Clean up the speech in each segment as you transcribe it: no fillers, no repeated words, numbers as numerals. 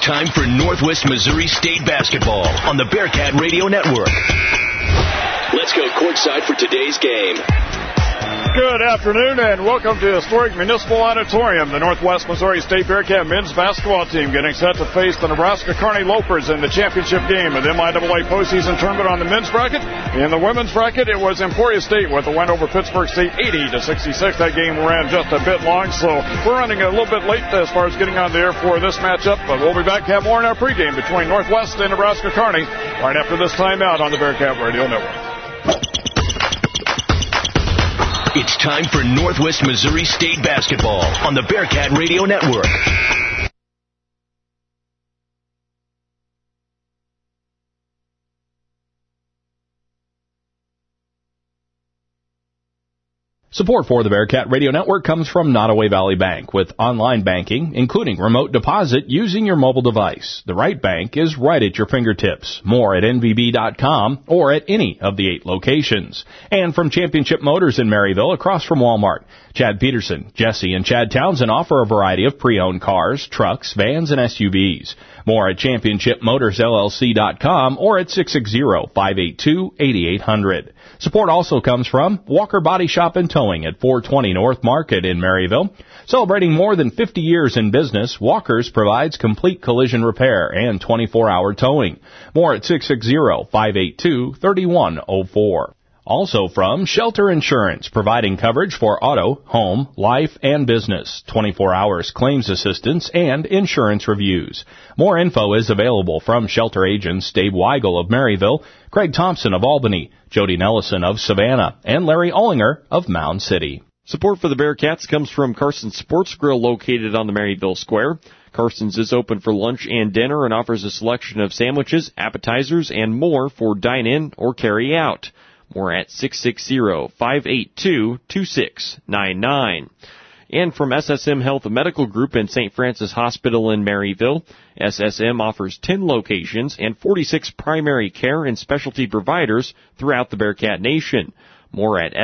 time for Northwest Missouri State basketball on the Bearcat Radio Network. Let's go courtside for today's game. Good afternoon and welcome to historic Municipal Auditorium. The Northwest Missouri State Bearcat men's basketball team getting set to face the Nebraska Kearney Lopers in the championship game of the MIAA postseason tournament on the men's bracket. In the women's bracket, it was Emporia State with a win over Pittsburgh State 80-66. That game ran just a bit long, so we're running a little bit late as far as getting on the air for this matchup, but we'll be back to have more in our pregame between Northwest and Nebraska Kearney right after this timeout on the Bearcat Radio Network. It's time for Northwest Missouri State basketball on the Bearcat Radio Network. Support for the Bearcat Radio Network comes from Nottoway Valley Bank with online banking, including remote deposit using your mobile device. The right bank is right at your fingertips. More at nvb.com or at any of the 8 locations. And from Championship Motors in Maryville across from Walmart. Chad Peterson, Jesse, and Chad Townsend offer a variety of pre-owned cars, trucks, vans, and SUVs. More at championshipmotorsllc.com or at 660-582-8800. Support also comes from Walker Body Shop and Towing at 420 North Market in Maryville. Celebrating more than 50 years in business, Walker's provides complete collision repair and 24-hour towing. More at 660-582-3104. Also from Shelter Insurance, providing coverage for auto, home, life, and business, 24 hours claims assistance, and insurance reviews. More info is available from Shelter agents Dave Weigel of Maryville, Craig Thompson of Albany, Jody Nellison of Savannah, and Larry Ollinger of Mound City. Support for the Bearcats comes from Carson's Sports Grill located on the Maryville Square. Carson's is open for lunch and dinner and offers a selection of sandwiches, appetizers, and more for dine-in or carry out. More at 660-582-2699. And from SSM Health Medical Group and St. Francis Hospital in Maryville, SSM offers 10 locations and 46 primary care and specialty providers throughout the Bearcat Nation. More at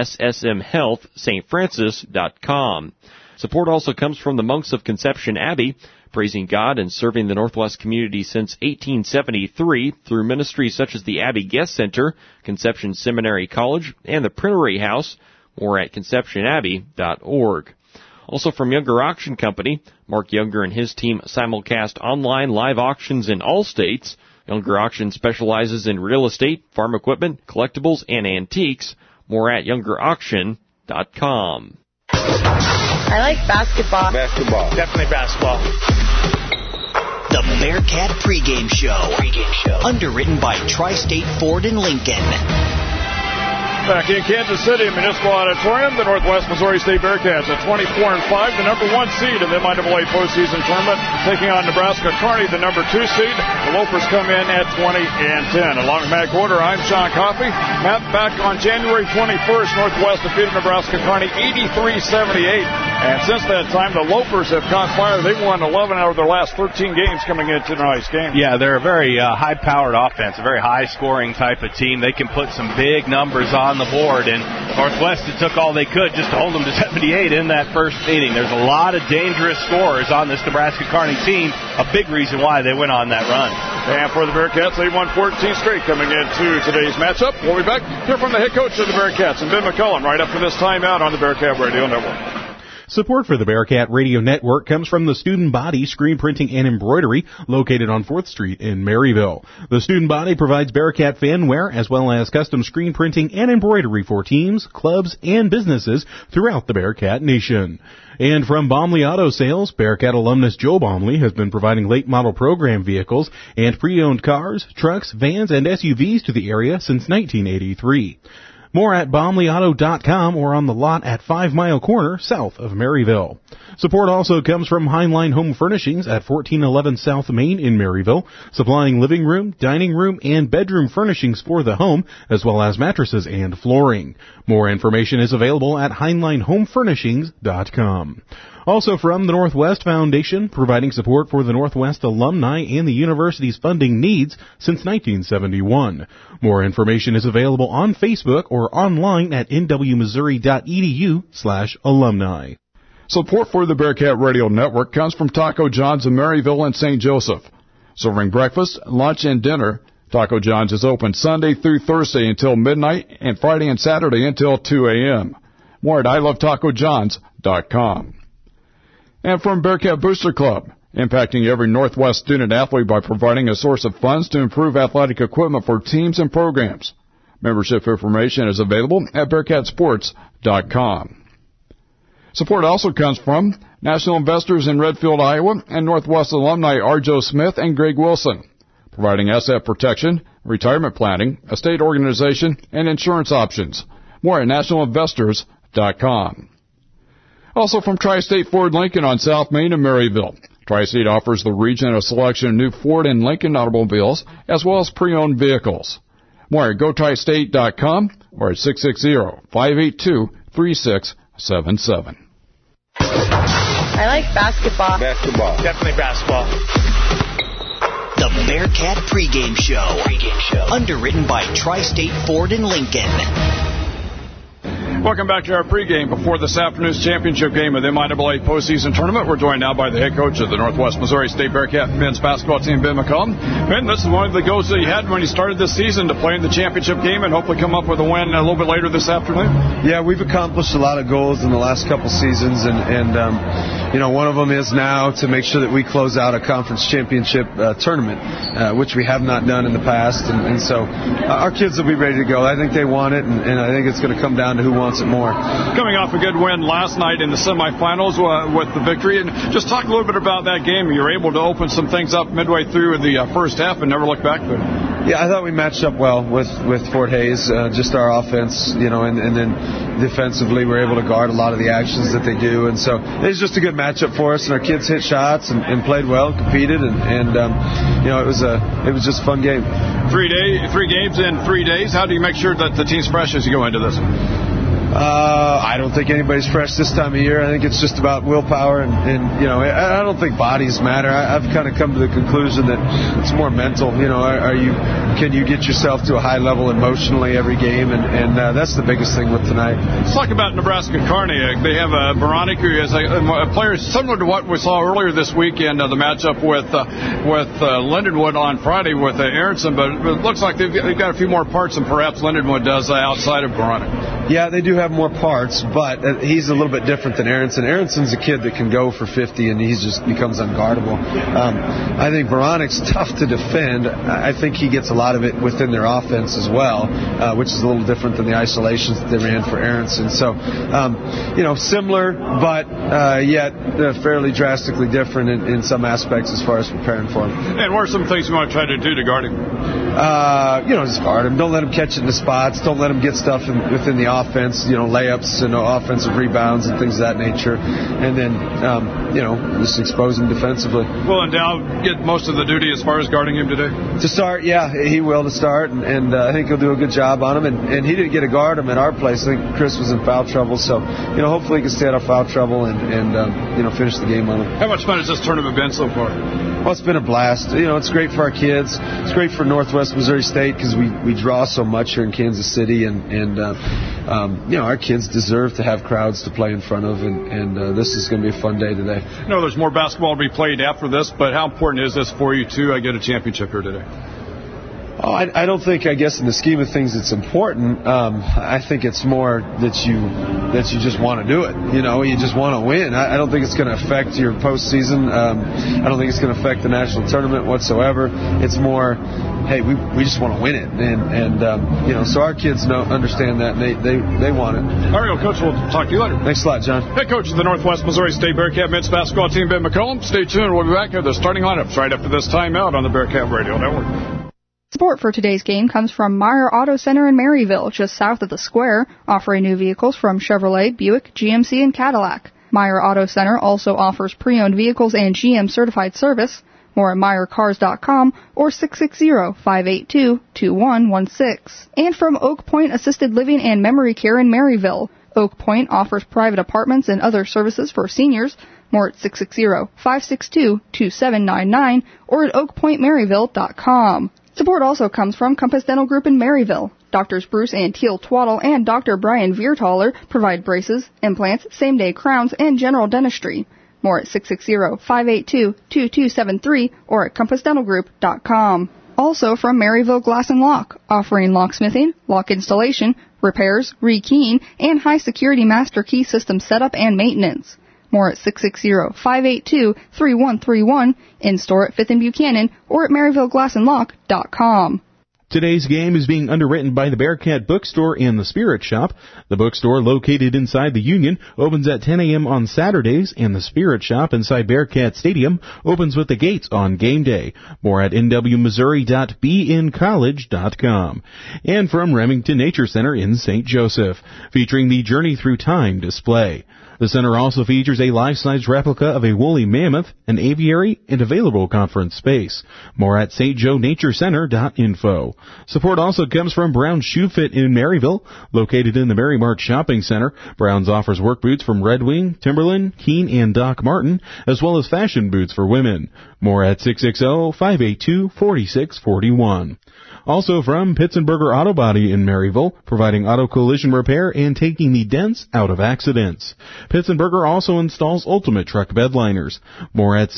ssmhealthstfrancis.com. Support also comes from the Monks of Conception Abbey, praising God and serving the Northwest community since 1873 through ministries such as the Abbey Guest Center, Conception Seminary College, and the Printery House. More at conceptionabbey.org. Also from Younger Auction Company, Mark Younger and his team simulcast online live auctions in all states. Younger Auction specializes in real estate, farm equipment, collectibles, and antiques. More at youngerauction.com. I like basketball. Definitely basketball. The Bearcat Pregame Show. Underwritten by Tri-State Ford in Lincoln. Back in Kansas City, Municipal Auditorium, the Northwest Missouri State Bearcats at 24-5, the number 1 seed in the MIAA postseason tournament, taking on Nebraska Kearney, the number 2 seed. The Lopers come in at 20-10. Along with Matt Gorder, I'm Sean Coffey. Matt, back on January 21st, Northwest defeated Nebraska Kearney 83-78. And since that time, the Lopers have caught fire. They've won 11 out of their last 13 games coming into tonight's game. Yeah, they're a very high-powered offense, a very high-scoring type of team. They can put some big numbers on the board, and Northwest took all they could just to hold them to 78 in that first meeting. There's a lot of dangerous scorers on this Nebraska Kearney team, a big reason why they went on that run. And for the Bearcats, they won 14 straight coming into today's matchup. We'll be back here from the head coach of the Bearcats, and Ben McCullum, right after this timeout on the Bearcat Radio Network. Support for the Bearcat Radio Network comes from the Student Body Screen Printing and Embroidery located on 4th Street in Maryville. The Student Body provides Bearcat fan wear as well as custom screen printing and embroidery for teams, clubs, and businesses throughout the Bearcat Nation. And from Baumley Auto Sales, Bearcat alumnus Joe Baumley has been providing late model program vehicles and pre-owned cars, trucks, vans, and SUVs to the area since 1983. More at BaumleyAuto.com or on the lot at 5 Mile Corner, south of Maryville. Support also comes from Heinlein Home Furnishings at 1411 South Main in Maryville, supplying living room, dining room, and bedroom furnishings for the home, as well as mattresses and flooring. More information is available at HeinleinHomeFurnishings.com. Also from the Northwest Foundation, providing support for the Northwest alumni and the university's funding needs since 1971. More information is available on Facebook or online at nwmissouri.edu/alumni. Support for the Bearcat Radio Network comes from Taco John's in Maryville and St. Joseph. Serving breakfast, lunch, and dinner, Taco John's is open Sunday through Thursday until midnight and Friday and Saturday until 2 a.m. More at ilovetacojohns.com. And from Bearcat Booster Club, impacting every Northwest student athlete by providing a source of funds to improve athletic equipment for teams and programs. Membership information is available at bearcatsports.com. Support also comes from National Investors in Redfield, Iowa, and Northwest alumni Arjo Smith and Greg Wilson, providing asset protection, retirement planning, estate organization, and insurance options. More at nationalinvestors.com. Also from Tri-State Ford Lincoln on South Main in Maryville. Tri-State offers the region a selection of new Ford and Lincoln automobiles, as well as pre-owned vehicles. More at gotristate.com or at 660-582-3677. I like basketball. Definitely basketball. The Bearcat Pregame Show. Underwritten by Tri-State Ford and Lincoln. Welcome back to our pregame before this afternoon's championship game of the MIAA postseason tournament. We're joined now by the head coach of the Northwest Missouri State Bearcat men's basketball team, Ben McCollum. Ben, this is one of the goals that you had when you started this season to play in the championship game and hopefully come up with a win a little bit later this afternoon. Yeah, we've accomplished a lot of goals in the last couple seasons, and one of them is now to make sure that we close out a conference championship tournament, which we have not done in the past, and so our kids will be ready to go. I think they want it, and I think it's going to come down to who wants it more. Coming off a good win last night in the semifinals with the victory, and just talk a little bit about that game. You were able to open some things up midway through the first half and never look back there. Yeah, I thought we matched up well with Fort Hays, just our offense, and then defensively we're able to guard a lot of the actions that they do, and so it was just a good matchup for us, and our kids hit shots and played well, competed, and it was just a fun game. 3 games in 3 days. How do you make sure that the team's fresh as you go into this? I don't think anybody's fresh this time of year. I think it's just about willpower, and I don't think bodies matter. I've kind of come to the conclusion that it's more mental. Can you get yourself to a high level emotionally every game, and that's the biggest thing with tonight. Let's talk about Nebraska Kearney. They have Beranek, who is a player similar to what we saw earlier this weekend, the matchup with Lindenwood on Friday with Aronson, but it looks like they've got a few more parts than perhaps Lindenwood does outside of Beranek. Yeah, they do have more parts, but he's a little bit different than Aronson. Aronson's a kid that can go for 50, and he just becomes unguardable. I think Beranek's tough to defend. I think he gets a lot of it within their offense as well, which is a little different than the isolations that they ran for Aronson. So, similar, but yet fairly drastically different in some aspects as far as preparing for him. And what are some things you want to try to do to guard him? Just guard him. Don't let him catch it in the spots. Don't let him get stuff within the offense, layups and offensive rebounds and things of that nature. And then, just expose him defensively. Will Endow get most of the duty as far as guarding him today? To start, yeah, he will to start, and I think he'll do a good job on him. And he didn't get a guard him at our place. I think Chris was in foul trouble, so, hopefully he can stay out of foul trouble and finish the game on him. How much fun has this tournament been so far? Well, it's been a blast. It's great for our kids. It's great for Northwest Missouri State because we draw so much here in Kansas City, and our kids deserve to have crowds to play in front of, and this is going to be a fun day today. There's more basketball to be played after this, but how important is this for you to get a championship here today? Oh, I don't think, I guess, in the scheme of things it's important. I think it's more that you just want to do it. You just want to win. I don't think it's going to affect your postseason. I don't think it's going to affect the national tournament whatsoever. It's more, hey, we just want to win it. And so our kids understand that, and they want it. All right, Coach, we'll talk to you later. Thanks a lot, John. Head coach of the Northwest Missouri State Bearcat men's basketball team, Ben McCollum. Stay tuned. We'll be back here. The starting lineups right after this timeout on the Bearcat Radio Network. Support for today's game comes from Meyer Auto Center in Maryville, just south of the square, offering new vehicles from Chevrolet, Buick, GMC, and Cadillac. Meyer Auto Center also offers pre-owned vehicles and GM certified service. More at MeyerCars.com or 660-582-2116. And from Oak Point Assisted Living and Memory Care in Maryville. Oak Point offers private apartments and other services for seniors. More at 660-562-2799 or at oakpointmaryville.com. Support also comes from Compass Dental Group in Maryville. Doctors Bruce and Teal Twaddle and Dr. Brian Viertaler provide braces, implants, same-day crowns, and general dentistry. More at 660-582-2273 or at compassdentalgroup.com. Also from Maryville Glass and Lock, offering locksmithing, lock installation, repairs, rekeying, and high-security master key system setup and maintenance. More at 660-582-3131, in-store at 5th and Buchanan, or at MaryvilleGlassandLock.com. Today's game is being underwritten by the Bearcat Bookstore and the Spirit Shop. The bookstore, located inside the Union, opens at 10 a.m. on Saturdays, and the Spirit Shop inside Bearcat Stadium opens with the gates on game day. More at nwmissouri.beincollege.com. And from Remington Nature Center in St. Joseph, featuring the Journey Through Time display. The center also features a life-size replica of a woolly mammoth, an aviary, and available conference space. More at stjoeNatureCenter.info. Support also comes from Brown's Shoe Fit in Maryville, located in the Mary Mart Shopping Center. Brown's offers work boots from Red Wing, Timberland, Keen, and Doc Martin, as well as fashion boots for women. More at 660-582-4641. Also from Pitsenberger Auto Body in Maryville, providing auto collision repair and taking the dents out of accidents. Pitsenberger also installs ultimate truck bedliners. More at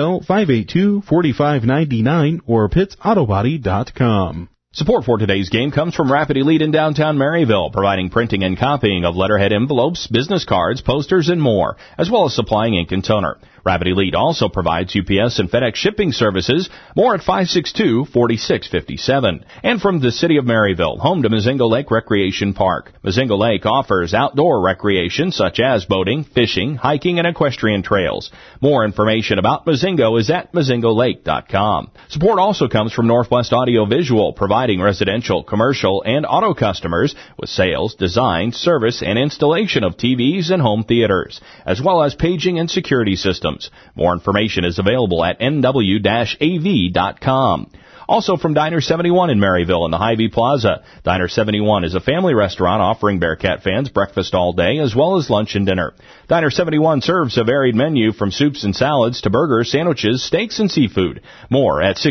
660-582-4599 or pittsautobody.com. Support for today's game comes from Rapid Elite in downtown Maryville, providing printing and copying of letterhead envelopes, business cards, posters, and more, as well as supplying ink and toner. Rapid Elite also provides UPS and FedEx shipping services. More at 562-4657. And from the City of Maryville, home to Mozingo Lake Recreation Park. Mozingo Lake offers outdoor recreation such as boating, fishing, hiking, and equestrian trails. More information about Mozingo is at mozingolake.com. Support also comes from Northwest Audio Visual, providing residential, commercial, and auto customers with sales, design, service, and installation of TVs and home theaters, as well as paging and security systems. More information is available at nw-av.com. Also from Diner 71 in Maryville in the Hy-Vee Plaza. Diner 71 is a family restaurant offering Bearcat fans breakfast all day as well as lunch and dinner. Diner 71 serves a varied menu from soups and salads to burgers, sandwiches, steaks, and seafood. More at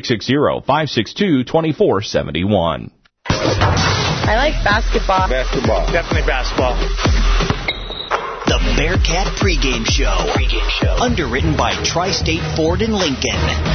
660-562-2471. I like basketball. Definitely basketball. The Bearcat pregame show. Underwritten by Tri-State Ford and Lincoln.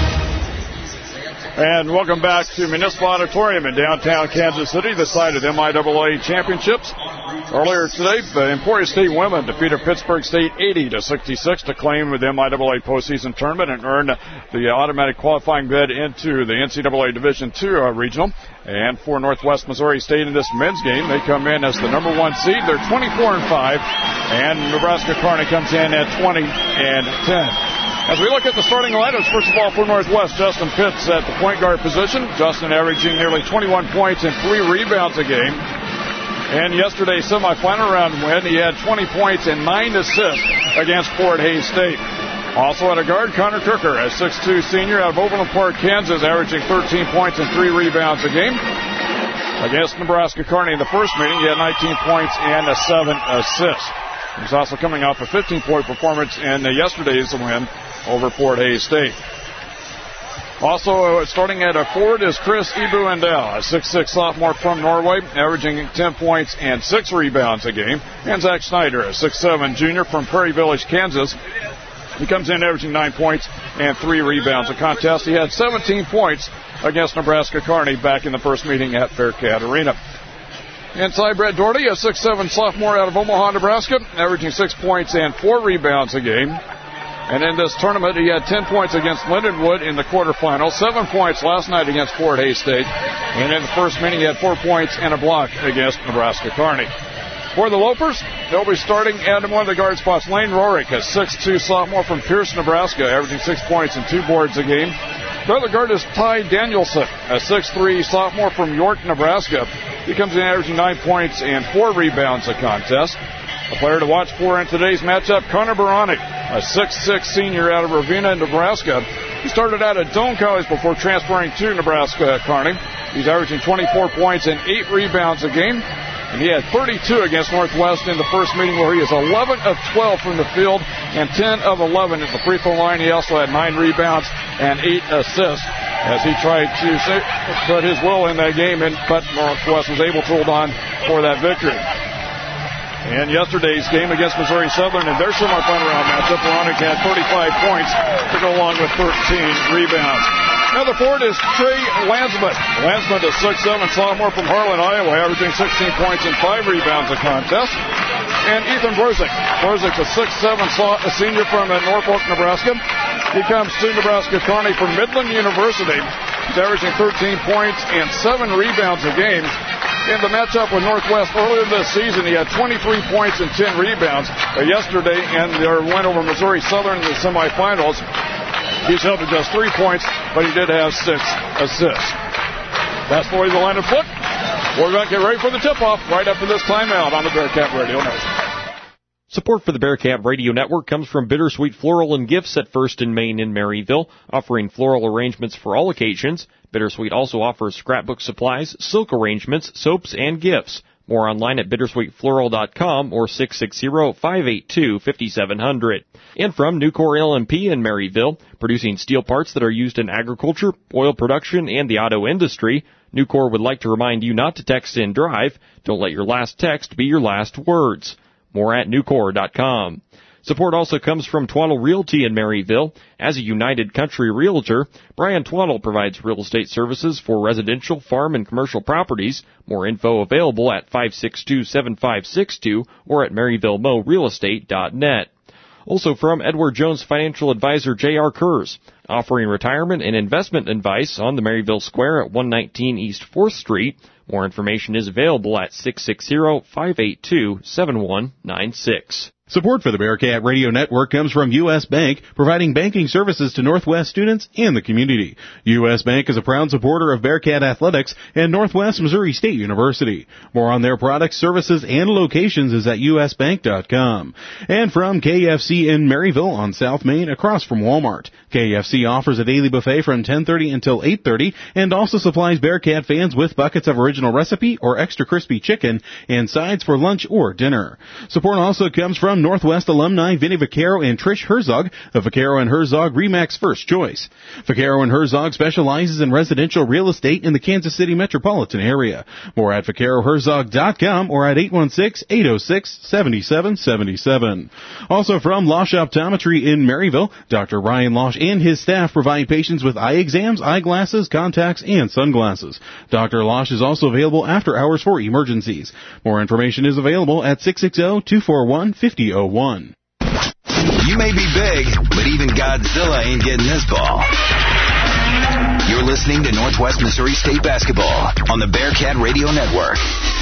And welcome back to Municipal Auditorium in downtown Kansas City, the site of the MIAA Championships. Earlier today, the Emporia State women defeated Pittsburgh State 80-66 to claim the MIAA postseason tournament and earn the automatic qualifying bid into the NCAA Division II regional. And for Northwest Missouri State in this men's game, they come in as the number 1 seed. They're 24-5, and Nebraska Kearney comes in at 20-10. As we look at the starting lineups, first of all, for Northwest, Justin Pitts at the point guard position. Justin averaging nearly 21 points and 3 rebounds a game. And yesterday's semifinal round win, he had 20 points and 9 assists against Fort Hays State. Also at a guard, Connor Cooker, a 6'2 senior out of Overland Park, Kansas, averaging 13 points and 3 rebounds a game. Against Nebraska Kearney in the first meeting, he had 19 points and 7 assists. He's also coming off a 15-point performance in yesterday's win over Fort Hays State. Also starting at a forward is Chris Ibu-Endel, a 6'6 sophomore from Norway, averaging 10 points and 6 rebounds a game. And Zach Snyder, a 6'7 junior from Prairie Village, Kansas. He comes in averaging 9 points and 3 rebounds a contest. He had 17 points against Nebraska Kearney back in the first meeting at Bearcat Arena. Inside, Brett Doherty, a 6'7 sophomore out of Omaha, Nebraska, averaging 6 points and 4 rebounds a game. And in this tournament, he had 10 points against Lindenwood in the quarterfinals, 7 points last night against Fort Hays State. And in the first meeting, he had 4 points and a block against Nebraska Kearney. For the Lopers, they'll be starting at one of the guard spots, Lane Rorick, a 6'2 sophomore from Pierce, Nebraska, averaging 6 points and 2 boards a game. The other guard is Ty Danielson, a 6'3 sophomore from York, Nebraska. He comes in averaging 9 points and 4 rebounds a contest. A player to watch for in today's matchup, Connor Baronic, a 6'6 senior out of Ravenna, Nebraska. He started out at Doane College before transferring to Nebraska Kearney. He's averaging 24 points and 8 rebounds a game. And he had 32 against Northwest in the first meeting, where he is 11 of 12 from the field and 10 of 11 at the free throw line. He also had 9 rebounds and 8 assists as he tried to put his will in that game, but Northwest was able to hold on for that victory. in yesterday's game against Missouri Southern in their semifinal round matchup. Veronic had 35 points to go along with 13 rebounds. Another forward is Trey Landsman. Landsman, a 6'7" sophomore from Harlan, Iowa, averaging 16 points and 5 rebounds a contest. And Ethan Brozek. Brozek's a 6'7" senior from Norfolk, Nebraska. He comes to Nebraska Kearney from Midland University. He's averaging 13 points and 7 rebounds a game. In the matchup with Northwest earlier this season, he had 23 points and 10 rebounds yesterday in their win over Missouri Southern in the semifinals. He's held to just 3 points, but he did have 6 assists. That's the way the line of foot. We're going to get ready for the tip-off right after this timeout on the Bearcat Radio Network. Support for the Bearcat Radio Network comes from Bittersweet Floral and Gifts at First and Main in Maryville, offering floral arrangements for all occasions. Bittersweet also offers scrapbook supplies, silk arrangements, soaps, and gifts. More online at bittersweetfloral.com or 660-582-5700. And from Nucor LMP in Maryville, producing steel parts that are used in agriculture, oil production, and the auto industry. Nucor would like to remind you not to text and drive. Don't let your last text be your last words. More at Nucor.com. Support also comes from Twaddle Realty in Maryville. As a United Country Realtor, Brian Twaddle provides real estate services for residential, farm, and commercial properties. More info available at 562-7562 or at MaryvilleMoRealEstate.net. Also from Edward Jones Financial Advisor J.R. Kurz, offering retirement and investment advice on the Maryville Square at 119 East 4th Street. More information is available at 660-582-7196. Support for the Bearcat Radio Network comes from U.S. Bank, providing banking services to Northwest students and the community. U.S. Bank is a proud supporter of Bearcat Athletics and Northwest Missouri State University. More on their products, services, and locations is at usbank.com. And from KFC in Maryville on South Main, across from Walmart. KFC offers a daily buffet from 10:30 until 8:30 and also supplies Bearcat fans with buckets of original recipe or extra crispy chicken and sides for lunch or dinner. Support also comes from Northwest alumni Vinny Vaccaro and Trish Herzog of Vaccaro and Herzog RE/MAX First Choice. Vaccaro and Herzog specializes in residential real estate in the Kansas City metropolitan area. More at VaccaroHerzog.com or at 816-806-7777. Also from Losh Optometry in Maryville, Dr. Ryan Losh and his staff provide patients with eye exams, eyeglasses, contacts, and sunglasses. Dr. Losh is also available after hours for emergencies. More information is available at 660-241-5001. You may be big, but even Godzilla ain't getting this ball. You're listening to Northwest Missouri State Basketball on the Bearcat Radio Network.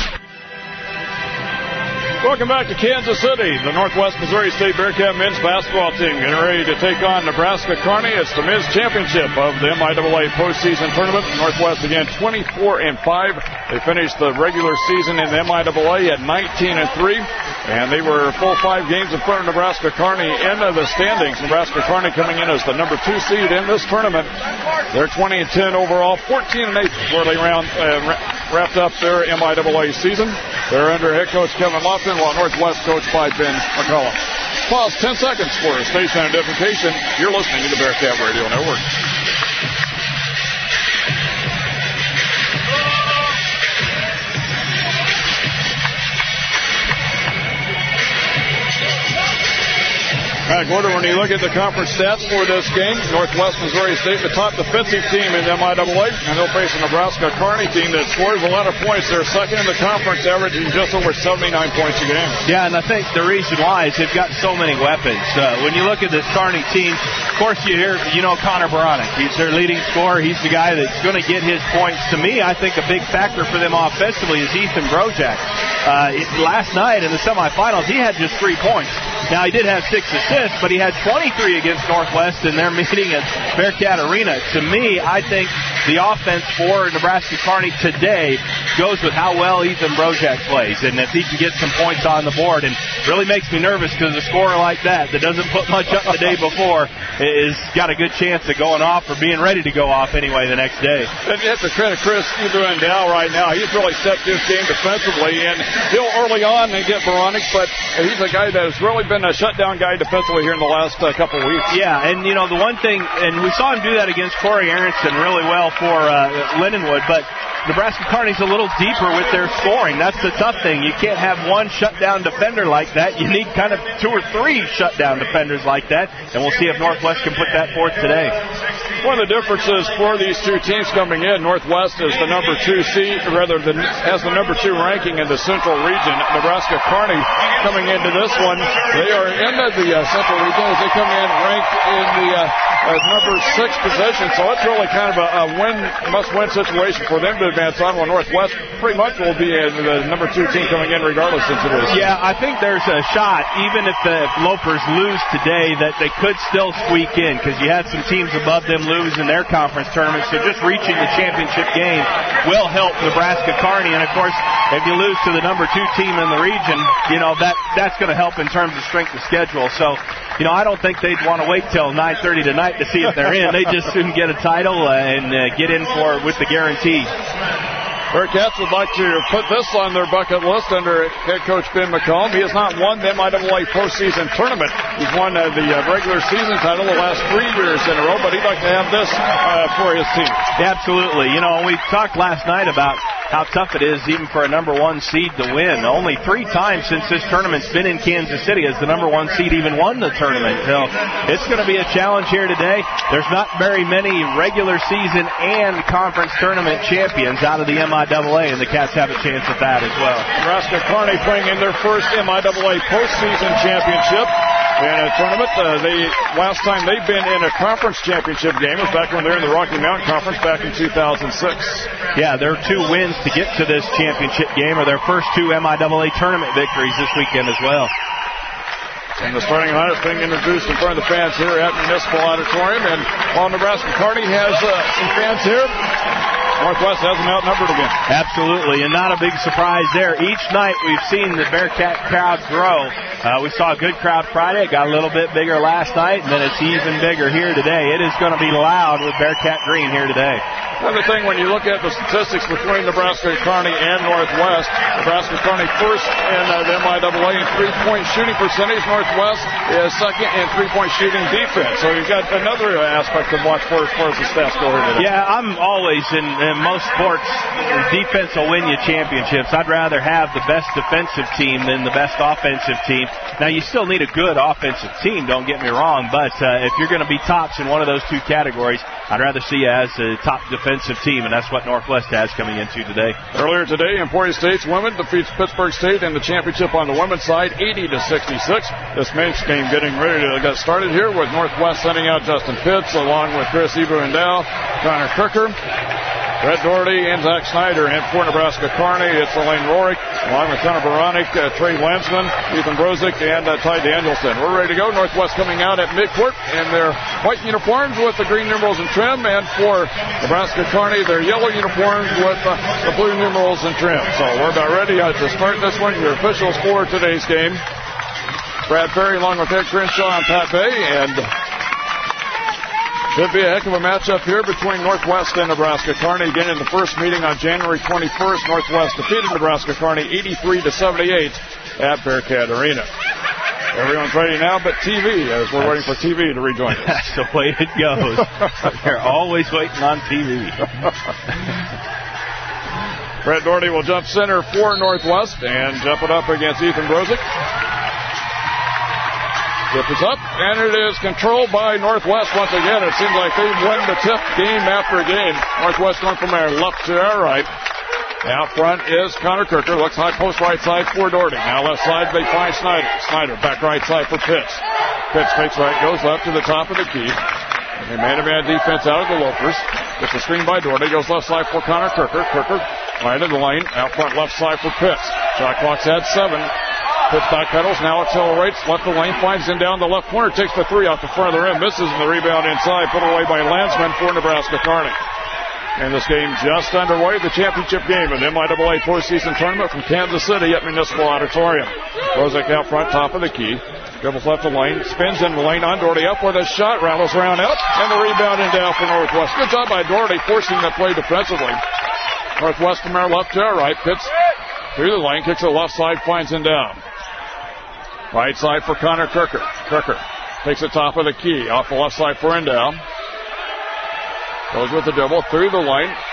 Welcome back to Kansas City. The Northwest Missouri State Bearcat men's basketball team getting ready to take on Nebraska Kearney. It's the men's championship of the MIAA postseason tournament. Northwest again 24-5. They finished the regular season in the MIAA at 19-3, and they were full 5 games in front of Nebraska Kearney in the standings. Nebraska Kearney coming in as the number 2 seed in this tournament. They're 20-10 overall, 14-8 where they wrapped up their MIAA season. They're under head coach Kevin Lofton, while Northwest coached by Ben McCollum. Pause 10 seconds for station identification. You're listening to the Bearcat Radio Network. Gordon, when you look at the conference stats for this game, Northwest Missouri State, the top defensive team in the MIAA, and they'll face a Nebraska Kearney team that scores a lot of points. They're second in the conference, averaging just over 79 points a game. Yeah, and I think the reason why is they've got so many weapons. When you look at this Kearney team, of course you hear, Connor Baronic. He's their leading scorer. He's the guy that's going to get his points. To me, I think a big factor for them offensively is Ethan Brozek. Last night in the semifinals, he had just 3 points. Now, he did have 6 assists, but he had 23 against Northwest in their meeting at Bearcat Arena. To me, I think the offense for Nebraska Kearney today goes with how well Ethan Brozek plays, and if he can get some points on the board. And really makes me nervous because a scorer like that doesn't put much up the day before is got a good chance of going off or being ready to go off anyway the next day. And you have to credit Chris Dow right now. He's really set this game defensively, and he'll early on they get Baronic, but he's a guy that has really been a shutdown guy defensively here in the last couple of weeks. Yeah, and the one thing, and we saw him do that against Corey Aronson really well for Lindenwood, but Nebraska Kearney's a little deeper with their scoring. That's the tough thing. You can't have one shutdown defender like that. You need kind of 2 or 3 shutdown defenders like that, and we'll see if Northwest can put that forth today. One of the differences for these two teams coming in, Northwest is the number 2 seed, has the number 2 ranking in the Central Region. Nebraska Kearney coming into this one, they are in the Central Region as they come in ranked in the number 6 position, so it's really kind of a must-win situation for them to advance on, while Northwest pretty much will be the number 2 team coming in regardless since it is. Yeah, I think there's a shot, even if the Lopers lose today, that they could still squeak in, because you had some teams above them lose in their conference tournament, so just reaching the championship game will help Nebraska Kearney, and of course, if you lose to the number 2 team in the region, that's going to help in terms of strength of schedule. So, I don't think they'd want to wait till 9:30 tonight to see if they're in. They just soon get a title and get in with the guarantee. Bearcats would like to put this on their bucket list under head coach Ben McComb. He has not won the MIAA postseason tournament. He's won the regular season title the last 3 years in a row, but he'd like to have this for his team. Absolutely. We talked last night about how tough it is even for a number 1 seed to win. Only 3 times since this tournament's been in Kansas City has the number 1 seed even won the tournament. So it's going to be a challenge here today. There's not very many regular season and conference tournament champions out of the MIAA, and the Cats have a chance at that as well. Nebraska Kearney playing in their first MIAA postseason championship in a tournament. Last time they've been in a conference championship game was back when they were in the Rocky Mountain Conference back in 2006. Yeah, their 2 wins to get to this championship game are their first 2 MIAA tournament victories this weekend as well. And the starting lineup being introduced in front of the fans here at Municipal Auditorium. And while Nebraska Kearney has some fans here, Northwest has them outnumbered again. Absolutely, and not a big surprise there. Each night we've seen the Bearcat crowd grow. We saw a good crowd Friday. It got a little bit bigger last night, and then it's even bigger here today. It is going to be loud with Bearcat Green here today. Another thing, when you look at the statistics between Nebraska Kearney and Northwest, Nebraska Kearney first in the MIAA in 3-point shooting percentage. Northwest is second in 3-point shooting defense. So you've got another aspect to watch for as far as the stats go here today. Yeah, I'm always in most sports, defense will win you championships. I'd rather have the best defensive team than the best offensive team. Now, you still need a good offensive team, don't get me wrong, but if you're going to be tops in one of those 2 categories, I'd rather see you as a top defensive team, and that's what Northwest has coming into today. Earlier today, Emporia State's women defeats Pittsburgh State in the championship on the women's side, 80-66. This men's game getting ready to get started here with Northwest sending out Justin Pitts along with Chris Eberendale, Connor Kirker, Brett Doherty, and Zach Snyder. And for Nebraska Kearney, it's Elaine Rorick, along with Connor Baranik, Trey Landsman, Ethan Brozick, and Ty Danielson. We're ready to go. Northwest coming out at midcourt in their white uniforms with the green numerals and trim. And for Nebraska Kearney, their yellow uniforms with the blue numerals and trim. So we're about ready to start this one. Your officials for today's game: Brad Perry along with Ed Crenshaw and Pat Bay. And should be a heck of a matchup here between Northwest and Nebraska Kearney. Again, in the first meeting on January 21st, Northwest defeated Nebraska Kearney 83-78 at Bearcat Arena. Everyone's ready now but TV, as we're waiting for TV to rejoin us. That's the way it goes. They're always waiting on TV. Brett Doherty will jump center for Northwest and jump it up against Ethan Brozick. Tip is up, and it is controlled by Northwest once again. It seems like they've won the tip game after game. Northwest going from our left to our right. Out front is Connor Kirker. Looks high post right side for Doherty. Now left side, they find Snyder. Snyder back right side for Pitts. Pitts fakes right, goes left to the top of the key. A man-to-man defense out of the Lopers. Gets a screen by Doherty. Goes left side for Connor Kirker. Kirker right in the lane. Out front left side for Pitts. Shot clock's at 7. Pitts back pedals, now accelerates, left the lane, finds him down the left corner, takes the 3 off the front of the rim, misses the rebound inside, put away by Landsman for Nebraska Kearney. And this game just underway, the championship game of the MIAA postseason tournament from Kansas City at Municipal Auditorium. Brozick out front, top of the key, dribbles left the lane, spins in the lane on Doherty, up with a shot, rattles around out, and the rebound in down for Northwest. Good job by Doherty, forcing the play defensively. Northwest from our left to our right, Pitts through the lane, kicks it left side, finds him down. Right side for Connor Kirker. Kirker takes the top of the key. Off the left side for Endow. Goes with the dribble through the lane.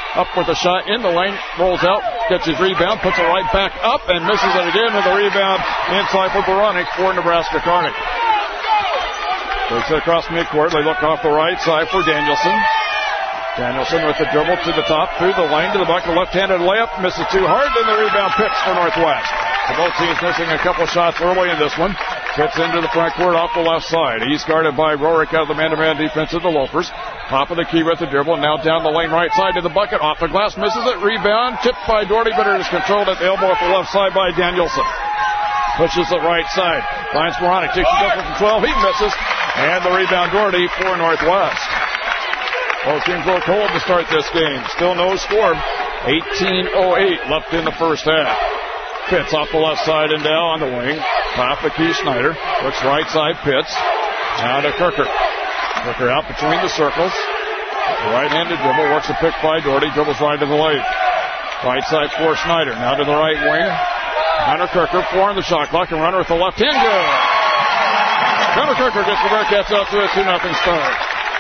Up with a shot in the lane, rolls out, gets his rebound, puts it right back up, and misses it again with the rebound inside for Beranek for Nebraska Kearney. Takes it across midcourt. They look off the right side for Danielson. Danielson with the dribble to the top, through the lane to the bucket, left-handed layup, misses too hard, then the rebound picks for Northwest. So both teams missing a couple shots early in this one. Gets into the front court off the left side. He's guarded by Rorick out of the man-to-man defense of the Loafers. Top of the key with the dribble, now down the lane right side to the bucket, off the glass, misses it, rebound, tipped by Doherty, but it is controlled at the elbow off the left side by Danielson. Pushes it right side, finds Beranek, takes it up from 12, he misses, and the rebound Doherty for Northwest. Both teams were cold to start this game. Still no score. 18:08 left in the first half. Pitts off the left side and down on the wing. Top of key Snyder. Looks right side, Pitts. Now to Kirker. Kirker out between the circles. Right-handed dribble. Works a pick by Doherty. Dribbles right to the lane. Right side for Snyder. Now to the right wing. Hunter Kirker, 4 on the shot clock, and runner with the left hand. Good. Hunter Kirker gets the Bearcats out to a 2-0 start.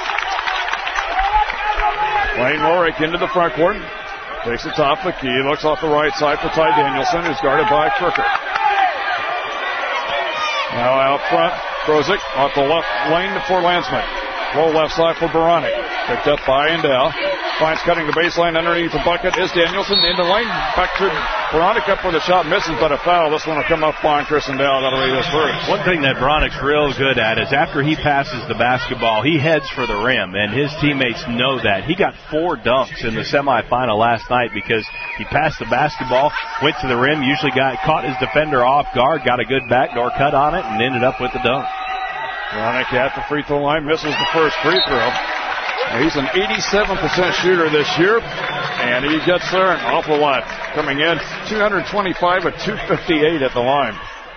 Wayne Rorick into the front court. Takes the top of the key. Looks off the right side for Ty Danielson, who's guarded by Kirker. Now out front, Brozick off the left lane for Landsman. Low left side for Beranek. Picked up by Endow. Finds cutting the baseline underneath the bucket is Danielson. In the lane, back to Beranek up for the shot. Misses, but a foul. This one will come up on Chris Endow. That'll be his first. One thing that Beranek's real good at is after he passes the basketball, he heads for the rim, and his teammates know that. He got 4 dunks in the semifinal last night because he passed the basketball, went to the rim, usually caught his defender off guard, got a good backdoor cut on it, and ended up with the dunk. Beranek at the free throw line, misses the first free throw. He's an 87% shooter this year, and he gets there an awful lot. Coming in 225 at 258 at the line.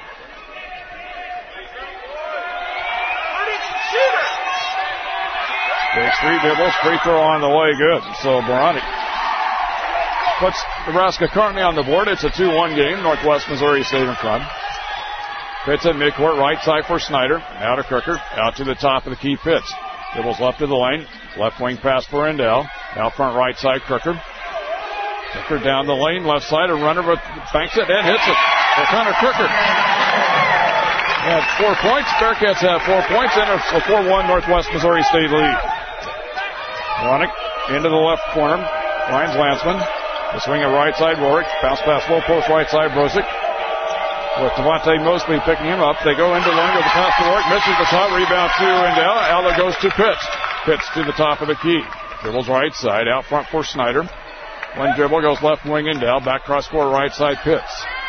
Takes 3 dribbles, free throw on the way, good. So Beranek puts Nebraska Kearney on the board. It's a 2-1 game. Northwest Missouri State in front. Pitts in midcourt, right side for Snyder. Now to Kirker, out to the top of the key, Pitts. Dribbles left of the lane. Left wing pass for Endow. Out front right side, Kirker. Kirker down the lane, left side, a runner but banks it and hits it. For Connor Kirker. Had 4 points. Bearcats have 4 points, and it's a 4-1 Northwest Missouri State lead. Beranek into the left corner. Finds Landsman. The swing at right side, Rorick. Bounce pass low post right side, Brozick. With Devontae Mosby picking him up. They go into lane with the pass to Rorick. Misses the shot. Rebound to Endow. Alder goes to Pitts. Pitts to the top of the key. Dribbles right side. Out front for Snyder. One dribble goes left wing Endow. Back cross court right side Pitts.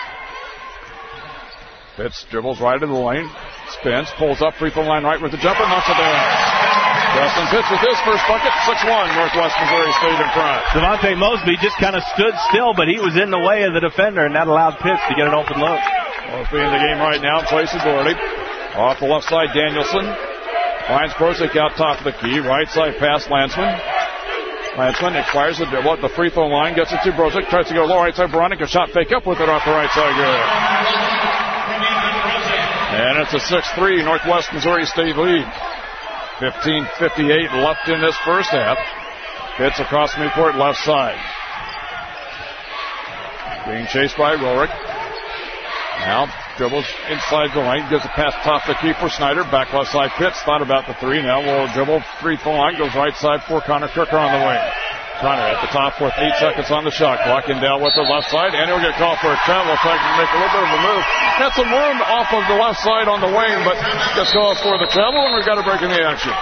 Pitts dribbles right into the lane. Spins. Pulls up free throw line right with the jumper. Knocks it down. Justin Pitts with his first bucket. 6-1 Northwest Missouri State in front. Devontae Mosby just kind of stood still, but he was in the way of the defender, and that allowed Pitts to get an open look. Mosby in the game right now in place of Doherty. Off the left side, Danielson. Finds Brozick out top of the key. Right side pass, Landsman. Landsman acquires the dribble at the free throw line. Gets it to Brozick. Tries to go low right side. Beranek, a shot fake up with it off the right side. Good. And it's a 6-3 Northwest Missouri State lead. 15:58 left in this first half. Pitts across midcourt left side. Being chased by Rorick. Now dribbles inside the lane. Gives a pass top the key for Snyder. Back left side Pitts. Thought about the 3. Now will dribble free throw line. Goes right side for Connor Kirker on the wing. Connor at the top with 8 seconds on the shot clock. And down with the left side. And he'll get called for a travel. Trying to make a little bit of a move. Got some room off of the left side on the wing, but gets called for the travel, and we've got a break in the action.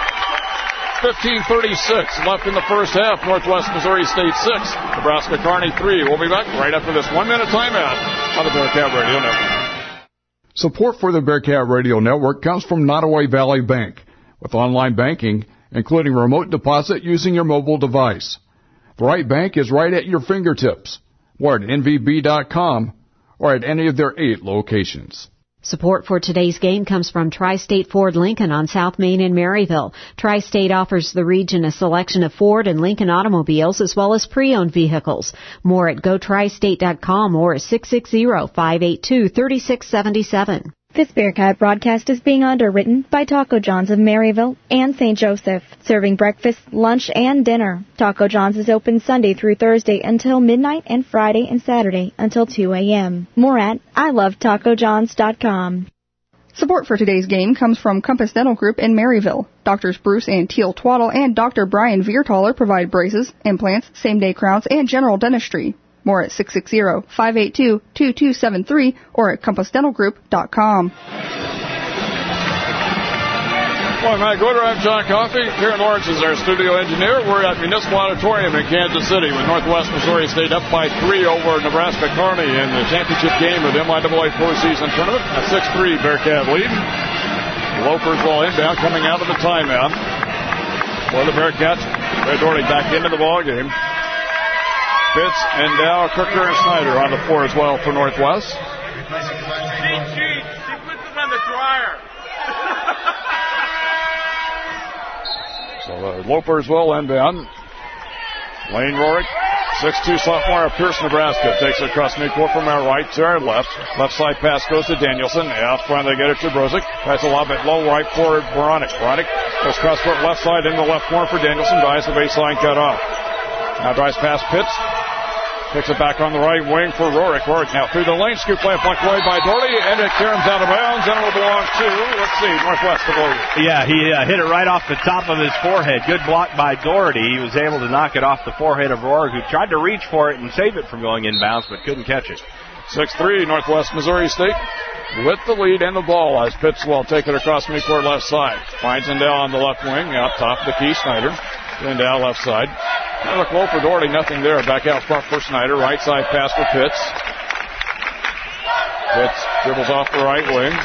15:36 left in the first half. Northwest Missouri State 6. Nebraska Kearney 3. We'll be back right after this 1-minute timeout on the Bearcat Radio Network. Support for the Bearcat Radio Network comes from Nottoway Valley Bank, with online banking, including remote deposit using your mobile device. The right bank is right at your fingertips, or at nvb.com, or at any of their 8 locations. Support for today's game comes from Tri-State Ford Lincoln on South Main in Maryville. Tri-State offers the region a selection of Ford and Lincoln automobiles as well as pre-owned vehicles. More at gotristate.com or at 660-582-3677. This Bearcat broadcast is being underwritten by Taco John's of Maryville and St. Joseph, serving breakfast, lunch, and dinner. Taco John's is open Sunday through Thursday until midnight and Friday and Saturday until 2 a.m. More at ilovetacojohns.com. Support for today's game comes from Compass Dental Group in Maryville. Doctors Bruce and Teal Twaddle and Dr. Brian Viertaler provide braces, implants, same-day crowns, and general dentistry. More at 660-582-2273 or at compassdentalgroup.com. Well, Matt Gooder, I'm John Coffey. Karen Lawrence is our studio engineer. We're at Municipal Auditorium in Kansas City with Northwest Missouri State up by 3 over Nebraska Kearney in the championship game of the MIAA postseason tournament. A 6-3 Bearcat lead. Loafers will inbound coming out of the timeout. For the Bearcats, Red Doherty back into the ball game. Fitz and Dow, Crooker, and Snyder on the floor as well for Northwest. She puts them on the dryer. So the Lopers will inbound. Lane Rorick, 6'2" sophomore of Pierce, Nebraska, takes it across midcourt from our right to our left. Left side pass goes to Danielson. Out front they get it to Brozick. Tries to lob it low right for Boronik. Boronik goes cross court left side in the left corner for Danielson. Drives the baseline cut off. Now drives past Pitts. Picks it back on the right wing for Rorick. Rorick now through the lane. Scoop play blocked away by Doherty. And it caroms out of bounds. And it will belong to, let's see, Northwest, I believe. Yeah, he hit it right off the top of his forehead. Good block by Doherty. He was able to knock it off the forehead of Rorick, who tried to reach for it and save it from going inbounds, but couldn't catch it. 6-3, Northwest Missouri State with the lead and the ball as Pitts will take it across midcourt left side. Finds Endell on the left wing. Out top of the key, Snyder. Endell left side. Look low for Doherty, nothing there. Back out front for Snyder. Right side pass for Pitts. Pitts dribbles off the right wing.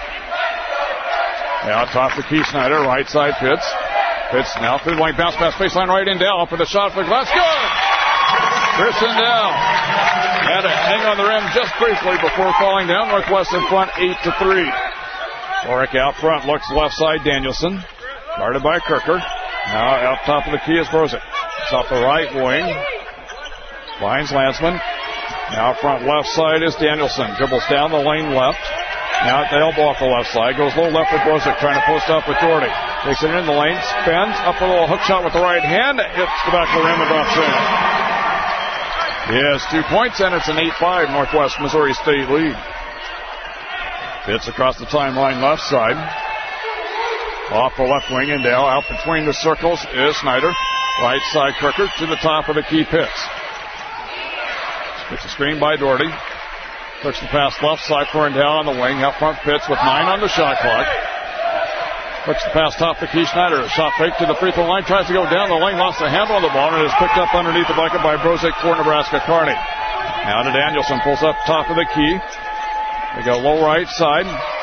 Now top for Keith Snyder. Right side Pitts. Pitts now through the lane. Bounce pass baseline right in down for the shot for the glass. Good! Chris Endell had to hang on the rim just briefly before falling down. Northwest in front 8-3. Ulrich out front. Looks left side. Danielson. Guarded by Kirker. Now out top of the key is Brozick. It's off the right wing. Finds Landsman. Now front left side is Danielson. Dribbles down the lane left. Now at the elbow off the left side. Goes low left for Brozick. Trying to post up with Doherty. Takes it in the lane. Spins. Up a little hook shot with the right hand. Hits the back of the rim and drops in. He has 2 points and it's an 8-5 Northwest Missouri State lead. Hits across the timeline left side. Off the left wing and Dale. Out between the circles is Snyder. Right side Crooker to the top of the key Pitts. Gets a screen by Doherty. Puts the pass left side for Endell on the wing. Out front Pitts with 9 on the shot clock. Puts the pass top to Key Snyder. A shot fake to the free throw line. Tries to go down the lane. Lost the handle on the ball and is picked up underneath the bucket by Brozick for Nebraska Kearney. Now to Danielson. Pulls up top of the key. They go low right side.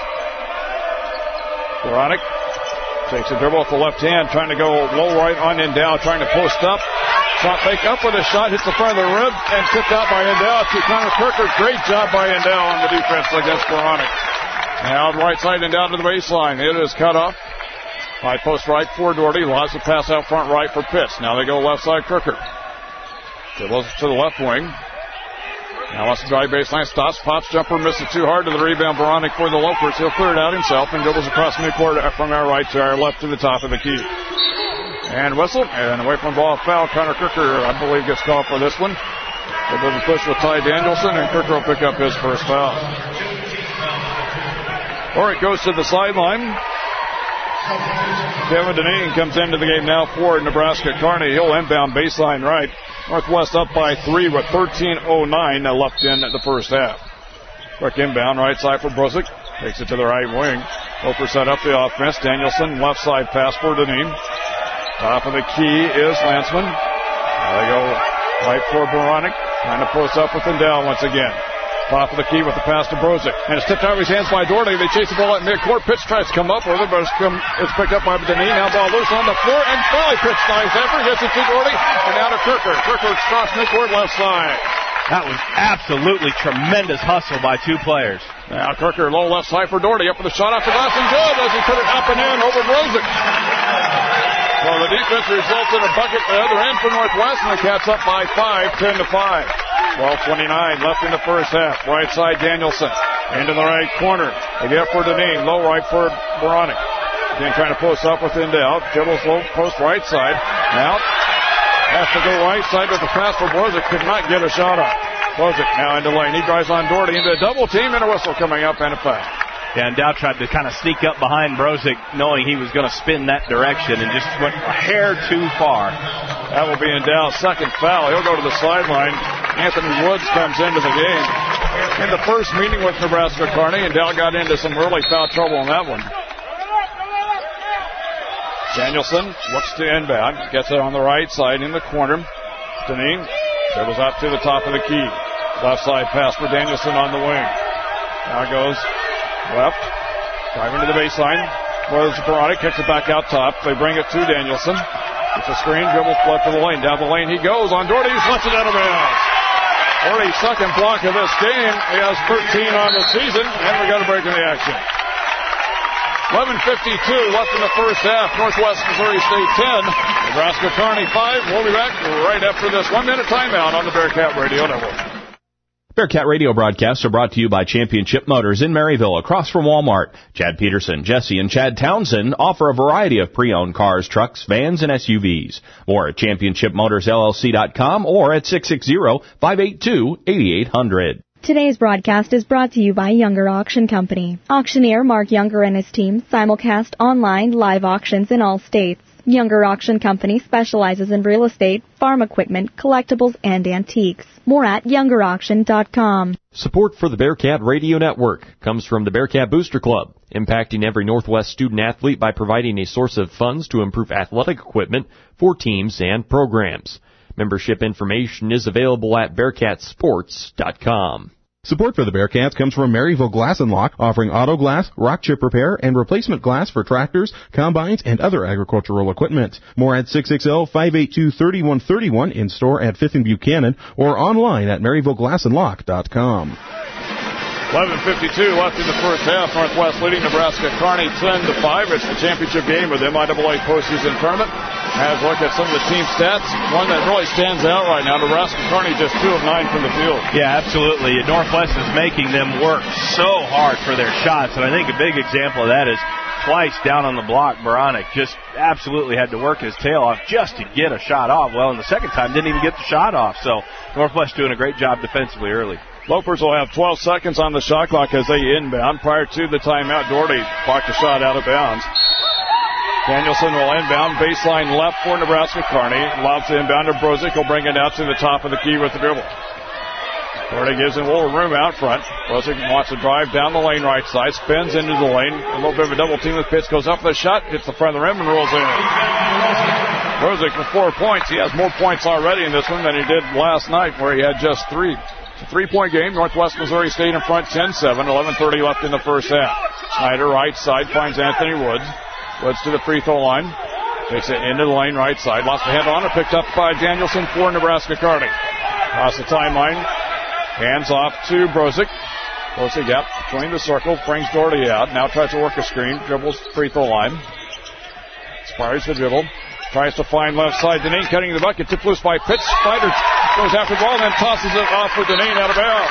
Boronik takes a dribble with the left hand, trying to go low right on Endell, trying to post up. Shot fake up with a shot, hits the front of the rib, and tipped out by Endell to Connor Kirker. Great job by Endell on the defense against Boronik. Now the right side and down to the baseline. It is cut off. High post right for Doherty. Lots of pass out front right for Pitts. Now they go left side Kirker. Dribbles to the left wing. Now wants to drive baseline, stops, pops, jumper, misses too hard to the rebound. Boronik for the Lopers. He'll clear it out himself and dribbles across midcourt from our right to our left to the top of the key. And whistle, and away from the ball, foul. Connor Kirker, I believe, gets called for this one. A bit of a push with Ty Danielson, and Kirker will pick up his first foul. Ulrich goes to the sideline. Kevin Deneen comes into the game now for Nebraska Kearney. He'll inbound baseline right. Northwest up by 3 with 13:09 left in the first half. Quick inbound, right side for Brozick. Takes it to the right wing. Loper set up the offense. Danielson, left side pass for Deneen. Top of the key is Landsman. Now they go right for Boronik. Trying to post up with Endell once again. Top of the key with the pass to Brozick. And it's tipped out of his hands by Doherty. They chase the ball at midcourt. Pitts tries to come up with it, but it's picked up by Deneen. Now ball loose on the floor, and finally Pitts dives after. Gets it to Doherty, and now to Kirker. Kirker across midcourt left side. That was absolutely tremendous hustle by two players. Now Kirker low left side for Doherty. Up with the shot off the glass and good as he put it up and in over Brozick. Well, the defense results in a bucket the other end for Northwest, and the Cats up by 5, 10-5. 12:29 left in the first half. Right side Danielson. Into the right corner. Again for Deneen. Low right for Beranek. Again trying to post up with Indell. Dribbles low post right side. Now has to go right side with the pass for Bozic. Could not get a shot off. Bozic now into lane. He drives on Doherty into a double team and a whistle coming up and a foul. Yeah, and Dow tried to kind of sneak up behind Brozic knowing he was going to spin that direction and just went a hair too far. That will be in Dow's second foul. He'll go to the sideline. Anthony Woods comes into the game. In the first meeting with Nebraska Kearney, and Dow got into some early foul trouble on that one. Danielson looks to inbound. Gets it on the right side in the corner. Deneen dribbles out to the top of the key. Left side pass for Danielson on the wing. Now goes left. Driving to the baseline. Was Beranek. Kicks it back out top. They bring it to Danielson. It's a screen. Dribbles left to the lane. Down the lane he goes. On Doherty. He's left it out of bounds. Doherty's second block of this game. He has 13 on the season. And we got a break in the action. 11:52 left in the first half. Northwest Missouri State 10. Nebraska Kearney 5. We'll be back right after this 1-minute timeout on the Bearcat Radio Network. Bearcat Radio broadcasts are brought to you by Championship Motors in Maryville, across from Walmart. Chad Peterson, Jesse, and Chad Townsend offer a variety of pre-owned cars, trucks, vans, and SUVs. More at ChampionshipMotorsLLC.com or at 660-582-8800. Today's broadcast is brought to you by Younger Auction Company. Auctioneer Mark Younger and his team simulcast online live auctions in all states. Younger Auction Company specializes in real estate, farm equipment, collectibles, and antiques. More at YoungerAuction.com. Support for the Bearcat Radio Network comes from the Bearcat Booster Club, impacting every Northwest student athlete by providing a source of funds to improve athletic equipment for teams and programs. Membership information is available at BearcatSports.com. Support for the Bearcats comes from Maryville Glass and Lock, offering auto glass, rock chip repair, and replacement glass for tractors, combines, and other agricultural equipment. More at 660-582-3131, in store at 5th and Buchanan, or online at MaryvilleGlassandLock.com. 11:52 left in the first half. Northwest leading Nebraska Kearney 10-5. It's the championship game of the MIAA postseason tournament. As we look at some of the team stats, one that really stands out right now, Nebraska Kearney just 2 of 9 from the field. Yeah, absolutely. Northwest is making them work so hard for their shots, and I think a big example of that is twice down on the block, Beranek just absolutely had to work his tail off just to get a shot off. Well, in the second time, didn't even get the shot off. So Northwest doing a great job defensively early. Lopers will have 12 seconds on the shot clock as they inbound. Prior to the timeout, Doherty blocked a shot out of bounds. Danielson will inbound, baseline left for Nebraska Kearney. Lobs the inbound to Brozic. He'll bring it out to the top of the key with the dribble. Doherty gives him a little room out front. Brozic wants to drive down the lane right side, spins into the lane. A little bit of a double team with Pitts, goes up for the shot, hits the front of the rim and rolls in. Brozic with 4 points. He has more points already in this one than he did last night where he had just 3. It's a 3-point game. Northwest Missouri State in front 10-7. 11:30 left in the first half. Snyder right side finds Anthony Woods. Woods to the free throw line. Takes it into the lane right side. Lost the head on it. Picked up by Danielson for Nebraska Kearney. Across the timeline. Hands off to Brozic. Brozic up between the circle. Brings Doherty out. Now tries to work a screen. Dribbles free throw line. Spires the dribble. Tries to find left side. Deneen cutting the bucket. Tipped loose by Pitts. Snyder goes after the ball and then tosses it off for Deneen out of bounds.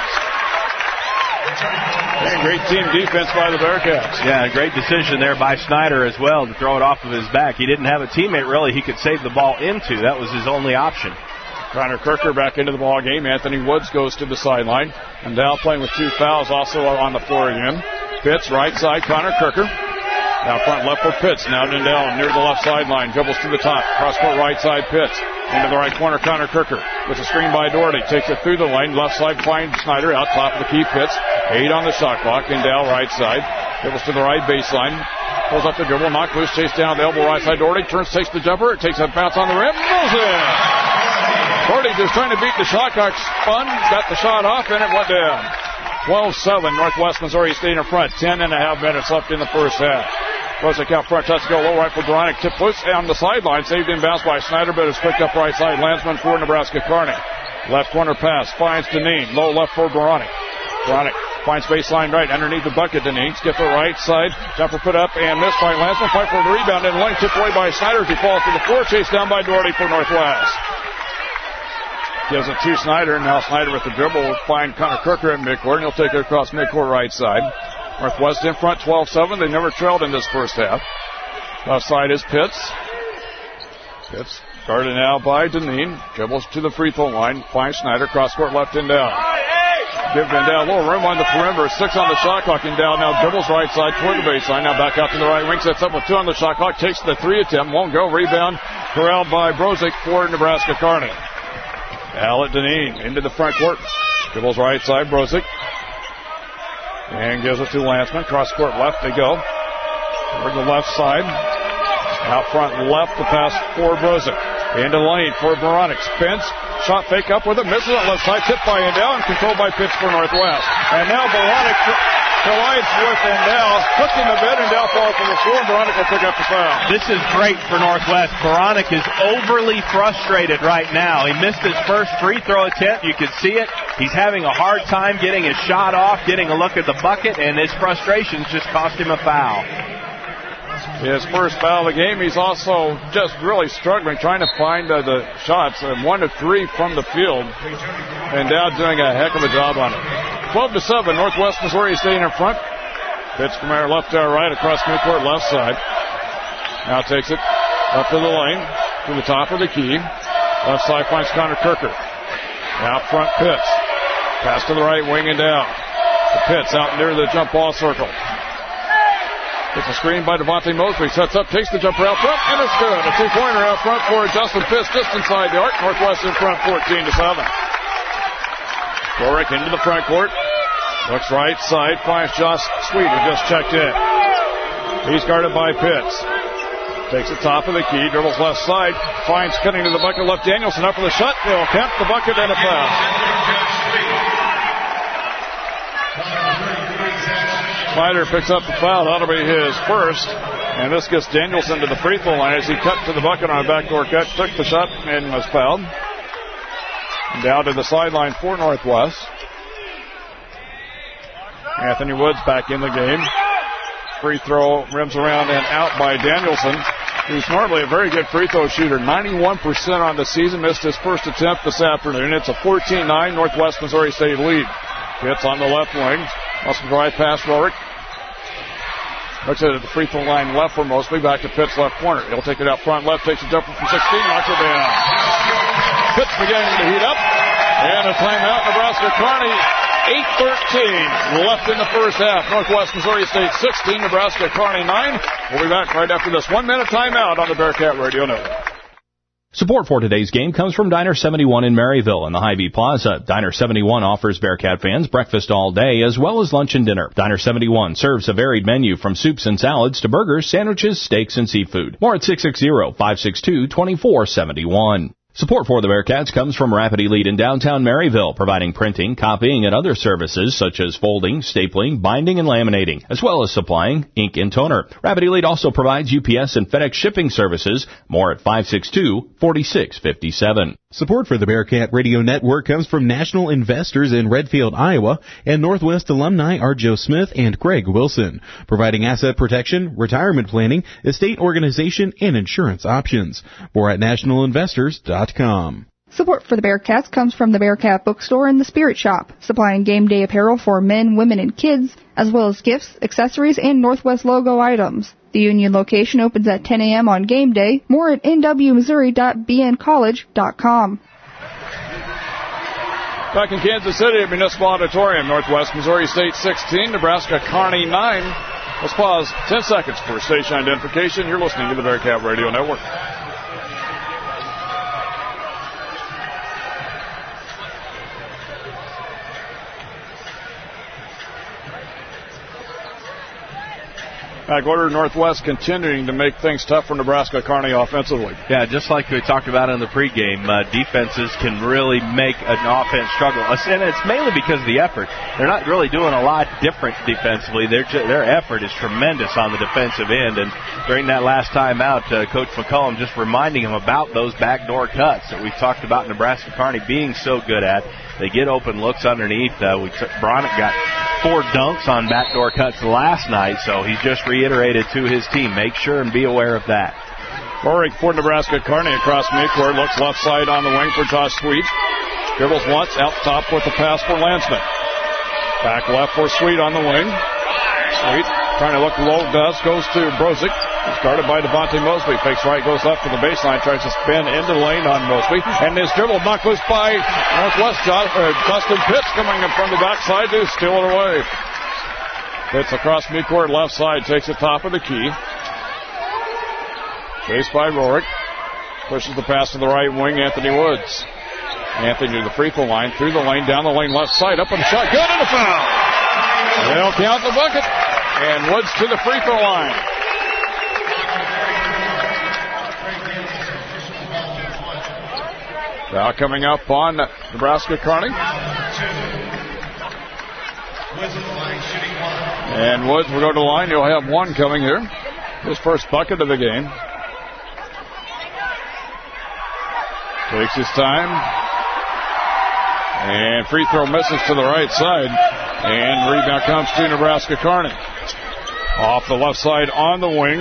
And great team defense by the Bearcats. Yeah, great decision there by Snyder as well to throw it off of his back. He didn't have a teammate really he could save the ball into. That was his only option. Connor Kirker back into the ball game. Anthony Woods goes to the sideline. And Dow playing with 2 fouls also on the floor again. Pitts right side. Connor Kirker. Now front left for Pitts. Now Dindell near the left sideline. Dribbles to the top. Cross court right side Pitts. Into the right corner Connor Kirker. With a screen by Doherty. Takes it through the lane. Left side finds Snyder. Out top of the key Pitts. 8 on the shot clock. Dindell right side. Dribbles to the right baseline. Pulls up the dribble. Knocked loose. Chased down the elbow right side. Doherty turns, takes the jumper. Takes a bounce on the rim. Goes in. Doherty just trying to beat the shot clock. Spun. Got the shot off and it went down. 12-7. Northwest Missouri State in front. 10.5 minutes left in the first half. Brozic out front, touch to go low right for Beranek. Tip loose on the sideline. Saved in bounce by Snyder, but is picked up right side. Landsman for Nebraska Kearney. Left corner pass finds Deneen. Low left for Beranek. Beranek finds baseline right underneath the bucket. Deneen skips the right side. Jumper put up and missed by Landsman. Fight for the rebound and lane tipped away by Snyder as he falls to the floor. Chased down by Doherty for Northwest. Gives it to Snyder. Now Snyder with the dribble will find Connor Crooker at midcourt, and he'll take it across midcourt right side. Northwest in front 12-7. They never trailed in this first half. Left side is Pitts. Pitts guarded now by Deneen. Dribbles to the free throw line. Finds Snyder. Cross court left and down. Give Vendale a little room on the perimeter. 6 on the shot clock. And down now dribbles right side toward the baseline. Now back out to the right wing. Sets up with 2 on the shot clock. Takes the 3 attempt. Won't go. Rebound corralled by Brozick for Nebraska Kearney. Al at Deneen into the front court. Dribbles right side. Brozick. And gives it to Lanceman. Cross court left they go. Toward the left side. Out front left, the pass for Brozick. Into the lane for Veronic. Spins. Shot fake up with it. Misses it left side. Tipped by Endell and controlled by Pitts for Northwest. And now Veronic collides with Endell. Hooked in the bed. Endell falls to the floor. And Veronic will pick up the foul. This is great for Northwest. Veronic is overly frustrated right now. He missed his first free throw attempt. You could see it. He's having a hard time getting his shot off, getting a look at the bucket, and his frustrations just cost him a foul. His first foul of the game. He's also just really struggling trying to find the shots. 1 of 3 from the field. And Dow doing a heck of a job on it. 12-7. Northwest Missouri staying in front. Pitch from our left to our right across midcourt left side. Now takes it up to the lane to the top of the key. Left side finds Connor Kirker. Out front Pitts. Pass to the right wing and down. The Pitts out near the jump ball circle. It's a screen by Devontae Mosley. Sets up, takes the jumper out front, and it's good. A 2-pointer out front for Justin Pitts just inside the arc. Northwest in front 14-7. Dorick into the front court. Looks right side, finds Josh Sweet, who just checked in. He's guarded by Pitts. Takes the top of the key, dribbles left side, finds cutting to the bucket left Danielson up for the shot. He'll count the bucket and a foul. Snyder picks up the foul. That'll be his first. And this gets Danielson to the free throw line as he cut to the bucket on a backdoor catch, took the shot, and was fouled. And down to the sideline for Northwest. Anthony Woods back in the game. Free throw rims around and out by Danielson, who's normally a very good free throw shooter. 91% on the season. Missed his first attempt this afternoon. It's a 14-9 Northwest Missouri State lead. Hits on the left wing. Muscle drive pass, Rorick. Looks at the free throw line left for Mosley. Back to Pitts left corner. He'll take it out front left. Takes a jumper from 16. Knocks it down. Pitts beginning to heat up. And a timeout. Nebraska Kearney 8:13 left in the first half. Northwest Missouri State 16. Nebraska Kearney 9. We'll be back right after this 1-minute timeout on the Bearcat Radio Network. Support for today's game comes from Diner 71 in Maryville and the Hy-Vee Plaza. Diner 71 offers Bearcat fans breakfast all day as well as lunch and dinner. Diner 71 serves a varied menu from soups and salads to burgers, sandwiches, steaks, and seafood. More at 660-562-2471. Support for the Bearcats comes from Rapid Elite in downtown Maryville, providing printing, copying, and other services such as folding, stapling, binding, and laminating, as well as supplying ink and toner. Rapid Elite also provides UPS and FedEx shipping services. More at 562-4657. Support for the Bearcat Radio Network comes from National Investors in Redfield, Iowa, and Northwest alumni are Joe Smith and Greg Wilson, providing asset protection, retirement planning, estate organization, and insurance options. More at nationalinvestors.com. Support for the Bearcats comes from the Bearcat Bookstore and the Spirit Shop, supplying game day apparel for men, women, and kids, as well as gifts, accessories, and Northwest logo items. The Union location opens at 10 a.m. on game day. More at nwmissouri.bncollege.com. Back in Kansas City at Municipal Auditorium, Northwest Missouri State 16, Nebraska Kearney 9. Let's pause 10 seconds for station identification. You're listening to the Bearcat Radio Network. Back order, Northwest continuing to make things tough for Nebraska Kearney offensively. Yeah, just like we talked about in the pregame, defenses can really make an offense struggle. And it's mainly because of the effort. They're not really doing a lot different defensively. Their effort is tremendous on the defensive end. And during that last time out, Coach McCollum just reminding them about those backdoor cuts that we've talked about Nebraska Kearney being so good at. They get open looks underneath. Bronick got 4 dunks on backdoor cuts last night, so he's just reiterated to his team, make sure and be aware of that. Rorick for Nebraska Kearney across midcourt. Looks left side on the wing for Josh Sweet. Dribbles once, out top with the pass for Landsman. Back left for Sweet on the wing. Sweet trying to look low, goes to Brozic. Started by Devontae Mosby. Fakes right, goes left to the baseline, tries to spin into the lane on Mosby. And his dribble knocked loose by Northwest. Dustin Pitts coming in from the backside to steal it away. Pitts across midcourt left side, takes the top of the key. Chased by Rorick. Pushes the pass to the right wing, Anthony Woods. Anthony to the free throw line, through the lane, down the lane, left side, up on the shot, good, and a foul. They'll count the bucket, and Woods to the free throw line. Foul coming up on Nebraska Kearney. And Woods will go to the line. He'll have one coming here. His first bucket of the game. Takes his time. And free throw misses to the right side. And rebound comes to Nebraska Kearney. Off the left side on the wing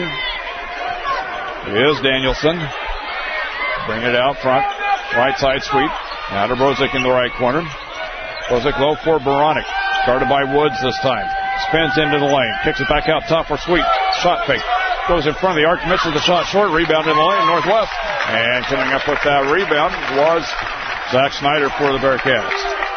is Danielson. Bring it out front. Right side sweep. Now to Brozic in the right corner. Brozic low for Baranek. Started by Woods this time. Spins into the lane. Kicks it back out top for Sweet. Shot fake. Goes in front of the arc. Misses the shot short. Rebound in the lane. Northwest. And coming up with that rebound was Zach Snyder for the Bearcats.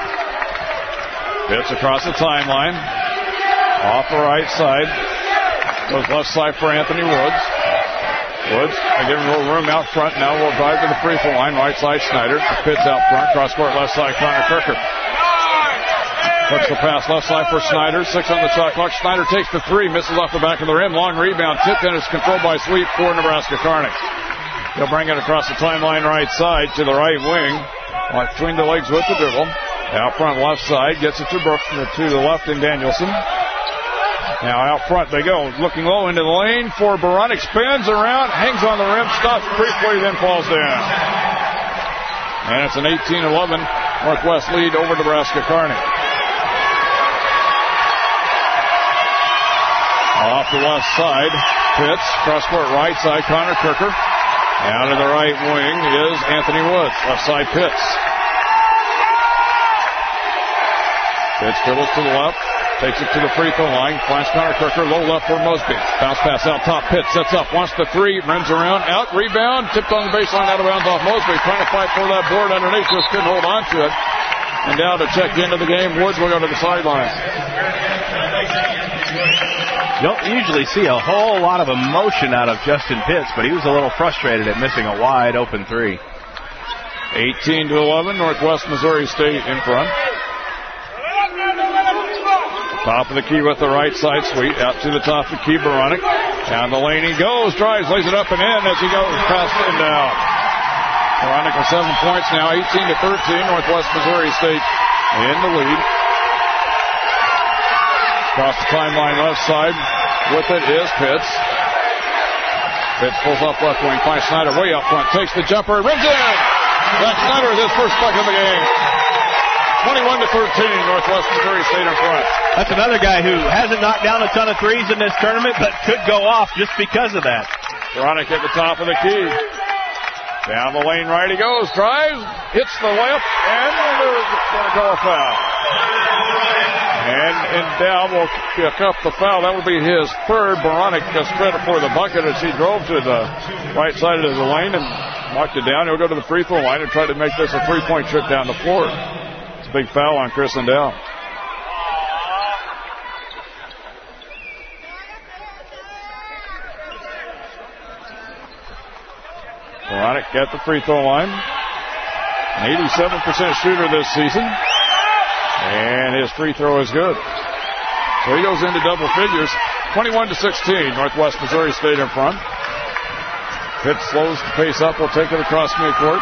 Pitts across the timeline. Off the right side. Goes left side for Anthony Woods. Woods, giving a little room out front. Now we'll drive to the free throw line. Right side, Snyder. Pitts out front. Cross court left side, Connor Kirker. Puts the pass left side for Snyder. 6 on the shot clock. Snyder takes the three. Misses off the back of the rim. Long rebound. Tipped in. It's controlled by Sweet for Nebraska Kearney. He'll bring it across the timeline right side to the right wing. Between the legs with the dribble. Out front left side. Gets it to the left in Danielson. Now out front they go. Looking low into the lane for Baranek. Spins around. Hangs on the rim. Stops briefly. Then falls down. And it's an 18-11 Northwest lead over Nebraska Kearney. Off the left side. Pitts. Cross court right side. Connor Kirker. Out of the right wing is Anthony Woods. Left side Pitts. Pitts dribbles to the left. Takes it to the free throw line. Finds Connor Kirker. Low left for Mosby. Bounce pass out top. Pitts sets up. Wants the three. Runs around. Out. Rebound. Tipped on the baseline. Out of bounds off Mosby. Trying to fight for that board underneath. Just couldn't hold on to it. And now to check into the game. Woods will go to the sideline. You don't usually see a whole lot of emotion out of Justin Pitts, but he was a little frustrated at missing a wide open three. 18-11, Northwest Missouri State in front. Top of the key with the right side Sweet. Out to the top of the key, Baranek. Down the lane he goes. Drives, lays it up and in as he goes past and down. Baranek with 7 points now, 18-13. Northwest Missouri State in the lead. Across the timeline left side. With it is Pitts. Pitts pulls up left wing. Finds Snyder way up front. Takes the jumper. Rims in. Zach Snyder with his first bucket of the game. 21-13. Northwest Missouri State in front. That's another guy who hasn't knocked down a ton of threes in this tournament, but could go off just because of that. Baranek at the top of the key. Down the lane right he goes. Drives. Hits the layup. And there's going to go a foul. And Dow will pick up the foul. That will be his third. Baranek gets credit for the bucket as he drove to the right side of the lane and knocked it down. He'll go to the free throw line and try to make this a three-point trip down the floor. It's a big foul on Chris Dow. Baranek at the free throw line. An 87% shooter this season. And his free throw is good. So he goes into double figures. 21-16. Northwest Missouri State in front. Pitts slows the pace up. Will take it across midcourt.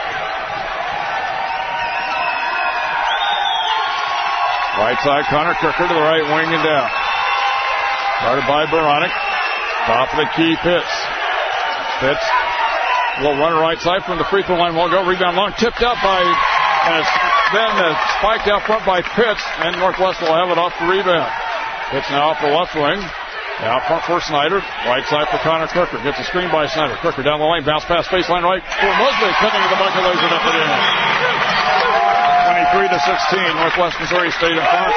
Right side, Connor Kirker to the right wing and down. Started by Baranek. Top of the key, Pitts. Pitts will run right side from the free throw line. Will go. Rebound long. Tipped out by... then spiked out front by Pitts, and Northwest will have it off the rebound. Pitts now off the left wing. Out front for Snyder. Right side for Connor Kirker. Gets a screen by Snyder. Kirker down the lane. Bounce pass baseline right for Mosby. Cutting to the bucket. Lays it up and in. 23-16, Northwest Missouri State in front.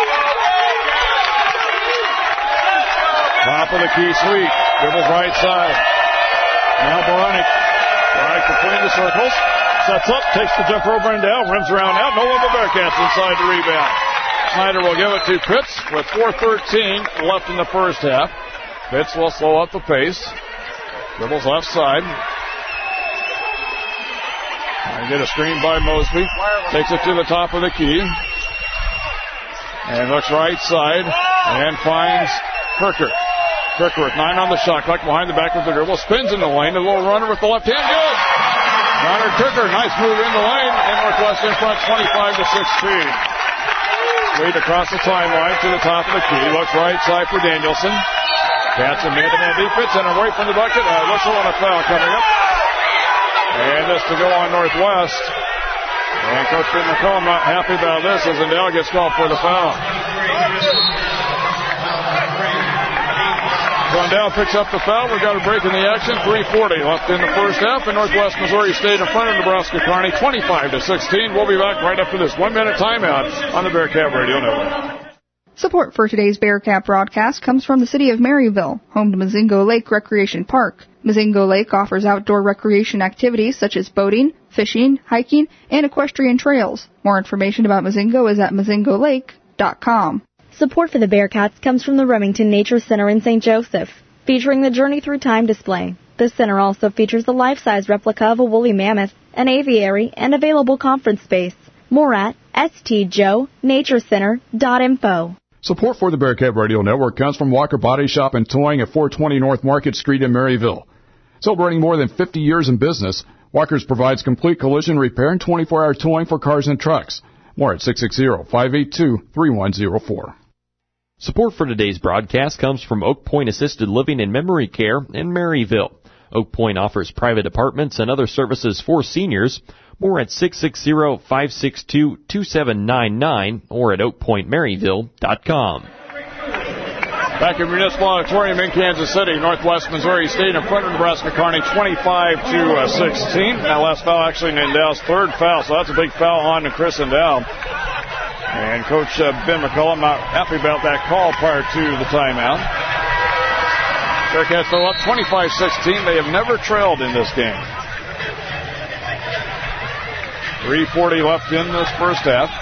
Top of the key sweep. Dribbles right side. Now Beranek. Beranek between the circles. Sets up, takes the jumper over and down, rims around out. No one but Bearcats inside the rebound. Snyder will give it to Pitts with 4:13 left in the first half. Pitts will slow up the pace. Dribbles left side. I get a screen by Mosby. Takes it to the top of the key. And looks right side and finds Kirker. Kirker with 9 on the shot clock behind the back with the dribble. Spins in the lane. A little runner with the left hand. Good! Connor Kirker, nice move in the lane. And Northwest in front 25-16. Lead across the timeline to the top of the key. Looks right side for Danielson. Cats in man-to-man defense and away from the bucket. A whistle and a foul coming up. And this to go on Northwest. And Coach Ben McCollum not happy about this as Endell gets called for the foul. Endell picks up the foul. We've got a break in the action. 3:40 left in the first half. And Northwest Missouri State in front of Nebraska Kearney 25-16. We'll be back right after this 1-minute timeout on the Bearcat Radio Network. Support for today's Bearcat broadcast comes from the city of Maryville, home to Mozingo Lake Recreation Park. Mozingo Lake offers outdoor recreation activities such as boating, fishing, hiking, and equestrian trails. More information about Mozingo is at mozingolake.com. Support for the Bearcats comes from the Remington Nature Center in St. Joseph, featuring the Journey Through Time display. The center also features a life-size replica of a woolly mammoth, an aviary, and available conference space. More at stjonaturecenter.info. Support for the Bearcat Radio Network comes from Walker Body Shop and Towing at 420 North Market Street in Maryville. Celebrating more than 50 years in business, Walker's provides complete collision repair and 24-hour towing for cars and trucks. More at 660-582-3104. Support for today's broadcast comes from Oak Point Assisted Living and Memory Care in Maryville. Oak Point offers private apartments and other services for seniors. More at 660-562-2799 or at oakpointmaryville.com. Back in Municipal Auditorium in Kansas City, Northwest Missouri State in front of Nebraska Kearney 25-16. That last foul actually Endell's third foul, so that's a big foul on to Chris Endell. And Coach Ben McCullum not happy about that call prior to the timeout. Bearcats though up 25-16. They have never trailed in this game. 3:40 left in this first half.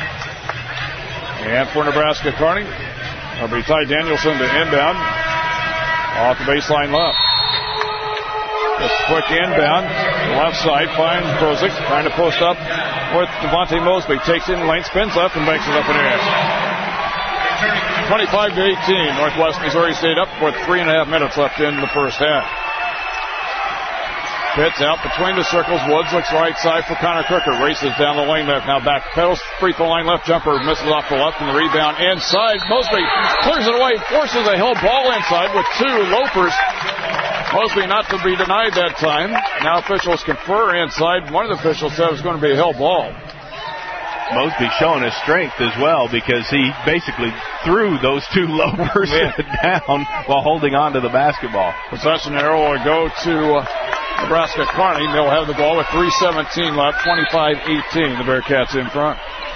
And for Nebraska Kearney, it'll be Ty Danielson to inbound. Off the baseline left. Just quick inbound. Left side finds Brozick trying to post up with Devontae Mosby. Takes it in lane, spins left, and banks it up in the air. 25-18. Northwest Missouri State up with 3.5 minutes left in the first half. Pitts out between the circles. Woods looks right side for Connor Kirker. Races down the lane left. Now back pedals. Free throw line left jumper. Misses off the left and the rebound inside. Mosby clears it away. Forces a held ball inside with 2 loafers. Mosby not to be denied that time. Now officials confer inside. One of the officials said it was going to be a held ball. Mosby showing his strength as well because he basically threw those 2 loafers down while holding on to the basketball. Possession arrow will go to Nebraska Kearney. They'll have the ball with 3:17 left, 25-18. The Bearcats in front.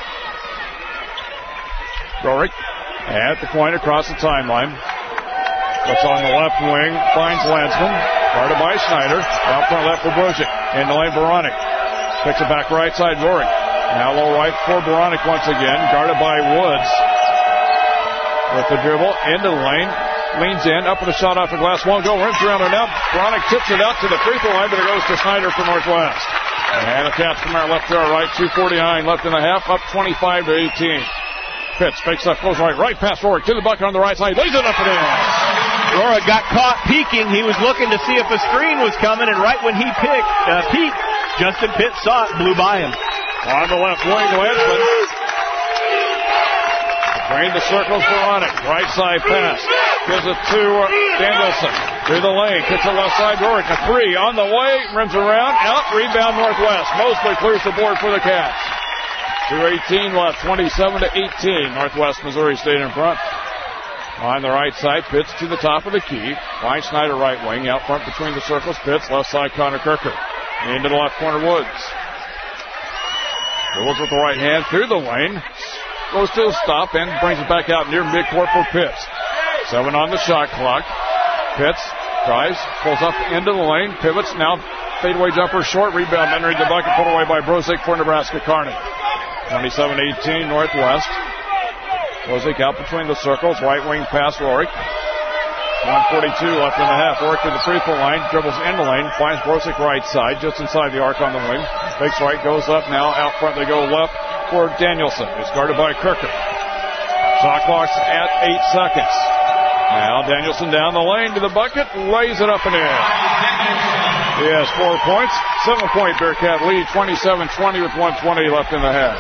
Rorick at the point across the timeline. Looks on the left wing, finds Landsman. Guarded by Snyder. Out front left for Brozick. In the lane, Beranek. Picks it back right side, Rorick. Now low right for Beranek once again. Guarded by Woods. With the dribble into the lane. Leans in, up with a shot off the glass, won't go, rims around it now. Beranek tips it out to the free throw line, but it goes to Snyder for Northwest. And the Cats from our left to our right, 2:49 left in the half, up 25-18. Pitts fakes up, goes right past Rorick to the bucket on the right side, lays it up and in. Rorick got caught peeking. He was looking to see if a screen was coming, and right when he peeked, Justin Pitts saw it, blew by him. On the left wing, Landsman. Between the circles, Beranek, right side pass. Gives it to Danielson. Through the lane. Kicks it left side. Rorick. A 3 on the way. Rims around. Out. Rebound Northwest. Mosley clears the board for the Cats. 2:18 left. 27-18. Northwest Missouri State in front. On the right side. Pitts to the top of the key. Finds Snyder right wing. Out front between the circles. Pitts. Left side Connor Kirker. Into the left corner Woods. Dribbles with the right hand through the lane. Goes to a stop and brings it back out near midcourt for Pitts. 7 on the shot clock. Pitts drives, pulls up into the lane, pivots, now fadeaway jumper short, rebound underneath the bucket, put away by Brosick for Nebraska Kearney. 27-18 Northwest. Brosick out between the circles, right wing pass Rorick. 1:42 left in the half. Rorick to the free throw line, dribbles in the lane, finds Brosick right side, just inside the arc on the wing. Fakes right, goes up, now out front they go left for Danielson. He's guarded by Kirker. Shot clock's at 8 seconds. Now Danielson down the lane to the bucket, lays it up and in. He has 4 points, 7-point Bearcat lead, 27-20 with 1:20 left in the half.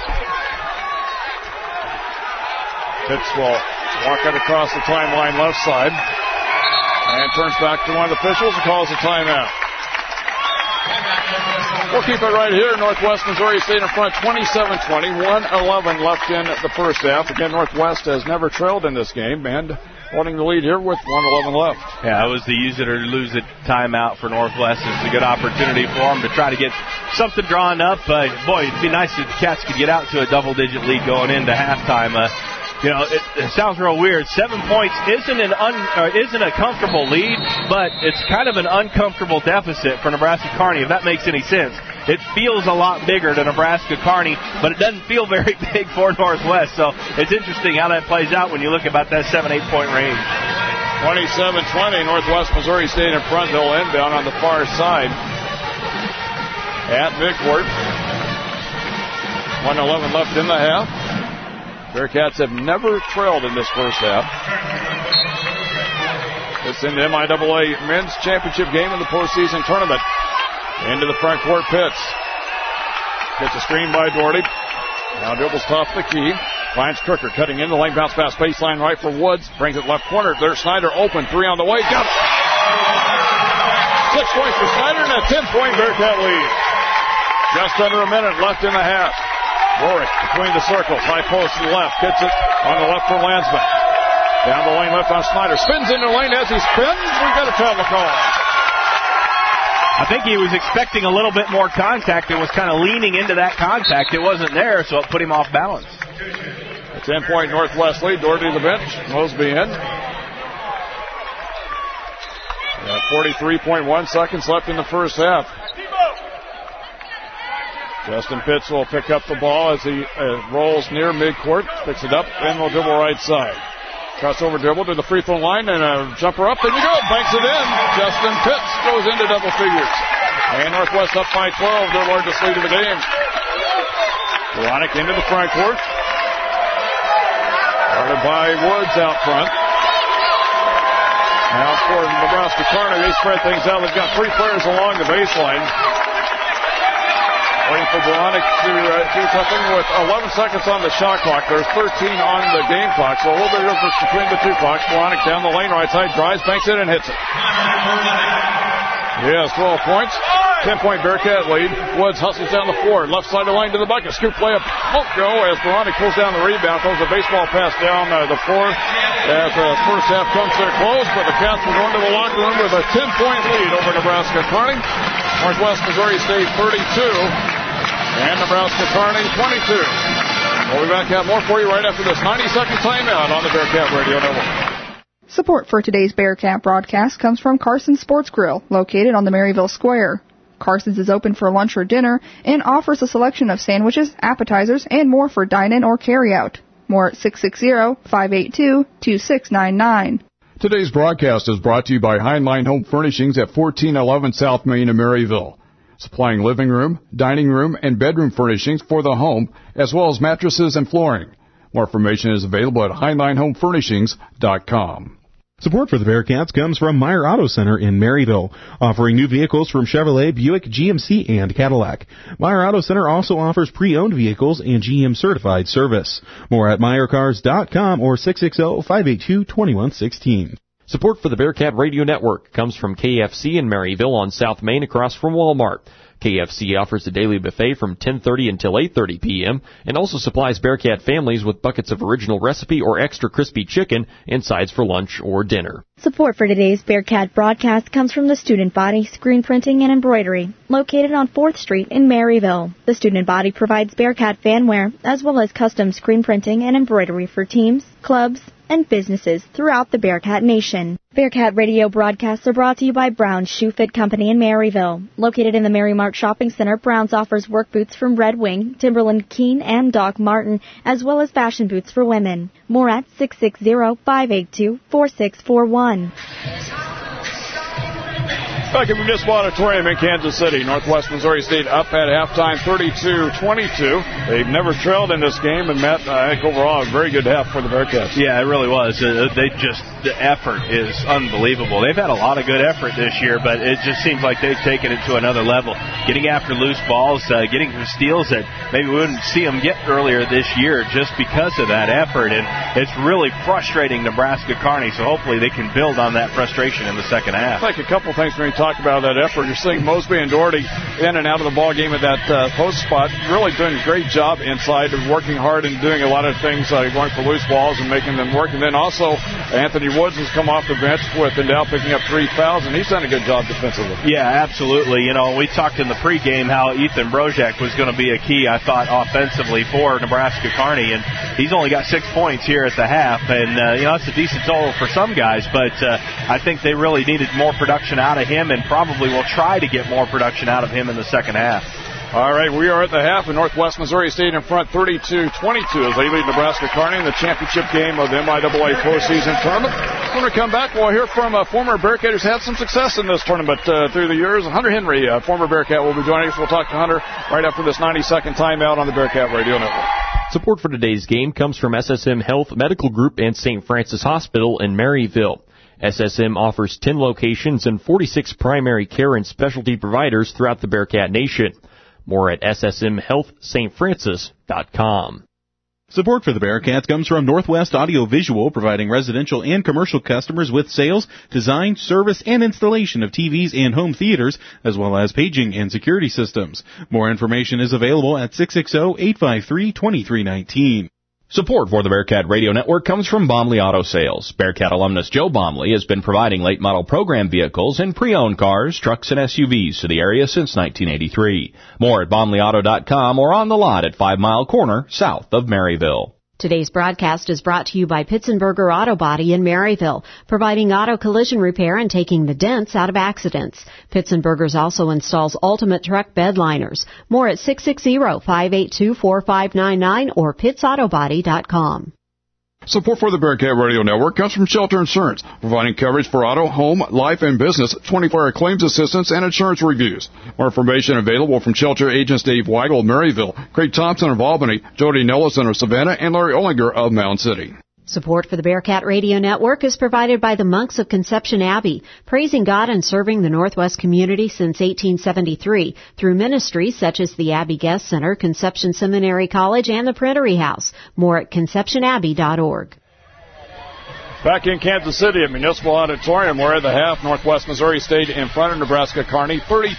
Pitts will walk it across the timeline left side and turns back to one of the officials and calls a timeout. We'll keep it right here. Northwest Missouri State in front 27-20, 1:11 left in the first half. Again, Northwest has never trailed in this game and holding the lead here with 1:11 left. Yeah, it was the use it or lose it timeout for Northwest. It's a good opportunity for them to try to get something drawn up. But, boy, it'd be nice if the Cats could get out to a double-digit lead going into halftime. It sounds real weird. 7 points isn't a comfortable lead, but it's kind of an uncomfortable deficit for Nebraska Kearney, if that makes any sense. It feels a lot bigger to Nebraska Kearney, but it doesn't feel very big for Northwest. So it's interesting how that plays out when you look about that 7-8 point range. 27-20, Northwest Missouri State in front. They'll inbound on the far side at midcourt. 1:11 left in the half. Bearcats have never trailed in this first half. It's in the MIAA Men's Championship game in the postseason tournament. Into the front court, Pitts. Gets a screen by Doherty. Now dribbles top of the key. Finds Crooker cutting in the lane, bounce pass baseline right for Woods. Brings it left corner. There's Snyder open. 3 on the way. Got it. 6 points for Snyder and a 10-point Bearcat lead. Just under a minute left in the half. Rorick between the circles. High post to the left. Gets it on the left for Landsman. Down the lane left on Snyder. Spins into the lane as he spins. We've got a travel call. I think he was expecting a little bit more contact and was kind of leaning into that contact. It wasn't there, so it put him off balance. A 10-point Northwest lead. Doherty to the bench. Mosby in. 43.1 seconds left in the first half. Justin Pitts will pick up the ball as he rolls near midcourt. Picks it up and will dribble right side. Crossover dribble to the free throw line and a jumper up. There you go. Banks it in. Justin Pitts goes into double figures. And Northwest up by 12, their largest lead of the game. Veronic into the front court. Guarded by Woods out front. Now for Nebraska Kearney, they spread things out. They've got 3 players along the baseline. Waiting for Veronic to do something with 11 seconds on the shot clock. There's 13 on the game clock, so a little bit of difference between the 2 clocks. Veronic down the lane, right side, drives, banks it, and hits it. Yes, 12 points. 10-point Bearcat lead. Woods hustles down the floor. Left side of the lane to the bucket. Scoop layup. Won't go as Veronic pulls down the rebound. Throws a baseball pass down the floor as the first half comes to a close. But the Cats will go into the locker room with a 10-point lead over Nebraska Kearney. Northwest Missouri State 32 and Nebraska Kearney 22. We'll be back to have more for you right after this 90-second timeout on the Bearcat Radio Network. Support for today's Bearcat broadcast comes from Carson's Sports Grill, located on the Maryville Square. Carson's is open for lunch or dinner and offers a selection of sandwiches, appetizers, and more for dine-in or carry-out. More at 660-582-2699. Today's broadcast is brought to you by Heinlein Home Furnishings at 1411 South Main in Maryville. Supplying living room, dining room, and bedroom furnishings for the home, as well as mattresses and flooring. More information is available at HeinleinHomeFurnishings.com. Support for the Bearcats comes from Meyer Auto Center in Maryville, offering new vehicles from Chevrolet, Buick, GMC, and Cadillac. Meyer Auto Center also offers pre-owned vehicles and GM-certified service. More at MeyerCars.com or 660-582-2116. Support for the Bearcat Radio Network comes from KFC in Maryville on South Main across from Walmart. KFC offers a daily buffet from 10:30 until 8:30 p.m. and also supplies Bearcat families with buckets of original recipe or extra crispy chicken and sides for lunch or dinner. Support for today's Bearcat broadcast comes from the Student Body Screen Printing and Embroidery, located on 4th Street in Maryville. The Student Body provides Bearcat fanwear, as well as custom screen printing and embroidery for teams, clubs, and businesses throughout the Bearcat Nation. Bearcat radio broadcasts are brought to you by Brown's Shoe Fit Company in Maryville. Located in the Mary Mart Shopping Center, Brown's offers work boots from Red Wing, Timberland Keen, and Doc Martin, as well as fashion boots for women. More at 660-582-4641. Back at Municipal Auditorium in Kansas City, Northwest Missouri State up at halftime, 32-22. They've never trailed in this game, and Matt, I think overall a very good half for the Bearcats. Yeah, it really was. The effort is unbelievable. They've had a lot of good effort this year, but it just seems like they've taken it to another level. Getting after loose balls, getting steals that maybe we wouldn't see them get earlier this year just because of that effort, and it's really frustrating Nebraska Kearney, so hopefully they can build on that frustration in the second half. I think a couple things when you talk about that effort. You're seeing Mosby and Doherty in and out of the ball game at that post spot, really doing a great job inside and working hard and doing a lot of things, going for loose balls and making them work. And then also Anthony Woods has come off the bench with and now picking up 3 fouls, and he's done a good job defensively. Yeah, absolutely. You know, we talked in the pregame how Ethan Brozak was going to be a key, I thought, offensively for Nebraska Kearney, and he's only got 6 points here at the half, and that's a decent total for some guys, but I think they really needed more production out of him, and probably will try to get more production out of him in the second half. All right, we are at the half, and Northwest Missouri State in front 32-22 as they lead Nebraska Kearney in the championship game of the MIAA postseason tournament. When we come back, we'll hear from a former Bearcat who's had some success in this tournament through the years. Hunter Henry, former Bearcat, will be joining us. We'll talk to Hunter right after this 90-second timeout on the Bearcat Radio Network. Support for today's game comes from SSM Health Medical Group and St. Francis Hospital in Maryville. SSM offers 10 locations and 46 primary care and specialty providers throughout the Bearcat Nation. More at ssmhealthstfrancis.com. Support for the Bearcats comes from Northwest Audio Visual, providing residential and commercial customers with sales, design, service, and installation of TVs and home theaters, as well as paging and security systems. More information is available at 660-853-2319. Support for the Bearcat Radio Network comes from Bomley Auto Sales. Bearcat alumnus Joe Bomley has been providing late model program vehicles and pre-owned cars, trucks, and SUVs to the area since 1983. More at BomleyAuto.com or on the lot at 5 Mile Corner, south of Maryville. Today's broadcast is brought to you by Pitzenberger Auto Body in Maryville, providing auto collision repair and taking the dents out of accidents. Pitzenberger's also installs ultimate truck bed liners. More at 660-582-4599 or pitsautobody.com. Support for the Bearcat Radio Network comes from Shelter Insurance, providing coverage for auto, home, life, and business, 24-hour claims assistance, and insurance reviews. More information available from Shelter agents Dave Weigel of Maryville, Craig Thompson of Albany, Jody Nellison of Savannah, and Larry Ollinger of Mound City. Support for the Bearcat Radio Network is provided by the Monks of Conception Abbey, praising God and serving the Northwest community since 1873 through ministries such as the Abbey Guest Center, Conception Seminary College, and the Printery House. More at conceptionabbey.org. Back in Kansas City at Municipal Auditorium, we're at the half. Northwest Missouri Stayed in front of Nebraska Kearney,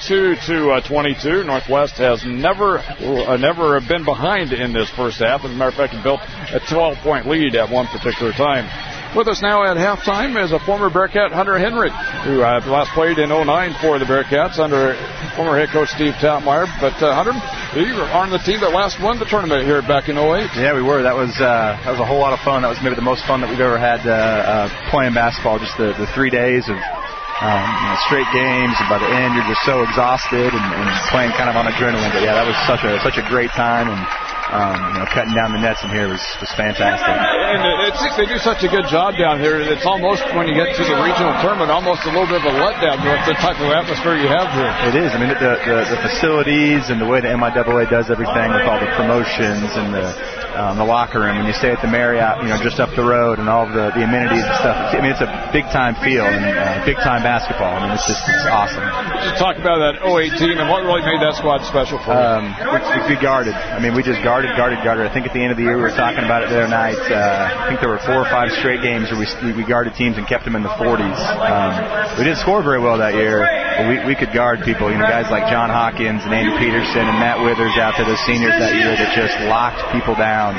32-22. Northwest has never been behind in this first half. As a matter of fact, it built a 12-point lead at one particular time. With us now at halftime is a former Bearcat, Hunter Henry, who last played in 2009 for the Bearcats under former head coach Steve Tautmeyer. But Hunter, you were on the team that last won the tournament here back in 2008. Yeah, we were. That was a whole lot of fun. That was maybe the most fun that we've ever had playing basketball. Just the 3 days of straight games, and by the end you're just so exhausted and playing kind of on adrenaline. But yeah, that was such a great time, and cutting down the nets in here was fantastic. And it seems they do such a good job down here. It's almost, when you get to the regional tournament, almost a little bit of a letdown with the type of atmosphere you have here. It is. I mean, the facilities and the way the MIAA does everything with all the promotions and the locker room. When you stay at the Marriott, just up the road, and all of the amenities and stuff. I mean, it's a big-time feel and big-time basketball. I mean, it's awesome. Just talk about that 2008 team and what really made that squad special for you. We guarded. I mean, we just guarded. I think at the end of the year, we were talking about it the other night. I think there were 4 or 5 straight games where we guarded teams and kept them in the 40s. We didn't score very well that year, we could guard people. Guys like John Hawkins and Andy Peterson and Matt Withers out there, those seniors that year that just locked people down.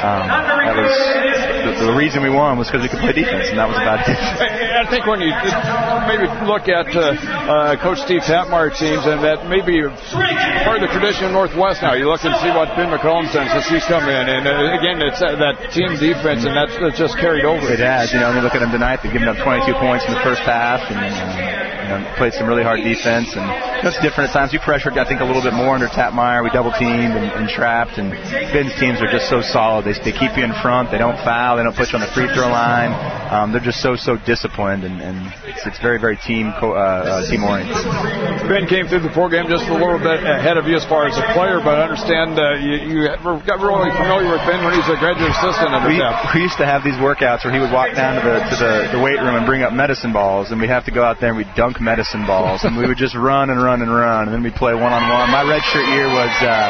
That was the reason we won was because we could play defense, and that was about it. I think when you maybe look at Coach Steve Tatmeyer teams, and that maybe part of the tradition of Northwest now, you look and see what Ben McCollum's done since he's come in, and again, it's that team defense, and that's just carried over. It has. You look at them tonight, they've given up 22 points in the first half, and played some really hard defense, and that's different at times. We pressured, I think, a little bit more under Tatmeyer. We double-teamed and trapped, and Ben's teams are just so solid. They keep you in front. They don't foul. They don't put you on the free throw line. They're just so disciplined, and it's very, very team-oriented. Ben came through the program just a little bit ahead of you as far as a player, but I understand you got really familiar with Ben when he was a graduate assistant at the We used to have these workouts where he would walk down to the weight room and bring up medicine balls, and we'd have to go out there and we'd dunk medicine balls, and we would just run, and then we'd play one-on-one. My redshirt year was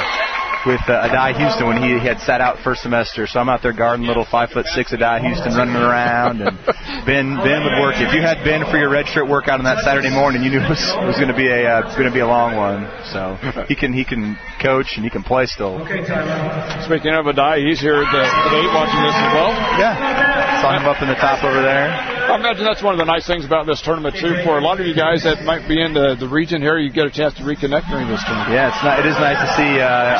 with Adai Houston when he had sat out first semester, so I'm out there guarding little 5'6" Adai Houston running around, and Ben would work. If you had Ben for your redshirt workout on that Saturday morning, you knew it was going to be a long one. So he can coach and he can play still. Speaking of Adai, he's here today watching this as well. Yeah, saw him up in the top over there. I imagine that's one of the nice things about this tournament, too. For a lot of you guys that might be in the region here, you get a chance to reconnect during this tournament. Yeah, it is nice to see.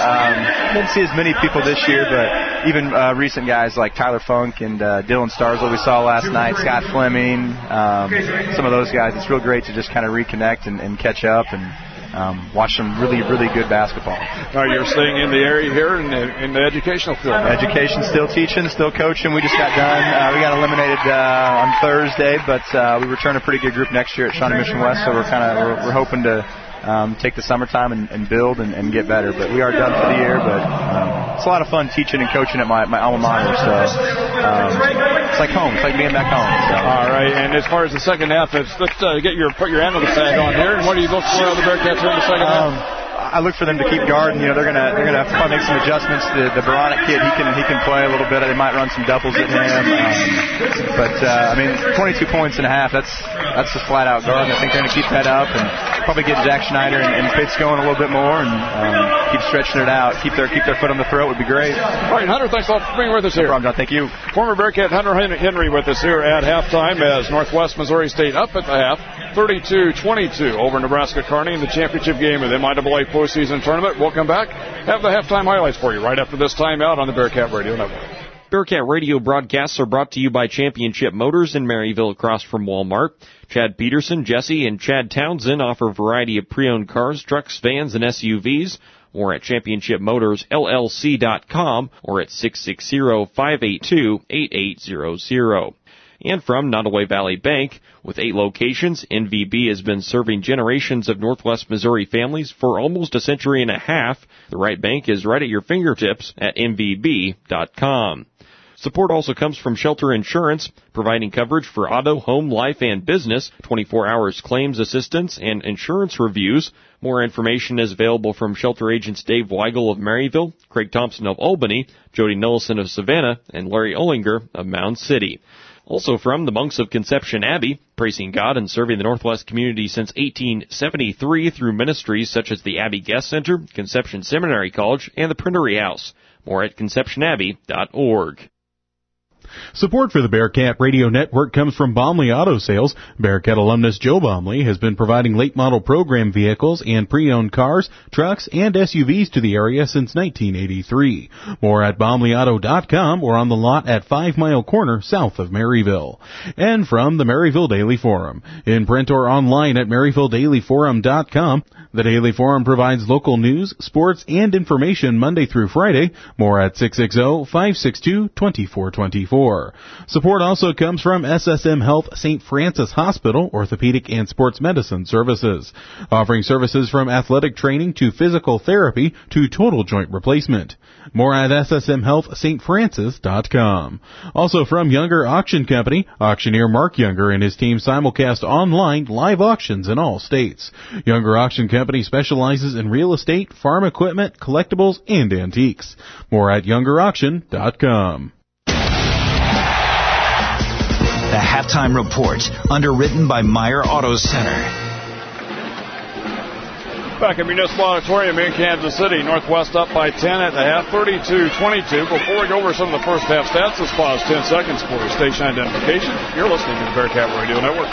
Didn't see as many people this year, but even recent guys like Tyler Funk and Dylan Starzl we saw last night, Scott Fleming, some of those guys. It's real great to just kind of reconnect and catch up and watch some really, really good basketball. You're staying in the area here in the educational field. Education, still teaching, still coaching. We just got done. We got eliminated on Thursday, but we return a pretty good group next year at Shawnee Mission West, so we're hoping to take the summertime and build and get better. But we are done for the year, but it's a lot of fun teaching and coaching at my alma mater, so it's like home. It's like being back home. So. All right, and as far as the second half, let's put your end of the tag on here, and what do you look for the Bearcats here in the second half? I look for them to keep guarding. They're gonna have to probably make some adjustments. The Veronic kid, he can play a little bit. They might run some doubles at him. But 22 points and a half. That's just flat out guard. I think they're gonna keep that up and probably get Zach Schneider and Fitz going a little bit more and keep stretching it out. Keep their foot on the throat would be great. All right, Hunter, thanks a lot for being with us here. No problem, John. Thank you. Former Bearcat Hunter Henry with us here at halftime as Northwest Missouri State up at the half, 32-22 over Nebraska Kearney in the championship game of the MIAA postseason tournament. We'll come back, have the halftime highlights for you right after this timeout on the Bearcat Radio Network. Bearcat Radio broadcasts are brought to you by Championship Motors in Maryville across from Walmart. Chad Peterson, Jesse, and Chad Townsend offer a variety of pre-owned cars, trucks, vans, and SUVs. More at ChampionshipMotorsLLC.com or at 660-582-8800. And from Nottoway Valley Bank, with 8 locations, NVB has been serving generations of Northwest Missouri families for almost a century and a half. The right bank is right at your fingertips at NVB.com. Support also comes from Shelter Insurance, providing coverage for auto, home, life, and business, 24 hours claims assistance, and insurance reviews. More information is available from Shelter agents Dave Weigel of Maryville, Craig Thompson of Albany, Jody Nullison of Savannah, and Larry Ollinger of Mound City. Also from the Monks of Conception Abbey, praising God and serving the Northwest community since 1873 through ministries such as the Abbey Guest Center, Conception Seminary College, and the Printery House. More at conceptionabbey.org. Support for the Bearcat Radio Network comes from Baumley Auto Sales. Bearcat alumnus Joe Baumley has been providing late model program vehicles and pre-owned cars, trucks, and SUVs to the area since 1983. More at BaumleyAuto.com or on the lot at 5 Mile Corner south of Maryville. And from the Maryville Daily Forum. In print or online at MaryvilleDailyForum.com. The Daily Forum provides local news, sports, and information Monday through Friday. More at 660-562-2424. Support also comes from SSM Health St. Francis Hospital, Orthopedic and Sports Medicine Services, offering services from athletic training to physical therapy to total joint replacement. More at ssmhealthstfrancis.com. Also from Younger Auction Company, auctioneer Mark Younger and his team simulcast online live auctions in all states. Younger Auction Company specializes in real estate, farm equipment, collectibles, and antiques. More at youngerauction.com. The Halftime Report, underwritten by Meyer Auto Center. Back at Municipal Auditorium in Kansas City, Northwest up by 10 at the half, 32-22. Before we go over some of the first half stats, let's pause 10 seconds for station identification. You're listening to the Bearcat Radio Network.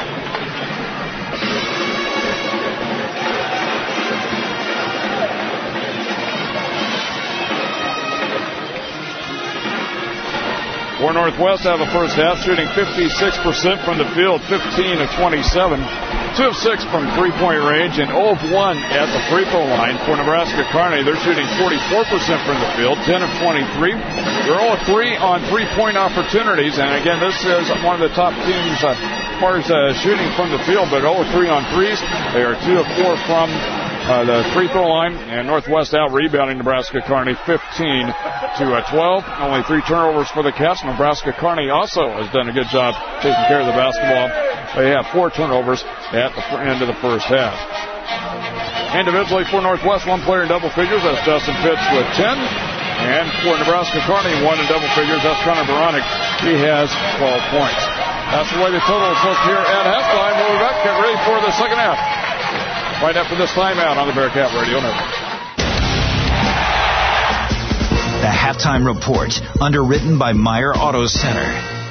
For Northwest have a first half, shooting 56% from the field, 15 of 27. 2 of 6 from three-point range, and 0 of 1 at the free throw line. For Nebraska Kearney, they're shooting 44% from the field, 10 of 23. They're 0 of 3 on three-point opportunities, and again, this is one of the top teams as far as shooting from the field, but 0 of 3 on threes. They are 2 of 4 from the free throw line, and Northwest out rebounding Nebraska Kearney 15 to 12. Only 3 turnovers for the Cats. Nebraska Kearney also has done a good job taking care of the basketball. They have 4 turnovers at the end of the first half. Individually for Northwest, one player in double figures. That's Justin Pitts with 10. And for Nebraska Kearney, one in double figures. That's Connor Baranek. He has 12 points. That's the way the totals look here at halftime. We'll be back. Get ready for the second half. Right after this timeout on the Bearcat Radio Network. The Halftime Report, underwritten by Meyer Auto Center.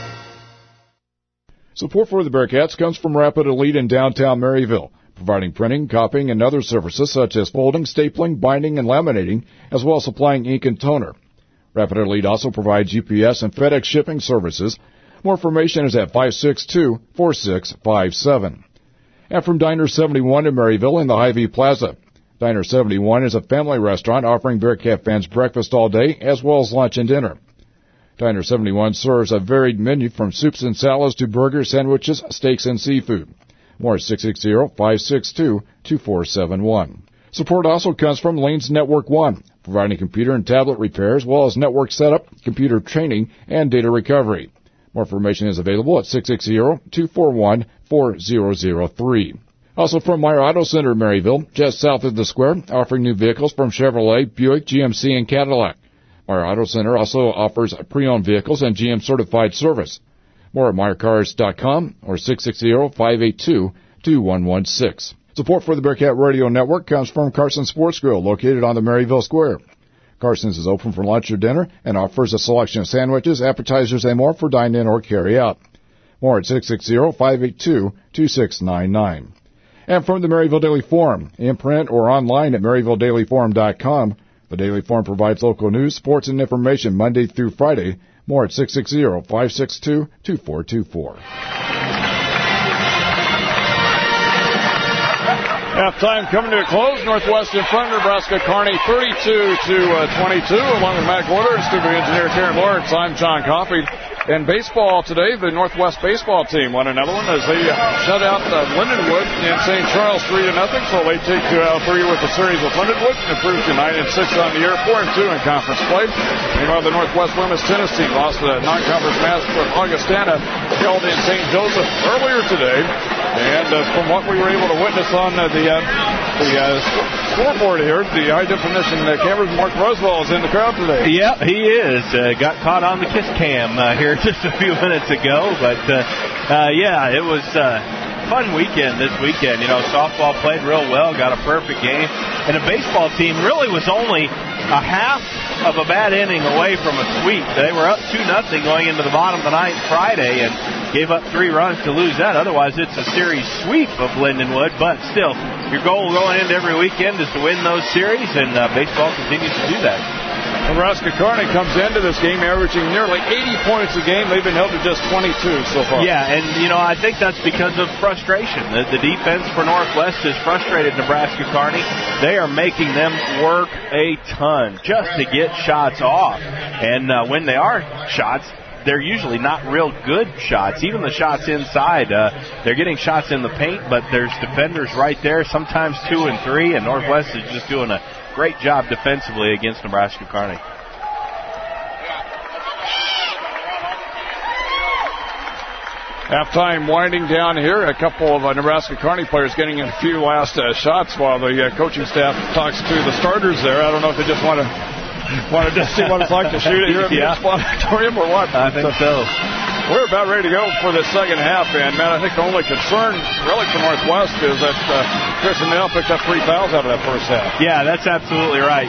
Support for the Bearcats comes from Rapid Elite in downtown Maryville, providing printing, copying, and other services such as folding, stapling, binding, and laminating, as well as supplying ink and toner. Rapid Elite also provides UPS and FedEx shipping services. More information is at 562-4657. And from Diner 71 in Maryville in the Hy-Vee Plaza. Diner 71 is a family restaurant offering Bearcat fans breakfast all day as well as lunch and dinner. Diner 71 serves a varied menu from soups and salads to burgers, sandwiches, steaks, and seafood. More at 660-562-2471. Support also comes from Lanes Network One, providing computer and tablet repair as well as network setup, computer training, and data recovery. More information is available at 660-241-4003. Also from Meyer Auto Center in Maryville, just south of the square, offering new vehicles from Chevrolet, Buick, GMC, and Cadillac. Meyer Auto Center also offers pre-owned vehicles and GM certified service. More at MeyerCars.com or 660-582-2116. Support for the Bearcat Radio Network comes from Carson's Sports Grill, located on the Maryville Square. Carson's is open for lunch or dinner and offers a selection of sandwiches, appetizers, and more for dine-in or carry-out. More at 660-582-2699. And from the Maryville Daily Forum, in print or online at MaryvilleDailyForum.com, the Daily Forum provides local news, sports, and information Monday through Friday. More at 660-562-2424. Halftime coming to a close. Northwest in front of Nebraska Kearney 32-22. Along with Matt Gorder and studio engineer Karen Lawrence, I'm John Coffey. In baseball today, the Northwest baseball team won another one as they shut out Lindenwood in St. Charles 3-0. So they take 2 out of 3 with the series with Lindenwood and improve to 9-6 on the year, 4-2 in conference play. Meanwhile, the Northwest women's tennis team lost the non-conference match with Augustana held in St. Joseph earlier today. And from what we were able to witness on the scoreboard here, the high-definition cameras, Mark Roosevelt is in the crowd today. Yeah, he is. Got caught on the kiss cam here just a few minutes ago. But, yeah, it was a fun weekend this weekend. You know, softball played real well, got a perfect game. And the baseball team really was only a half of a bad inning away from a sweep. They were up 2-0 going into the bottom of the ninth Friday and gave up 3 runs to lose that. Otherwise, it's a series sweep of Lindenwood. But still, your goal going into every weekend is to win those series, and baseball continues to do that. Nebraska Kearney comes into this game averaging nearly 80 points a game. They've been held to just 22 so far. Yeah, and, you know, I think that's because of frustration. The defense for Northwest has frustrated Nebraska Kearney. They are making them work a ton just to get shots off. And when they are shots, they're usually not real good shots. Even the shots inside, they're getting shots in the paint, but there's defenders right there, sometimes 2 and 3, and Northwest is just doing a great job defensively against Nebraska Kearney. Halftime winding down here. A couple of Nebraska Kearney players getting a few last shots while the coaching staff talks to the starters there. I don't know if they just want to see what it's like to shoot it here at the Municipal Auditorium or what. I think so. We're about ready to go for the second half, and, Matt, I think the only concern really for Northwest is that Chris Annell picked up 3 fouls out of that first half. Yeah, that's absolutely right.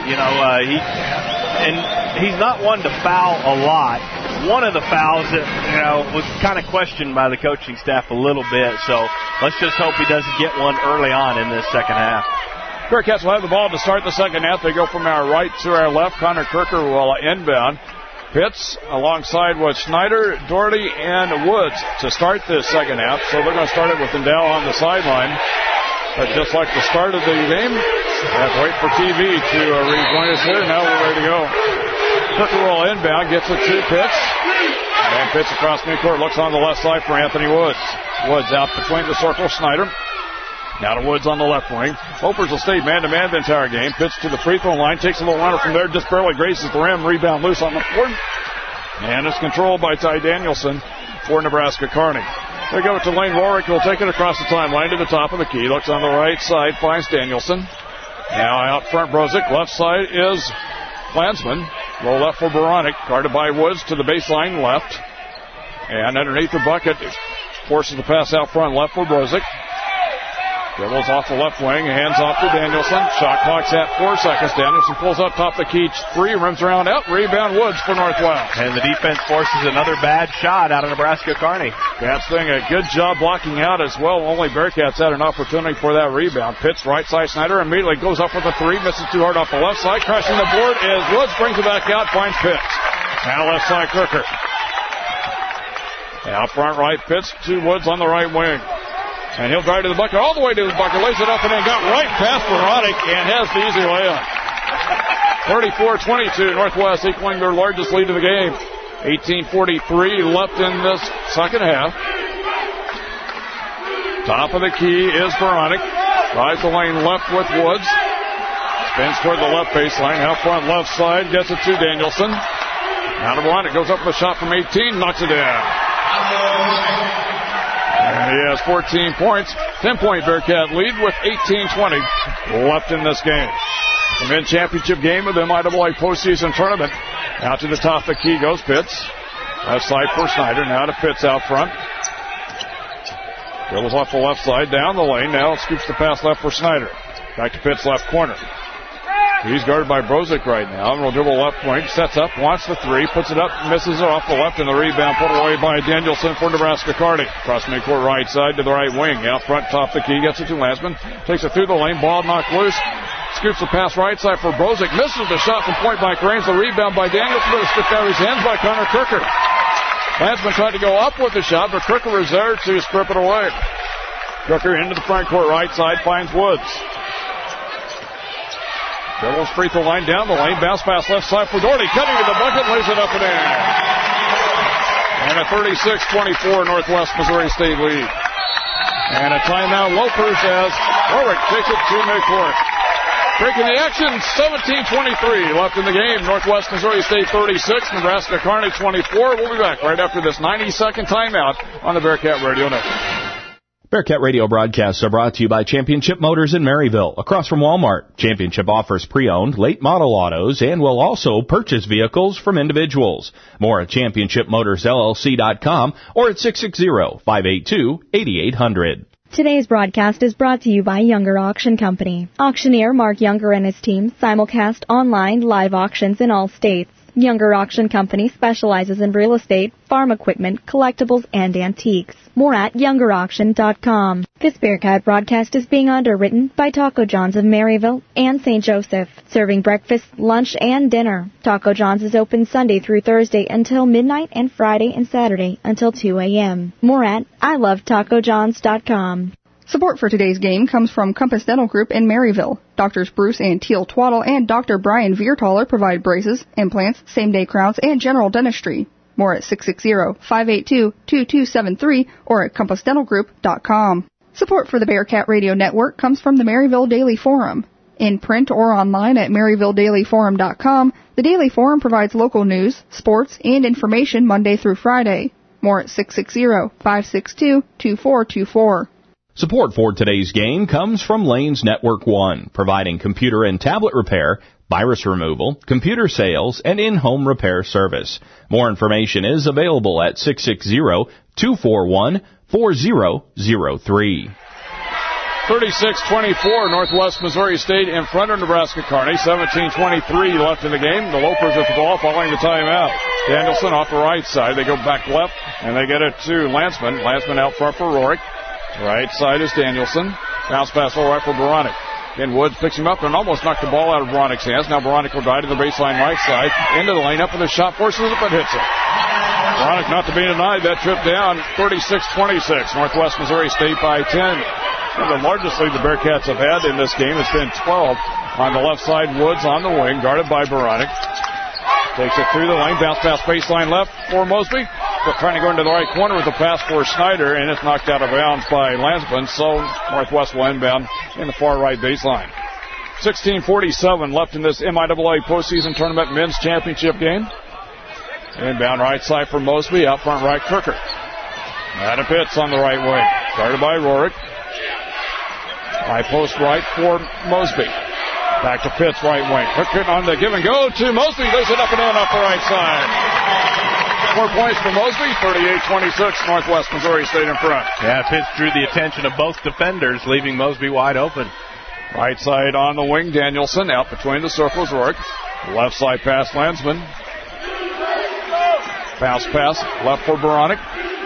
He's not one to foul a lot. One of the fouls that, was kind of questioned by the coaching staff a little bit, so let's just hope he doesn't get one early on in this second half. Bearcats will have the ball to start the second half. They go from our right to our left. Connor Kirker will inbound. Pitts alongside with Schneider, Doherty, and Woods to start this second half. So they're going to start it with Endow on the sideline. But just like the start of the game, we have to wait for TV to rejoin us here. Now we're ready to go. Kirker will inbound, gets it to Pitts. And Pitts across midcourt, looks on the left side for Anthony Woods. Woods out between the circle, Schneider. Now to Woods on the left wing. Hopers will stay man-to-man the entire game. Pitts to the free throw line. Takes a little runner from there. Just barely graces the rim. Rebound loose on the floor. And it's controlled by Ty Danielson for Nebraska Kearney. They go to Lane Warwick. He'll take it across the timeline to the top of the key. Looks on the right side. Finds Danielson. Now out front Brozick. Left side is Klansman. Roll left for Beranek. Guarded by Woods to the baseline left. And underneath the bucket. Forces the pass out front left for Brozick. Dribbles off the left wing, hands off to Danielson. Shot clock's at 4 seconds. Danielson pulls up top the key, 3, rims around out. Rebound Woods for Northwest. And the defense forces another bad shot out of Nebraska Kearney. Pats doing a good job blocking out as well. Only Bearcats had an opportunity for that rebound. Pitts right side, Snyder immediately goes up with a 3, misses too hard off the left side. Crashing the board is Woods, brings it back out, finds Pitts. Now left side Kirker. Out front right, Pitts to Woods on the right wing. And he'll drive to the bucket, all the way to the bucket, lays it up and then got right past Beranek and has the easy layup. 34-22, Northwest equaling their largest lead of the game. 18:43 left in this second half. Top of the key is Beranek. Drives the lane left with Woods. Spins toward the left baseline, out front left side, gets it to Danielson. Now to Beranek, goes up with a shot from 18, knocks it down. And he has 14 points, 10-point Bearcat lead with 18:20 left in this game. The men's championship game of the MIAA postseason tournament. Out to the top of the key goes Pitts. Left side for Schneider, now to Pitts out front. Dribbles off the left side, down the lane, now scoops the pass left for Schneider. Back to Pitts left corner. He's guarded by Brozick right now. Will dribble left wing, sets up, wants the 3, puts it up, misses it off the left, and the rebound put away by Danielson for Nebraska Kearney. Cross midcourt right side to the right wing. Out front, top the key, gets it to Lansman. Takes it through the lane, ball knocked loose. Scoops the pass right side for Brozick. Misses the shot from point blank range. The rebound by Danielson, but it's stripped out of his hands by Connor Kirker. Lansman tried to go up with the shot, but Kirker was there to strip it away. Kirker into the front court right side, finds Woods. Dribbles free throw line down the lane. Bounce pass left side for Doherty. Cutting to the bucket. Lays it up and in. And a 36-24 Northwest Missouri State lead. And a timeout Lopers as Warwick takes it to midcourt. Breaking the action. 17-23 left in the game. Northwest Missouri State 36. Nebraska Kearney 24. We'll be back right after this 90-second timeout on the Bearcat Radio Network. Bearcat Radio broadcasts are brought to you by Championship Motors in Maryville, across from Walmart. Championship offers pre-owned, late model autos, and will also purchase vehicles from individuals. More at ChampionshipMotorsLLC.com or at 660-582-8800. Today's broadcast is brought to you by Younger Auction Company. Auctioneer Mark Younger and his team simulcast online live auctions in all states. Younger Auction Company specializes in real estate, farm equipment, collectibles, and antiques. More at YoungerAuction.com. This Bearcat broadcast is being underwritten by Taco John's of Maryville and St. Joseph, serving breakfast, lunch, and dinner. Taco John's is open Sunday through Thursday until midnight and Friday and Saturday until 2 a.m. More at ILoveTacoJohns.com. Support for today's game comes from Compass Dental Group in Maryville. Doctors Bruce and Teal Twaddle and Dr. Brian Viertaler provide braces, implants, same-day crowns, and general dentistry. More at 660-582-2273 or at compassdentalgroup.com. Support for the Bearcat Radio Network comes from the Maryville Daily Forum. In print or online at MaryvilleDailyForum.com, the Daily Forum provides local news, sports, and information Monday through Friday. More at 660-562-2424. Support for today's game comes from Lanes Network One, providing computer and tablet repair, virus removal, computer sales, and in-home repair service. More information is available at 660-241-4003. 36-24, Northwest Missouri State in front of Nebraska Kearney. 17-23 left in the game. The Lopers with the ball following the timeout. Danielson off the right side. They go back left, and they get it to Landsman. Landsman out front for Rorick. Right side is Danielson. Bounce pass all right for Beranek. Then Woods picks him up and almost knocked the ball out of Beranik's hands. Now Beranek will drive to the baseline right side. Into the lane, up with a shot, forces it, but hits it. Beranek not to be denied that trip down. 36-26. Northwest Missouri State by 10. The largest lead the Bearcats have had in this game has been 12. On the left side, Woods on the wing, guarded by Beranek. Takes it through the lane, bounce pass baseline left for Mosby. But trying to go into the right corner with the pass for Snyder, and it's knocked out of bounds by Landsman. So Northwest will inbound in the far right baseline. 16:47 left in this MIAA postseason tournament men's championship game. Inbound right side for Mosby, out front right Kirker. Adam Pitts on the right wing, guarded by Rorick. High post right for Mosby. Back to Pitts, right wing. Quick on the give and go to Mosby. Lays it up and in off the right side. 4 points for Mosby. 38-26. Northwest Missouri State in front. Yeah, Pitts drew the attention of both defenders, leaving Mosby wide open. Right side on the wing. Danielson out between the circles. Rourke. Left side pass Landsman. Bounce pass left for Beranek.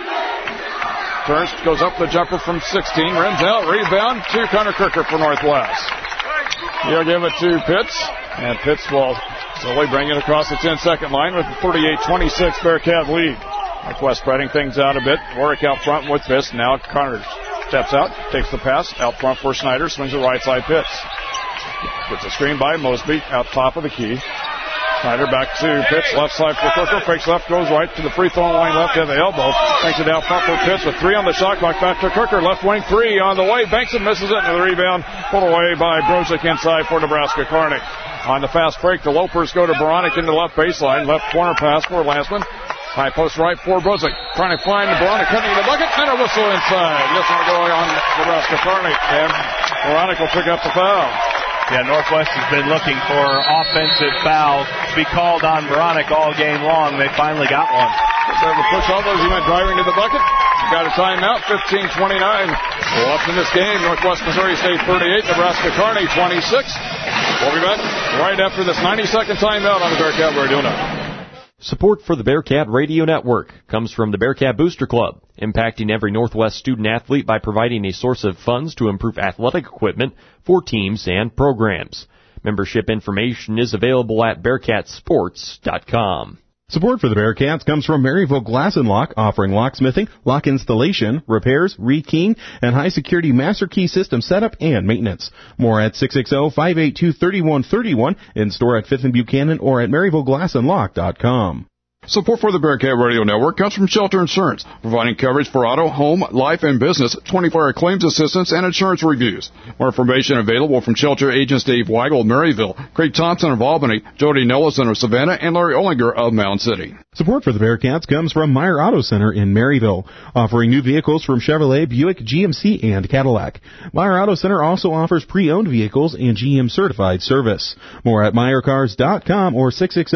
Turns, goes up the jumper from 16, rims out, rebound to Connor Kirker for Northwest. He'll give it to Pitts, and Pitts will slowly bring it across the 10-second line with a 38-26 Bearcat lead. Northwest spreading things out a bit. Warwick out front with this. Now Connor steps out, takes the pass, out front for Snyder, swings the right side Pitts. Gets a screen by Mosby, out top of the key. Snyder back to Pitts, left side for Kirker, fakes left, goes right to the free throw line left at the elbow. Banks it out front for Pitts with 3 on the shot clock, back to Kirker, left wing 3 on the way. Banks it, misses it, and the rebound pulled away by Brozick inside for Nebraska Kearney. On the fast break, the Lopers go to Beranek into the left baseline, left corner pass for Landsman. High post right for Brozick, trying to find Beranek cutting the bucket, and a whistle inside. This one going on Nebraska Kearney, and Beranek will pick up the foul. Yeah, Northwest has been looking for offensive fouls to be called on Beranek all game long. They finally got one. So the push all those, he went driving to the bucket. Got a timeout, 15-29. Left in this game, Northwest Missouri State 38, Nebraska Kearney 26. We'll be back right after this 90-second timeout on the Bearcat Radio Network. Support for the Bearcat Radio Network comes from the Bearcat Booster Club, impacting every Northwest student-athlete by providing a source of funds to improve athletic equipment for teams and programs. Membership information is available at BearcatSports.com. Support for the Bearcats comes from Maryville Glass & Lock, offering locksmithing, lock installation, repairs, rekeying, and high-security master key system setup and maintenance. More at 660-582-3131, in store at 5th and Buchanan or at MaryvilleGlassandLock.com. Support for the Bearcat Radio Network comes from Shelter Insurance, providing coverage for auto, home, life, and business, 24-hour claims assistance, and insurance reviews. More information available from Shelter agents Dave Weigel of Maryville, Craig Thompson of Albany, Jody Nellison of Savannah, and Larry Ollinger of Mound City. Support for the Bearcats comes from Meyer Auto Center in Maryville, offering new vehicles from Chevrolet, Buick, GMC, and Cadillac. Meyer Auto Center also offers pre-owned vehicles and GM-certified service. More at MeyerCars.com or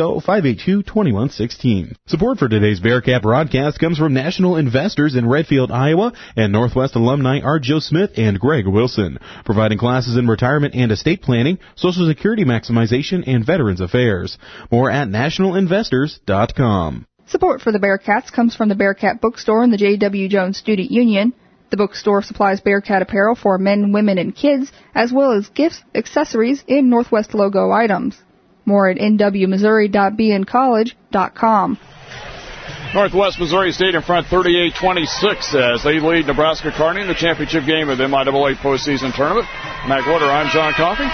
660-582-2116. Support for today's Bearcat broadcast comes from National Investors in Redfield, Iowa, and Northwest alumni are Joe Smith and Greg Wilson, providing classes in retirement and estate planning, Social Security maximization, and Veterans Affairs. More at nationalinvestors.com. Support for the Bearcats comes from the Bearcat Bookstore and the J.W. Jones Student Union. The bookstore supplies Bearcat apparel for men, women, and kids, as well as gifts, accessories, and Northwest logo items. More at nwmissouri.bncollege.com. Northwest Missouri State in front 38-26 as they lead Nebraska Kearney in the championship game of the MIAA postseason tournament. Matt Glitter, I'm John Coffey.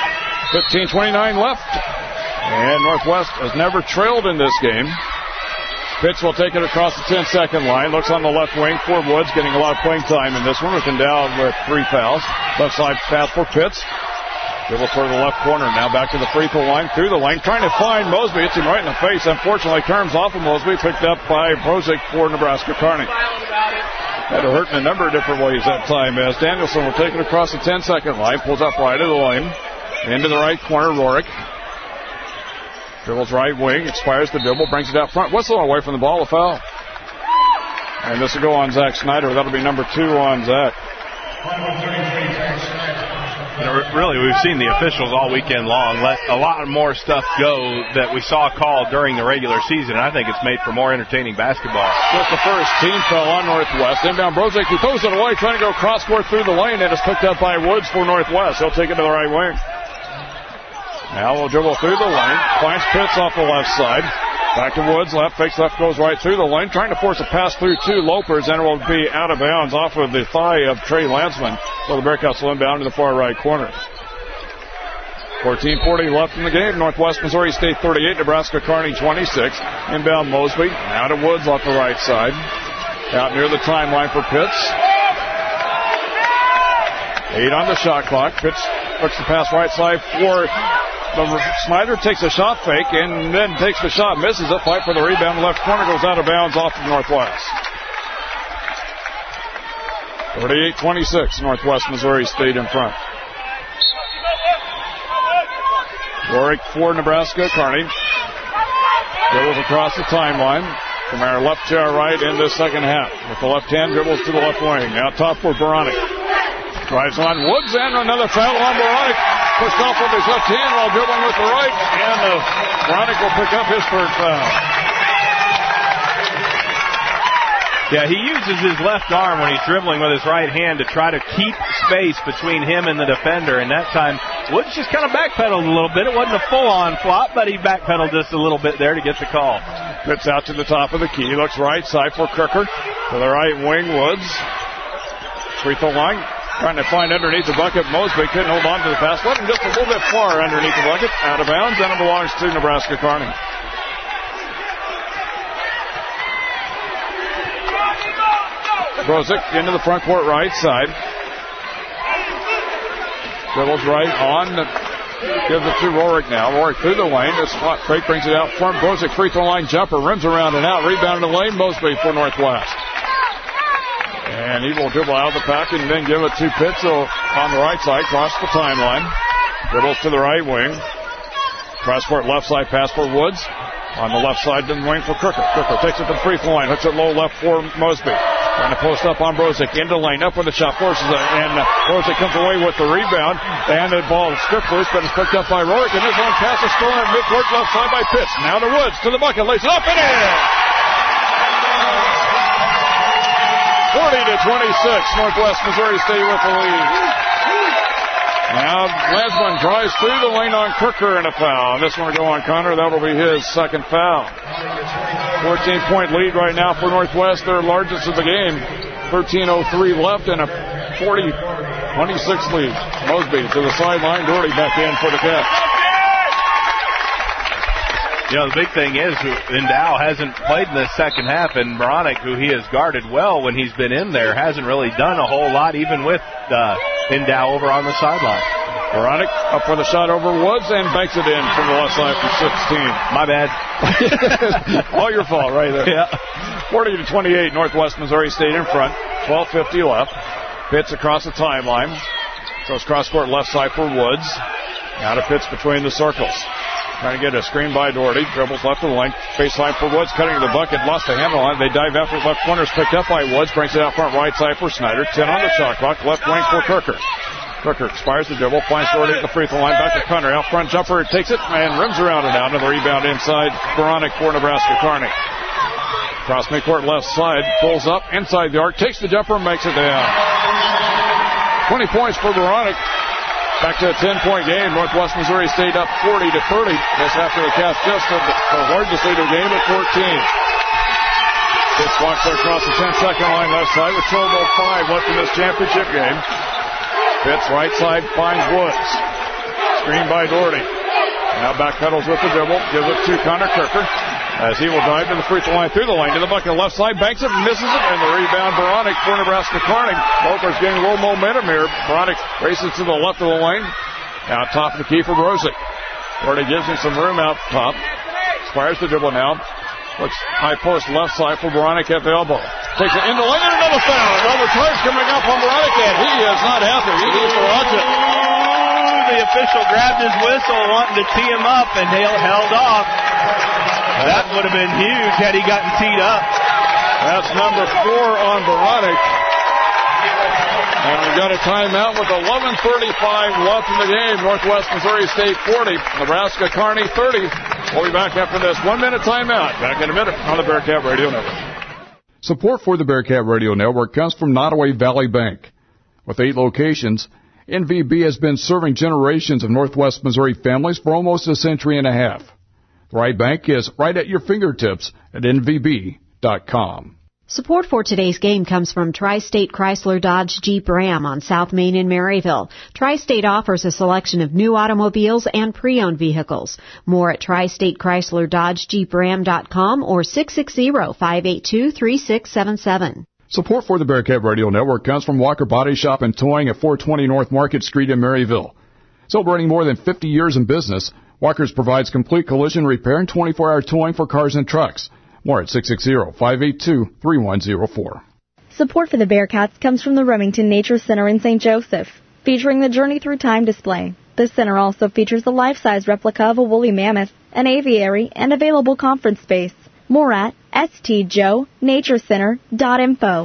15:29 left. And Northwest has never trailed in this game. Pitts will take it across the 10-second line. Looks on the left wing for Woods, getting a lot of playing time in this one. With down with 3 fouls. Left side pass for Pitts. Dribble toward the left corner. Now back to the free throw line. Through the lane. Trying to find Mosby. Hits him right in the face. Unfortunately, turns off of Mosby. Picked up by Brozick for Nebraska Kearney. Had to hurt in a number of different ways that time as Danielson will take it across the 10-second line. Pulls up right of the lane. Into the right corner. Rorick. Dribbles right wing, expires the dribble, brings it out front. Whistle away from the ball, a foul. And this will go on Zach Snyder. That'll be number 2 on Zach. Really, we've seen the officials all weekend long let a lot more stuff go that we saw called during the regular season, and I think it's made for more entertaining basketball. Just the first team foul on Northwest. Inbound Brozick, he throws it away, trying to go cross-court through the lane, and it's picked up by Woods for Northwest. He'll take it to the right wing. Now we'll dribble through the lane, finds Pitts off the left side. Back to Woods, left, fakes left, goes right through the lane, trying to force a pass through 2 Lopers, and it will be out of bounds off of the thigh of Trey Landsman. So the Bearcats will inbound to the far right corner. 14:40 left in the game. Northwest Missouri State 38, Nebraska Kearney 26. Inbound Mosby, now to Woods off the right side. Out near the timeline for Pitts. 8 on the shot clock. Pitts looks the pass right side for Snyder, takes a shot fake and then takes the shot, misses it. Fight for the rebound. Left corner goes out of bounds off of Northwest. 38-26, Northwest Missouri State in front. Warwick for Nebraska Kearney. Dribbles across the timeline from our left to our right in this second half. With the left hand, dribbles to the left wing. Now top for Beranek. Drives on Woods and another foul on Beranek. Pushed off with his left hand while dribbling with the right. And Beranek will pick up his first foul. Yeah, he uses his left arm when he's dribbling with his right hand to try to keep space between him and the defender. And that time, Woods just kind of backpedaled a little bit. It wasn't a full-on flop, but he backpedaled just a little bit there to get the call. Fits out to the top of the key. Looks right side for Crooker. To the right wing, Woods. Free throw line. Trying to find underneath the bucket. Mosby couldn't hold on to the pass. Went just a little bit far underneath the bucket. Out of bounds, and it belongs to Nebraska Kearney. Brozick into the front court right side. Dribbles right on. Gives it to Rorick now. Rorick through the lane. This spot fake brings it out front. Brozick free throw line jumper. Rims around and out. Rebound in the lane. Mosby for Northwest. And he will dribble out of the pack and then give it to Pitts on the right side. Cross the timeline. Dribbles to the right wing. Cross court left side pass for Woods. On the left side, then wing for Crooker. Crooker takes it to the free throw line. Hooks it low left for Mosby. Trying to post up on Brozick. Into lane. Up with the shot. Forces it. And Brozick comes away with the rebound. And the ball is stripped loose, but it's picked up by Rorick. And this one pass is thrown at midcourt left side by Pitts. Now to Woods. To the bucket. Lays it up and in. 40-26. Northwest Missouri State with the lead. Now Landsman drives through the lane on Crooker and a foul. This one will go on Connor. That'll be his second foul. 14-point lead right now for Northwest, their largest of the game. 13:03 left and a 40-26 lead. Mosby to the sideline. Doherty back in for the catch. You know, the big thing is Endow hasn't played in the second half, and Beranek, who he has guarded well when he's been in there, hasn't really done a whole lot, even with Endow over on the sideline. Beranek up for the shot over Woods and banks it in from the left side for 16. My bad. All your fault right there. Yeah. 40-28, Northwest Missouri State in front. 12:50 left. Pitts across the timeline. Goes cross court left side for Woods. Now to Pitts between the circles. Trying to get a screen by Doherty. Dribbles left of the lane. Baseline for Woods. Cutting to the bucket. Lost the handle on it. They dive after left corner. Picked up by Woods. Brings it out front right side for Snyder. 10 on the shot clock. Left wing for Crooker. Crooker expires the dribble. Finds Doherty at the free throw line. Back to Connor. Out front jumper. Takes it and rims around and out. And the rebound inside. Beranek for Nebraska Kearney. Cross midcourt left side. Pulls up inside the arc. Takes the jumper and makes it down. 20 points for Beranek. Back to a 10-point game. Northwest Missouri State up 40-30. This after the Cats just the largest lead of the game at 14. Pitts walks across the 10-second line left side with 12:05 left in this championship game. Pitts right side finds Woods. Screen by Doherty. Now backpedals with the dribble. Gives it to Connor Crooker as he will drive to the free throw line through the lane to the bucket left side. Banks it, misses it, and the rebound Beranek for Nebraska Kearney. Lopers getting a little momentum here. Beranek races to the left of the lane. Now top of the key for Brozick. Doherty gives him some room out top. Fires the dribble now. Looks high post left side for Beranek at the elbow. Takes it into the lane and another foul. Robert Charge coming up on Beranek, and he is not happy. He needs to watch it. The official grabbed his whistle wanting to tee him up, and Hale held off. That would have been huge had he gotten teed up. That's number 4 on Veronic. And we've got a timeout with 11:35 left in the game. Northwest Missouri State 40, Nebraska Kearney 30. We'll be back after this 1-minute timeout. Back in a minute on the Bearcat Radio Network. Support for the Bearcat Radio Network comes from Nottoway Valley Bank. With 8 locations, NVB has been serving generations of Northwest Missouri families for almost a century and a half. The right bank is right at your fingertips at NVB.com. Support for today's game comes from Tri-State Chrysler Dodge Jeep Ram on South Main in Maryville. Tri-State offers a selection of new automobiles and pre-owned vehicles. More at Tri-State Chrysler Dodge Jeep Ram.com or 660-582-3677. Support for the Bearcat Radio Network comes from Walker Body Shop and Towing at 420 North Market Street in Maryville. Celebrating more than 50 years in business, Walker's provides complete collision repair and 24-hour towing for cars and trucks. More at 660-582-3104. Support for the Bearcats comes from the Remington Nature Center in St. Joseph, featuring the Journey Through Time display. The center also features a life-size replica of a woolly mammoth, an aviary, and available conference space. More at stjoenaturecenter.info.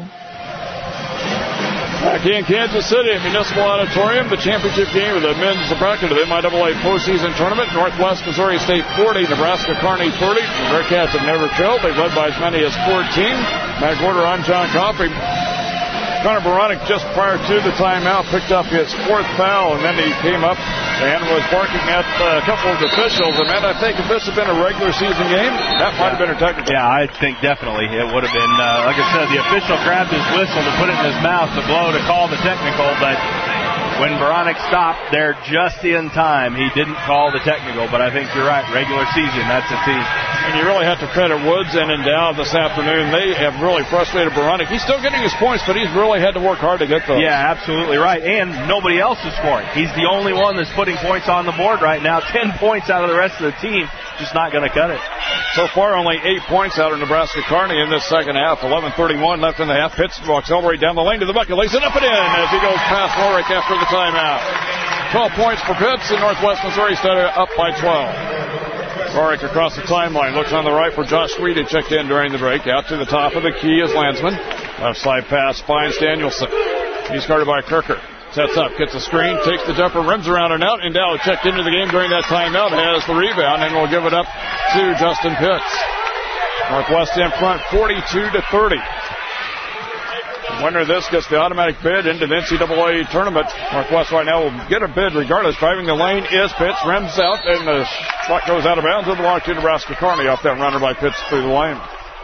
Back in Kansas City at Municipal Auditorium, the championship game of the men's bracket of the MIAA postseason tournament. Northwest Missouri State 40, Nebraska Kearney 30. The Bearcats have never trailed. They've led by as many as 14. Matt Gorder, I'm John Coffey. Connor Veronic, just prior to the timeout, picked up his 4th foul, and then he came up and was barking at a couple of officials. And, man, I think if this had been a regular season game, that might have been a technical. Yeah, I think definitely it would have been. Like I said, the official grabbed his whistle to put it in his mouth to blow to call the technical, but when Veronic stopped there just in time, he didn't call the technical. But I think you're right, regular season, that's a team. And you really have to credit Woods and Endow this afternoon. They have really frustrated Veronic. He's still getting his points, but he's really had to work hard to get those. Yeah, absolutely right. And nobody else is scoring. He's the only one that's putting points on the board right now. 10 points out of the rest of the team. Just not going to cut it. So far, only 8 points out of Nebraska Kearney in this second half. 11:31 left in the half. Pitts walks all the way down the lane to the bucket. Lays it up and in as he goes past Warwick after the timeout. 12 points for Pitts, and Northwest Missouri State up by 12. Warwick across the timeline. Looks on the right for Josh Sweet, who checked in during the break. Out to the top of the key is Landsman. Left side pass finds Danielson. He's guarded by Kirker. Sets up, gets a screen, takes the jumper, rims around and out, and Dow checked into the game during that timeout, has the rebound, and will give it up to Justin Pitts. Northwest in front, 42-30. The winner of this gets the automatic bid into the NCAA tournament. Northwest right now will get a bid regardless. Driving the lane is Pitts, rims out, and the shot goes out of bounds. It'll belong to Nebraska Kearney off that runner by Pitts through the lane.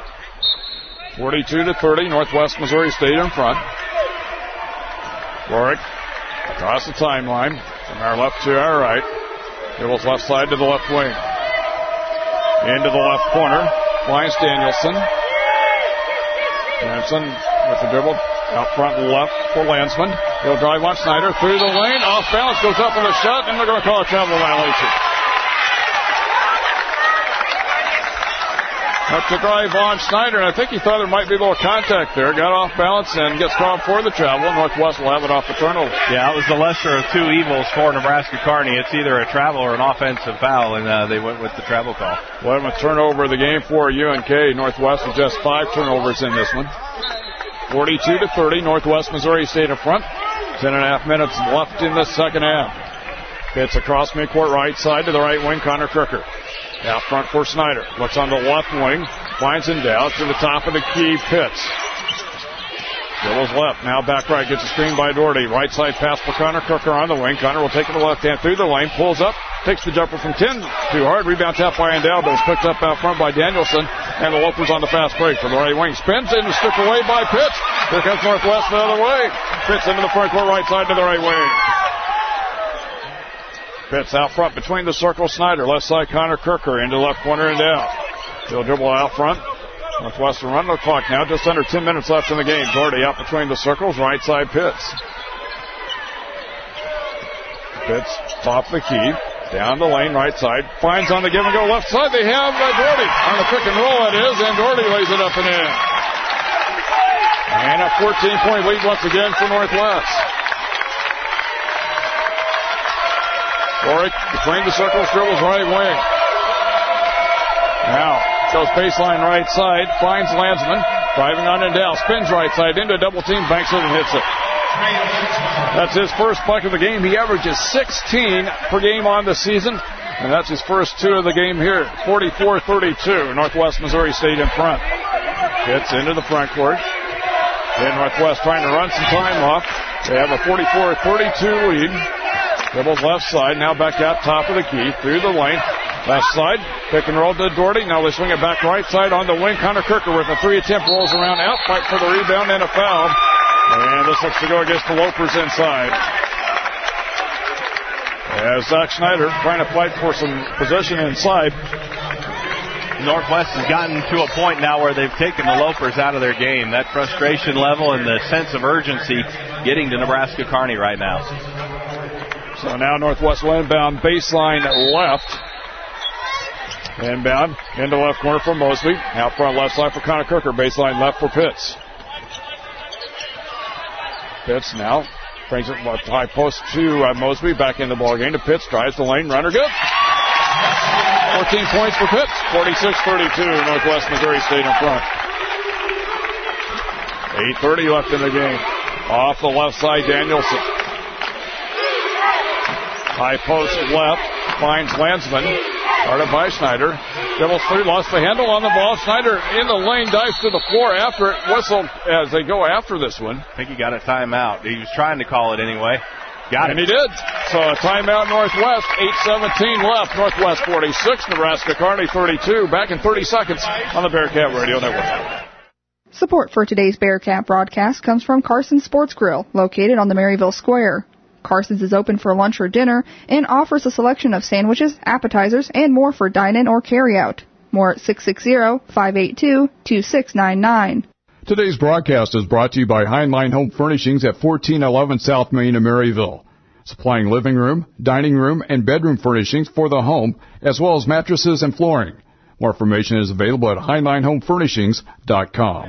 42-30, Northwest Missouri State in front. Warwick across the timeline from our left to our right. Dribbles left side to the left wing. Into the left corner. Finds Danielson. Danielson with the dribble out front left for Landsman. He'll drive on Snyder through the lane. Off balance, goes up with a shot, and they're going to call a travel violation. Up to drive on Snyder, and I think he thought there might be a little contact there. Got off balance and gets called for the travel. Northwest will have it off the turnover. Yeah, it was the lesser of two evils for Nebraska Kearney. It's either a travel or an offensive foul, and they went with the travel call. 11th turnover of the game for UNK. Northwest with just 5 turnovers in this one. 42-30, Northwest Missouri State in front. 10.5 minutes left in the second half. Pitts across midcourt right side to the right wing, Connor Kirker. Out front for Snyder. Looks on the left wing. Finds Endow to the top of the key. Pitts. Dribbles left. Now back right. Gets a screen by Doherty. Right side pass for Connor Kirker on the wing. Connor will take it to the left hand through the lane. Pulls up. Takes the jumper from 10. Too hard. Rebound tap by Endow, but it's picked up out front by Danielson. And the Lopers on the fast break for the right wing. Spins in and stripped away by Pitts. Here comes Northwest the other way. Pitts into the front court right side to the right wing. Pitts out front between the circle. Snyder. Left side Connor Kirker into the left corner and down. He'll dribble out front. Northwestern run the clock now. Just under 10 minutes left in the game. Doherty out between the circles. Right side Pitts. Pitts top the key. Down the lane right side. Finds on the give and go left side. They have Doherty on the pick and roll it is. And Doherty lays it up and in. And a 14-point lead once again for Northwest. Rorick between the circles, dribbles right wing. Now goes baseline right side, finds Landsman, driving on Endell, spins right side into a double team, banks it and hits it. That's his first bucket of the game. He averages 16 per game on the season, and that's his first two of the game here. 44-32, Northwest Missouri State in front. Gets into the front court. And Northwest trying to run some time off. They have a 44-32 lead. Dribbles left side, now back out top of the key, through the lane. Left side, pick and roll to Doherty. Now they swing it back right side on the wing. Connor Kirker with a 3 attempt, rolls around out, fight for the rebound and a foul. And this looks to go against the Lopers inside. As Zach Schneider trying to fight for some position inside. Northwest has gotten to a point now where they've taken the Lopers out of their game. That frustration level and the sense of urgency getting to Nebraska Kearney right now. So now Northwest will inbound baseline left. Inbound into left corner for Mosby. Out front left side for Connor Kirker. Baseline left for Pitts. Pitts now brings it left high post to Mosby. Back in the ball game to Pitts. Drives the lane. Runner good. 14 points for Pitts. 46-32. Northwest Missouri State in front. 8:30 left in the game. Off the left side, Danielson. High post left. Finds Landsman. Started by Schneider. Dribbles through, lost the handle on the ball. Schneider in the lane, dives to the floor after it. Whistled as they go after this one. I think he got a timeout. He was trying to call it anyway. Got it. And he did. So a timeout Northwest. 8:17 left. Northwest 46, Nebraska Kearney 32. Back in 30 seconds on the Bearcat Radio Network. Support for today's Bearcat broadcast comes from Carson's Sports Grill, located on the Maryville Square. Carson's is open for lunch or dinner and offers a selection of sandwiches, appetizers, and more for dine-in or carry-out. More at 660-582-2699. Today's broadcast is brought to you by Heinlein Home Furnishings at 1411 South Main in Maryville. Supplying living room, dining room, and bedroom furnishings for the home, as well as mattresses and flooring. More information is available at HeinleinHomeFurnishings.com.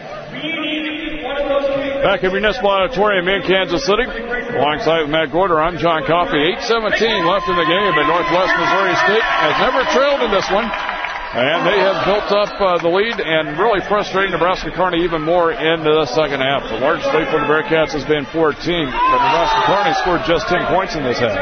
Back at Municipal Auditorium in Kansas City. Alongside with Matt Gorder, I'm John Coffey. 8:17 left in the game, but Northwest Missouri State has never trailed in this one. And they have built up the lead and really frustrating Nebraska Kearney even more into the second half. The largest lead for the Bearcats has been 14, but Nebraska Kearney scored just 10 points in this half.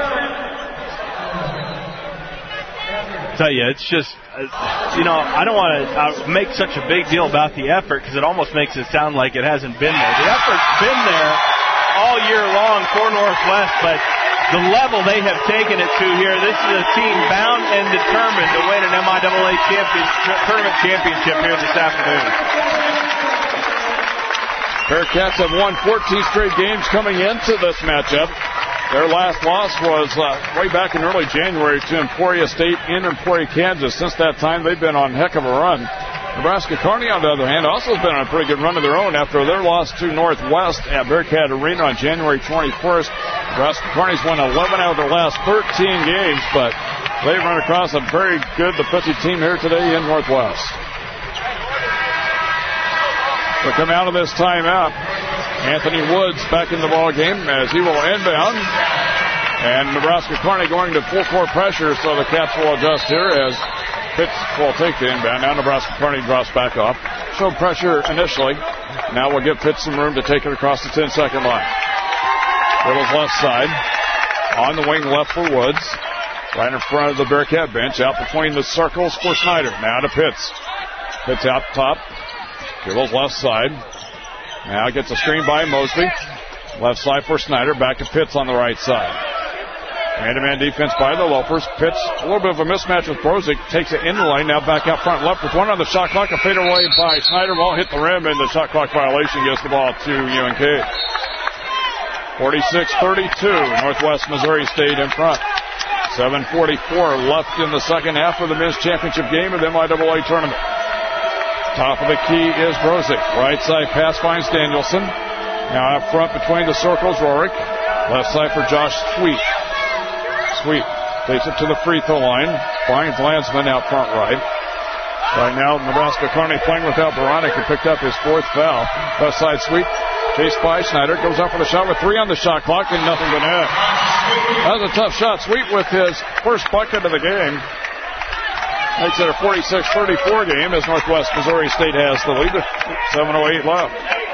I tell you, it's just, I don't want to make such a big deal about the effort because it almost makes it sound like it hasn't been there. The effort's been there all year long for Northwest, but the level they have taken it to here, this is a team bound and determined to win an MIAA tournament championship here this afternoon. Bearcats have won 14 straight games coming into this matchup. Their last loss was way back in early January to Emporia State in Emporia, Kansas. Since that time, they've been on a heck of a run. Nebraska Kearney, on the other hand, also has been on a pretty good run of their own after their loss to Northwest at Bearcat Arena on January 21st. Nebraska Kearney's won 11 out of their last 13 games, but they've run across a very good defensive team here today in Northwest. So come out of this timeout, Anthony Woods back in the ball game as he will inbound. And Nebraska Kearney going to full court pressure, so the Cats will adjust here as Pitts will take the inbound. Now Nebraska Kearney drops back off. Showed pressure initially. Now we'll give Pitts some room to take it across the 10-second line. Dribbles left side. On the wing left for Woods. Right in front of the Bearcat bench. Out between the circles for Schneider. Now to Pitts. Pitts out top. Dribbles left side. Now gets a screen by Mosby. Left side for Schneider. Back to Pitts on the right side. Man-to-man defense by the Lopers. Pitts, a little bit of a mismatch with Brozic. Takes it in the lane. Now back out front left with one on the shot clock. A fadeaway by Schneider. Ball hit the rim, and the shot clock violation gets the ball to UNK. 46-32. Northwest Missouri State in front. 7:44 left in the second half of the men's championship game of the MIAA tournament. Top of the key is Brozic. Right side pass finds Danielson. Now up front between the circles, Rorick. Left side for Josh Sweet. Sweet takes it to the free throw line. Finds Landsman out front right. Right now, Nebraska Kearney playing without Baranek, who picked up his fourth foul. Left side Sweet, chased by Schneider. Goes up for the shot with 3 on the shot clock and nothing but net. That was a tough shot. Sweet with his first bucket of the game. Makes it a 46-34 game as Northwest Missouri State has the lead with 7:08 left.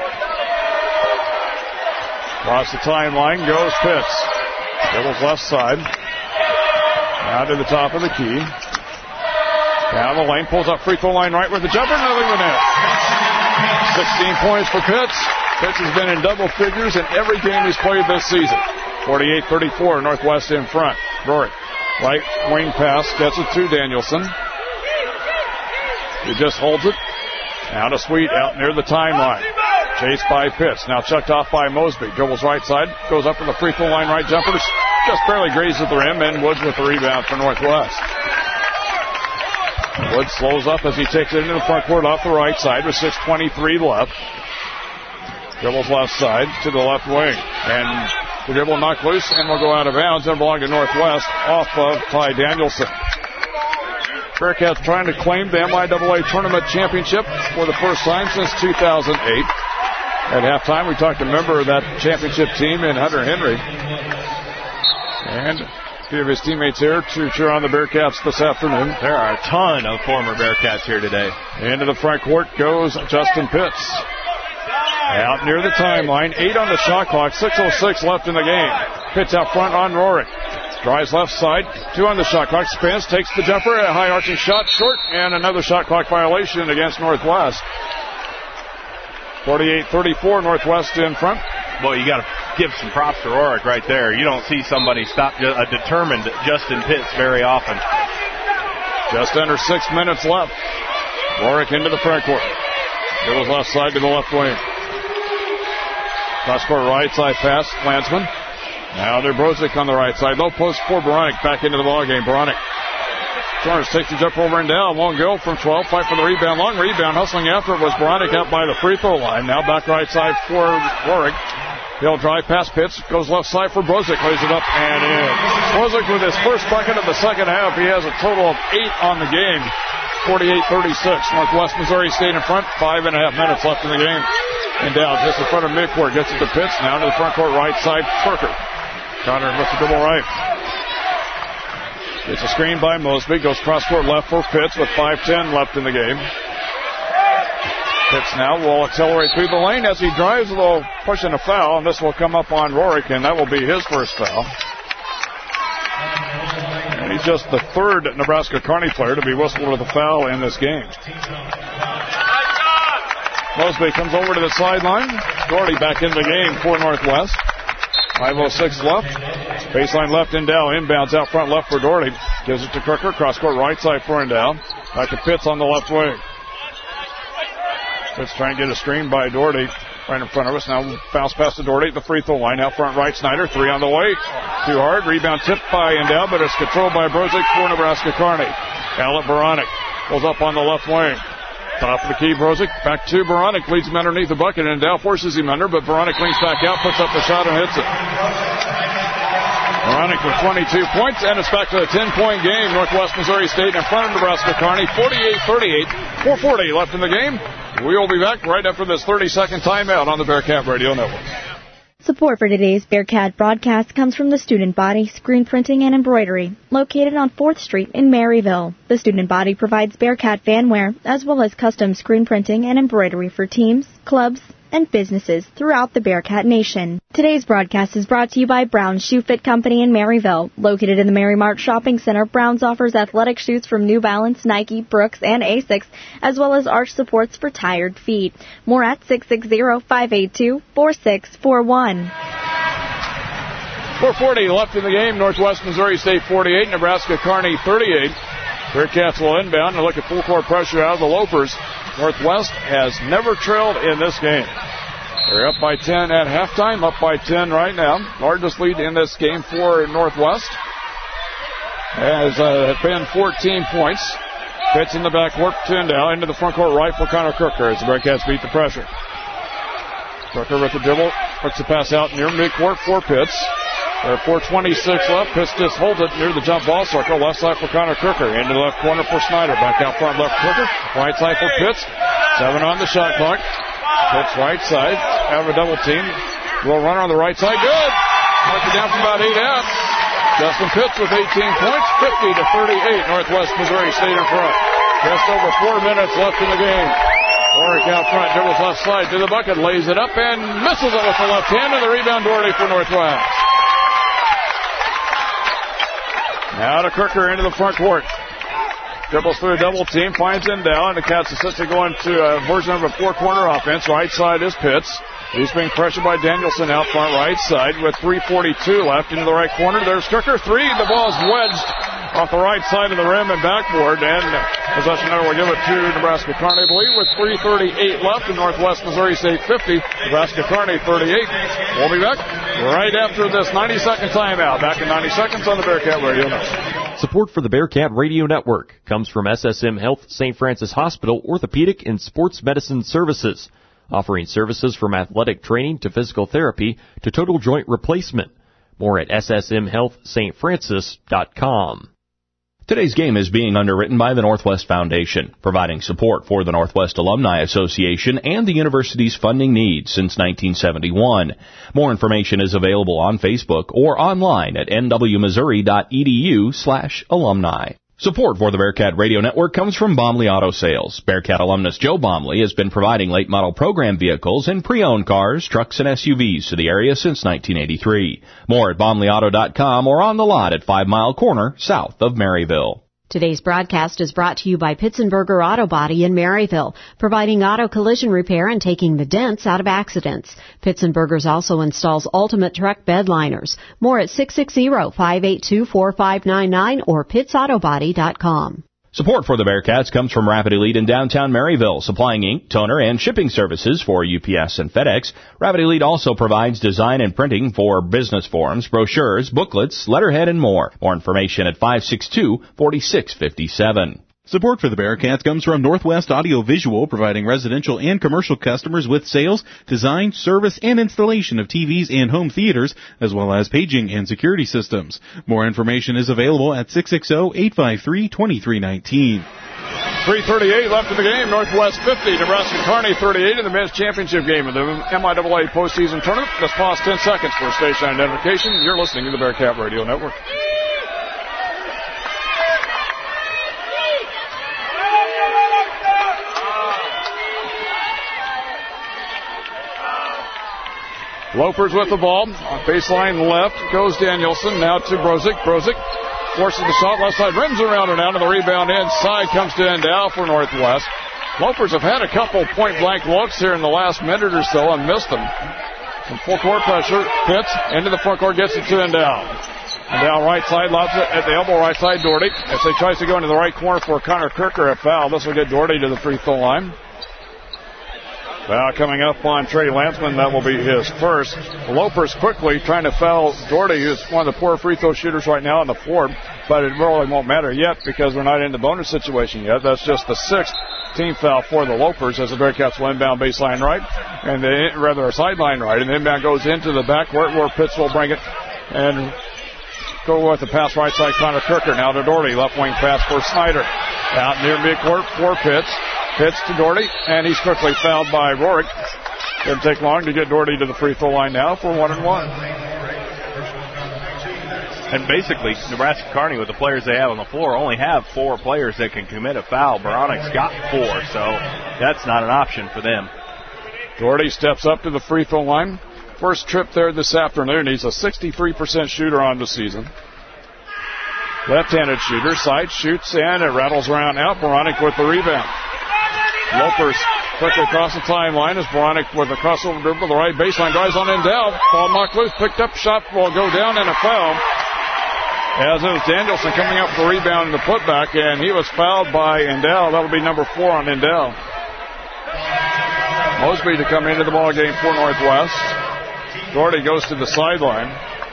Across the timeline goes Pitts. Dribbles left side. Down to the top of the key. Down the lane, pulls up free throw line right with the jumper, nothing but net. 16 points for Pitts. Pitts has been in double figures in every game he's played this season. 48-34, Northwest in front. Rory, right wing pass, gets it to Danielson. He just holds it. Now to Sweet out near the timeline. Chased by Pitts. Now chucked off by Mosby. Dribbles right side. Goes up for the free throw line right jumper. Just barely grazes the rim. And Woods with the rebound for Northwest. Woods slows up as he takes it into the front court off the right side with 6:23 left. Dribbles left side to the left wing. And the dribble knocked loose and will go out of bounds and belong to Northwest off of Ty Danielson. Bearcats trying to claim the MIAA Tournament Championship for the first time since 2008. At halftime, we talked to a member of that championship team in Hunter Henry. And a few of his teammates here to cheer on the Bearcats this afternoon. There are a ton of former Bearcats here today. Into the front court goes Justin Pitts. Out near the timeline, 8 on the shot clock, 6:06 left in the game. Pitts out front on Rorik. Drives left side, 2 on the shot clock, spins, takes the jumper, a high arching shot, short, and another shot clock violation against Northwest. 48-34, Northwest in front. Boy, you got to give some props to Rorik right there. You don't see somebody stop a determined Justin Pitts very often. Just under 6 minutes left. Rorik into the front court. Goes left side to the left wing. Cross court right side pass, Landsman. Now they're Brozick on the right side. Low post for Beranek. Back into the ballgame. Beranek. Torrance takes the jump over and down. Won't go from 12. Fight for the rebound. Long rebound. Hustling after it was Beranek out by the free throw line. Now back right side for Rorik. He'll drive past Pitts. Goes left side for Brozick. Lays it up and in. Brozick with his first bucket of the second half. He has a total of 8 on the game. 48-36. Northwest Missouri State in front. 5.5 minutes left in the game. And down just in front of midcourt. Gets it to Pitts. Now to the front court right side. Perker. Connor with the double right. It's a screen by Mosby. Goes cross-court left for Pitts with 5:10 left in the game. Pitts now will accelerate through the lane as he drives, a little pushing a foul, and this will come up on Rorik, and that will be his first foul. And he's just the third Nebraska Kearney player to be whistled with a foul in this game. Mosby comes over to the sideline. Doherty back in the game for Northwest. 5:06 left. Baseline left, Endow inbounds out front left for Doherty. Gives it to Crooker. Cross court right side for Endow. Back to Pitts on the left wing. Pitts trying to get a screen by Doherty right in front of us. Now bounce pass to Doherty at the free throw line. Out front right, Snyder. 3 on the way. Too hard. Rebound tipped by Endow, but it's controlled by Brozick for Nebraska Kearney. Alec Beranek pulls up on the left wing. Top of the key, Brozick. Back to Beranek. Leads him underneath the bucket, and Endow forces him under, but Beranek leans back out, puts up the shot, and hits it. Beranek with 22 points, and it's back to a 10-point game. Northwest Missouri State in front of Nebraska Kearney. 48-38. 4:40 left in the game. We will be back right after this 30-second timeout on the Bearcat Radio Network. Support for today's Bearcat broadcast comes from the Student Body Screen Printing and Embroidery, located on 4th Street in Maryville. The Student Body provides Bearcat fanwear, as well as custom screen printing and embroidery for teams, clubs, and businesses throughout the Bearcat Nation. Today's broadcast is brought to you by Brown's Shoe Fit Company in Maryville. Located in the Mary Mart Shopping Center, Brown's offers athletic shoes from New Balance, Nike, Brooks, and Asics, as well as arch supports for tired feet. More at 660-582-4641. 4:40 left in the game. Northwest Missouri State 48, Nebraska Kearney 38. Bearcats will inbound and look at full court pressure out of the Lopers. Northwest has never trailed in this game. They're up by 10 at halftime, up by 10 right now. Largest lead in this game for Northwest has been 14 points. Pitts in the backcourt, Tyndall into the front court right for Connor Crooker as the Bearcats beat the pressure. Crooker with the dribble, puts the pass out near midcourt for Pitts. There are 4:26 left. Pitts just holds it near the jump ball circle. Left side for Connor Crooker. Into the left corner for Snyder. Back out front left Crooker. Right side for Pitts. 7 on the shot clock. Pitts right side. Out of a double team. Will runner on the right side. Good. Mark it down from about 8 out. Justin Pitts with 18 points, 50-38. Northwest Missouri State in front. Just over 4 minutes left in the game. Warwick out front, dribbles left side to the bucket, lays it up and misses it with the left hand, and the rebound Doherty for Northwest. Now to Kirker into the front court. Dribbles through a double team, finds Endell, and the Cats essentially going to a version of a four-corner offense. Right side is Pitts. He's being pressured by Danielson out front right side with 3:42 left into the right corner. There's Kirker, three. The ball is wedged off the right side of the rim and backboard, and possession now will give it to Nebraska Kearney, I believe, with 3:38 left in Northwest Missouri State 50, Nebraska Kearney 38. We'll be back right after this 90-second timeout. Back in 90 seconds on the Bearcat Radio Network. Support for the Bearcat Radio Network comes from SSM Health St. Francis Hospital Orthopedic and Sports Medicine Services, offering services from athletic training to physical therapy to total joint replacement. More at ssmhealthstfrancis.com. Today's game is being underwritten by the Northwest Foundation, providing support for the Northwest Alumni Association and the university's funding needs since 1971. More information is available on Facebook or online at nwmissouri.edu/alumni. Support for the Bearcat Radio Network comes from Bomley Auto Sales. Bearcat alumnus Joe Bomley has been providing late model program vehicles and pre-owned cars, trucks, and SUVs to the area since 1983. More at bomleyauto.com or on the lot at 5 Mile Corner, south of Maryville. Today's broadcast is brought to you by Pitzenberger Auto Body in Maryville, providing auto collision repair and taking the dents out of accidents. Pitzenberger's also installs ultimate truck bed liners. More at 660-582-4599 or pitsautobody.com. Support for the Bearcats comes from Rapid Elite in downtown Maryville, supplying ink, toner, and shipping services for UPS and FedEx. Rapid Elite also provides design and printing for business forms, brochures, booklets, letterhead, and more. More information at 562-4657. Support for the Bearcats comes from Northwest Audio Visual, providing residential and commercial customers with sales, design, service, and installation of TVs and home theaters, as well as paging and security systems. More information is available at 660-853-2319. 3:38 left in the game. Northwest 50, Nebraska Kearney 38 in the men's championship game of the MIAA postseason tournament. Let's pause 10 seconds for station identification. You're listening to the Bearcat Radio Network. Lopers with the ball. On baseline left goes Danielson. Now to Brozick. Brozick forces the shot. Left side rims around and out of the rebound inside. Comes to Endell for Northwest. Lopers have had a couple point-blank looks here in the last minute or so and missed them. Some full-court pressure. Pitts into the front court. Gets it to Endell. Endell right side. Lobs it at the elbow right side. Doherty. As he tries to go into the right corner for Connor Kirker. A foul. This will get Doherty to the free throw line. Foul coming up on Trey Lantzman. That will be his first. Lopers quickly trying to foul Doherty, who's one of the poor free throw shooters right now on the floor. But it really won't matter yet because we're not in the bonus situation yet. That's just the sixth team foul for the Lopers as the Bearcats will inbound baseline right. And a sideline right. And the inbound goes into the backcourt where Pitts will bring it and go with the pass right side. Connor Kirker now to Doherty. Left wing pass for Snyder. Out near midcourt for Pitts. Pitts to Doherty, and he's quickly fouled by Rorick. Didn't take long to get Doherty to the free throw line now for 1-1. And basically, Nebraska Kearney, with the players they have on the floor, only have 4 players that can commit a foul. Baranik's got 4, so that's not an option for them. Doherty steps up to the free throw line. First trip there this afternoon. He's a 63% shooter on the season. Left-handed shooter, side shoots, and it rattles around out. Baranik with the rebound. Lopers quickly across the timeline as Baranik with a crossover dribble. The right baseline drives on Endell. Ball knocked loose, picked up, shot will go down, and a foul. As it was Danielson coming up for the rebound and the putback, and he was fouled by Endell. That'll be number 4 on Endell. Mosby to come into the ball game for Northwest. Doherty goes to the sideline.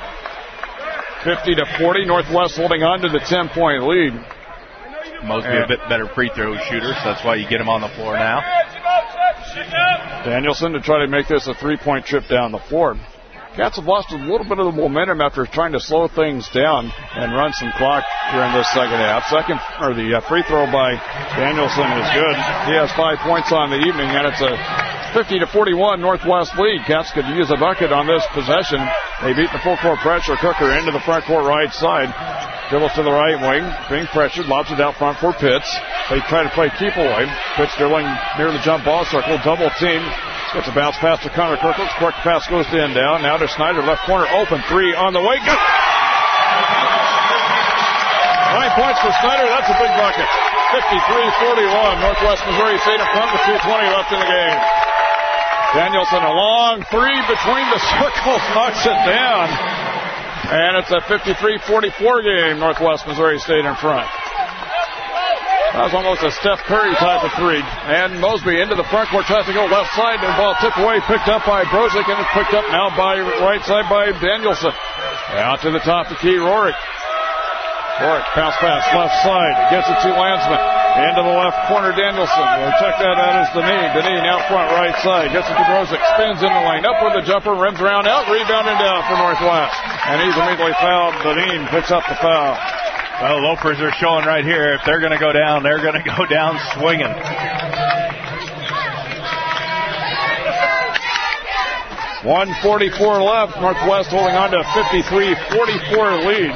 50-40. Northwest holding on to the 10-point lead. Mosby a bit better free throw shooter, so that's why you get him on the floor now. Danielson to try to make this a 3-point trip down the floor. Cats have lost a little bit of the momentum after trying to slow things down and run some clock during this second half. The free throw by Danielson is good. He has 5 points on the evening, and it's a 50-41 Northwest lead. Cats could use a bucket on this possession. They beat the full court pressure. Cooker into the front court right side. Dribbles to the right wing. Being pressured. Lobs it out front for Pitts. They try to play keep away. Pitts dribbling near the jump ball circle. Double team. Gets a bounce pass to Connor Kirkland. Quick pass goes to down. Now to Snyder. Left corner open. 3 on the way. Good. 9 points for Snyder. That's a big bucket. 53-41. Northwest Missouri State in front with 2:20 left in the game. Danielson, a long 3 between the circles, knocks it down. And it's a 53-44 game. Northwest Missouri State in front. That was almost a Steph Curry type of 3. And Mosby into the front court, tries to go left side. And the ball tipped away, picked up by Brozick, and it's picked up now by right side by Danielson. Out to the top, the key, Rorick. Rorick, bounce pass, left side. Gets it to Landsman. Into the left corner, Danielson. We'll check that out as Deneen. Deneen out front, right side. Gets it to Brozick. Spins in the lane. Up with the jumper. Rims around out. Rebound and down for Northwest. And he's immediately fouled. Deneen picks up the foul. Well, Lopers are showing right here. If they're going to go down, they're going to go down swinging. .144 left. Northwest holding on to a 53-44 lead.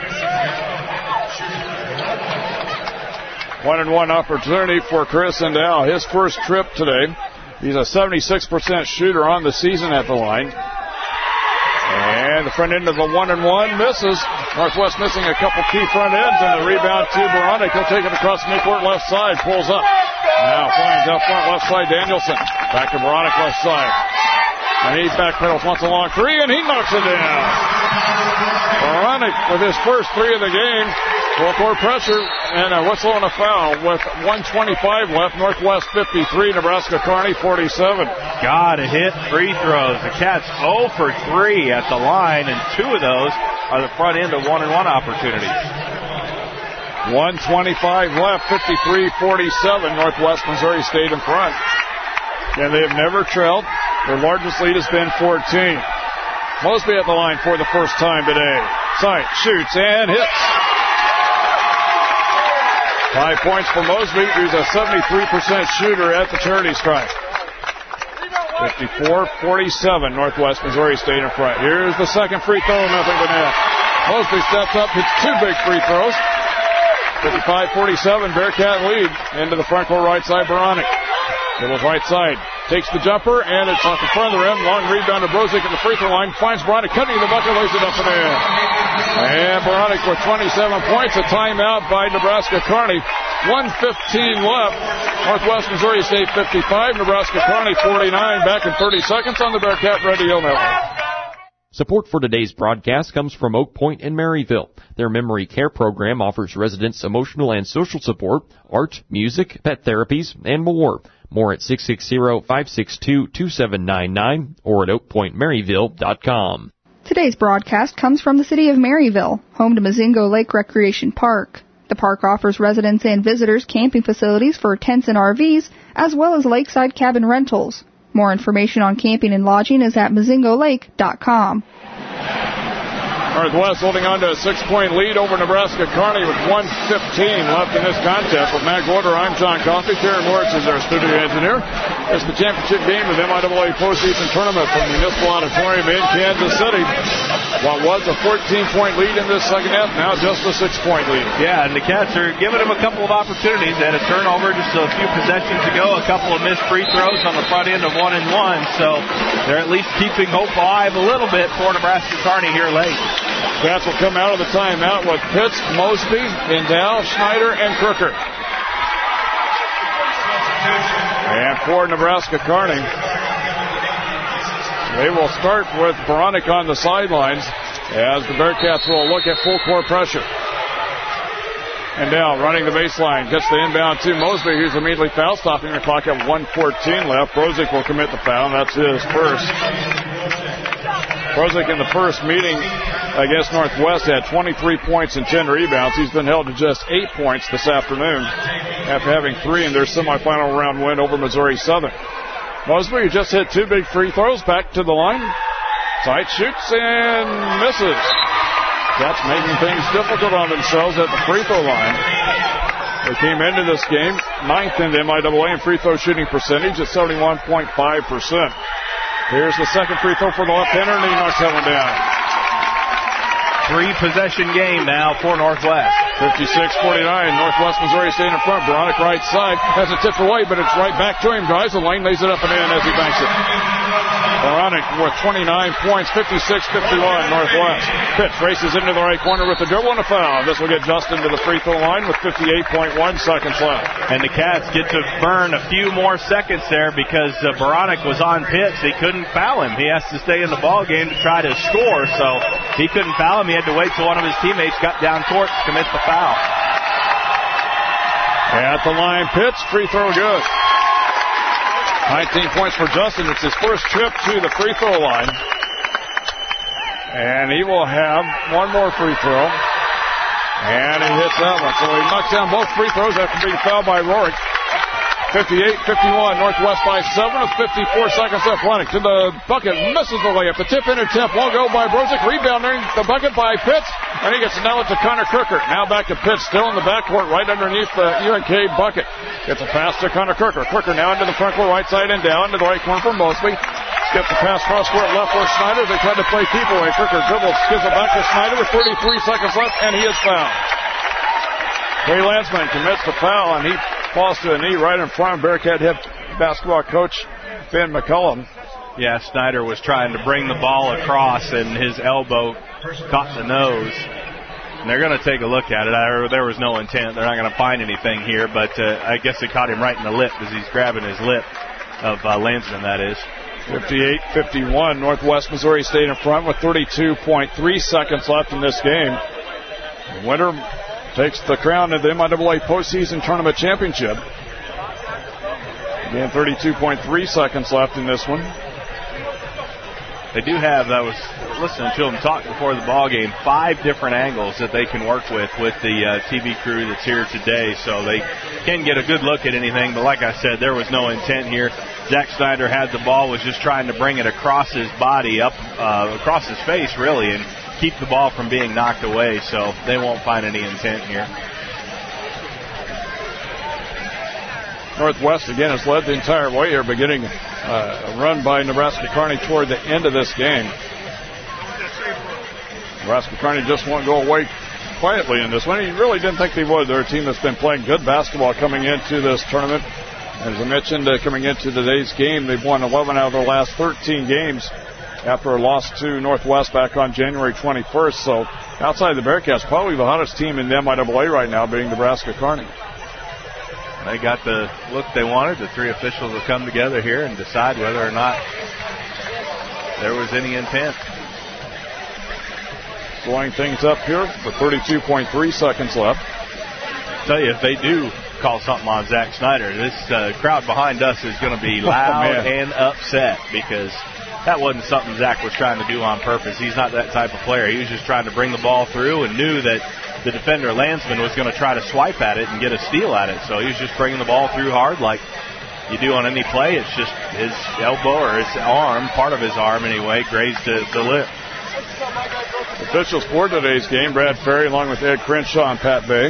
1-and-1 opportunity for Chris Endow. His first trip today. He's a 76% shooter on the season at the line. And the front end of the 1-and-1 misses. Northwest missing a couple key front ends, and the rebound to Baronic. He'll take it across midcourt left side. Pulls up. Now finds up front left side Danielson. Back to Baronic left side. And he backpedals, wants a long 3, and he knocks it down. Baronic with his first 3 of the game. Full court pressure and a whistle and a foul with 1:25 left. Northwest 53, Nebraska Kearney 47. Gotta hit free throws. The Cats 0 for 3 at the line, and 2 of those are the front end of 1-and-1 opportunities. 1:25 left, 53-47. Northwest Missouri State in front. And they have never trailed. Their largest lead has been 14. Mosby at the line for the first time today. Sight, shoots, and hits. 5 points for Mosby, who's a 73% shooter at the charity stripe. 54-47, Northwest Missouri State in front. Here's the second free throw, nothing but net. Mosby steps up, hits 2 big free throws. 55-47, Bearcat lead. Into the front court right side, Baronic. Dribbles right side, takes the jumper, and it's off the front of the rim. Long rebound to Brozick at the free throw line. Finds Baronic cutting the bucket, lays it up and in. And Baronic with 27 points. A timeout by Nebraska Kearney. 1:15 left. Northwest Missouri State 55, Nebraska Kearney 49. Back in 30 seconds on the Bearcat Radio Network. Support for today's broadcast comes from Oak Point and Maryville. Their memory care program offers residents emotional and social support, art, music, pet therapies, and more. More at 660-562-2799 or at oakpointmaryville.com. Today's broadcast comes from the city of Maryville, home to Mazingo Lake Recreation Park. The park offers residents and visitors camping facilities for tents and RVs, as well as lakeside cabin rentals. More information on camping and lodging is at mazingolake.com. Northwest holding on to a 6-point lead over Nebraska Kearney with 1:15 left in this contest. With Matt Gorder, I'm John Coffey. Karen Moritz is our studio engineer. It's the championship game of the MIAA postseason tournament from Municipal Auditorium in Kansas City. What was a 14-point lead in this second half, now just a 6-point lead. Yeah, and the Cats are giving them a couple of opportunities. They had a turnover just a few possessions ago, a couple of missed free throws on the front end of 1-and-1, so they're at least keeping hope alive a little bit for Nebraska Kearney here late. Cats will come out of the timeout with Pitts, Mosby, Endow, Schneider, and Crooker. And for Nebraska Kearney, they will start with Baronic on the sidelines as the Bearcats will look at full court pressure. Endow running the baseline, gets the inbound to Mosby, who's immediately foul, stopping the clock at 1:14 left. Brozick will commit the foul, and that's his first. Brozick in the first meeting against Northwest had 23 points and 10 rebounds. He's been held to just 8 points this afternoon after having 3 in their semifinal round win over Missouri Southern. Mosby, who just hit 2 big free throws, back to the line. Sight shoots and misses. Cats making things difficult on themselves at the free throw line. They came into this game 9th in the MIAA in free throw shooting percentage at 71.5%. Here's the second free throw for the left-hander, and he knocks that one down. 3-possession game now for Northwest. 56-49, Northwest Missouri State in front. Beranek right side has it tipped away, but it's right back to him. Drives the lane, lays it up and in as he banks it. Beranek with 29 points, 56-51 Northwest. Pitts races into the right corner with the dribble and a foul. This will get Justin to the free throw line with 58.1 seconds left. And the Cats get to burn a few more seconds there because Beranek was on Pitts. He couldn't foul him. He has to stay in the ball game to try to score, so he couldn't foul him. He had to wait till one of his teammates got down court to commit the foul. At the line, Pitts, free throw good. 19 points for Justin. It's his first trip to the free throw line. And he will have one more free throw. And he hits that one. So he knocks down both free throws after being fouled by Rorick. 58-51, Northwest by 7 with 54 seconds left. Beranek to the bucket, misses the layup. The tip-in attempt won't go by Brozick. Rebounding the bucket by Pitts, and he gets it now to Connor Kirker. Now back to Pitts, still in the backcourt, right underneath the UNK bucket. Gets a pass to Connor Kirker. Kirker now into the front court, right side and down to the right corner for Mosley. Skips the pass cross court left for Snyder. They tried to play keep away. Kirker dribbles, gives it back to Snyder with 33 seconds left, and he is fouled. Ray Landsman commits the foul, and he falls to a knee right in front of Bearcat head basketball coach Ben McCullum. Yeah, Snyder was trying to bring the ball across, and his elbow caught the nose. And they're going to take a look at it. There was no intent. They're not going to find anything here, but I guess it caught him right in the lip as he's grabbing his lip of Landsman, that is. 58-51, Northwest Missouri State in front with 32.3 seconds left in this game. The winner takes the crown of the MIAA postseason tournament championship. Again, 32.3 seconds left in this one. They do have, I was listening to them talk before the ball game, 5 different angles that they can work with the TV crew that's here today, so they can get a good look at anything, but like I said, there was no intent here. Zach Snyder had the ball, was just trying to bring it across his body, up across his face, really, and keep the ball from being knocked away, so they won't find any intent here. Northwest, again, has led the entire way here, beginning a run by Nebraska Kearney toward the end of this game. Nebraska Kearney just won't go away quietly in this one. He really didn't think they would. They're a team that's been playing good basketball coming into this tournament. As I mentioned, coming into today's game, they've won 11 out of their last 13 games after a loss to Northwest back on January 21st. So outside the Bearcats, probably the hottest team in the MIAA right now being Nebraska Kearney. They got the look they wanted. The 3 officials will come together here and decide whether or not there was any intent. Slowing things up here with 32.3 seconds left. I'll tell you, if they do call something on Zach Snyder, this crowd behind us is going to be loud and upset because that wasn't something Zach was trying to do on purpose. He's not that type of player. He was just trying to bring the ball through and knew that the defender, Landsman, was going to try to swipe at it and get a steal at it. So he was just bringing the ball through hard like you do on any play. It's just his elbow or his arm, part of his arm anyway, grazed the lip. Officials for today's game, Brad Ferry along with Ed Crenshaw and Pat Bay.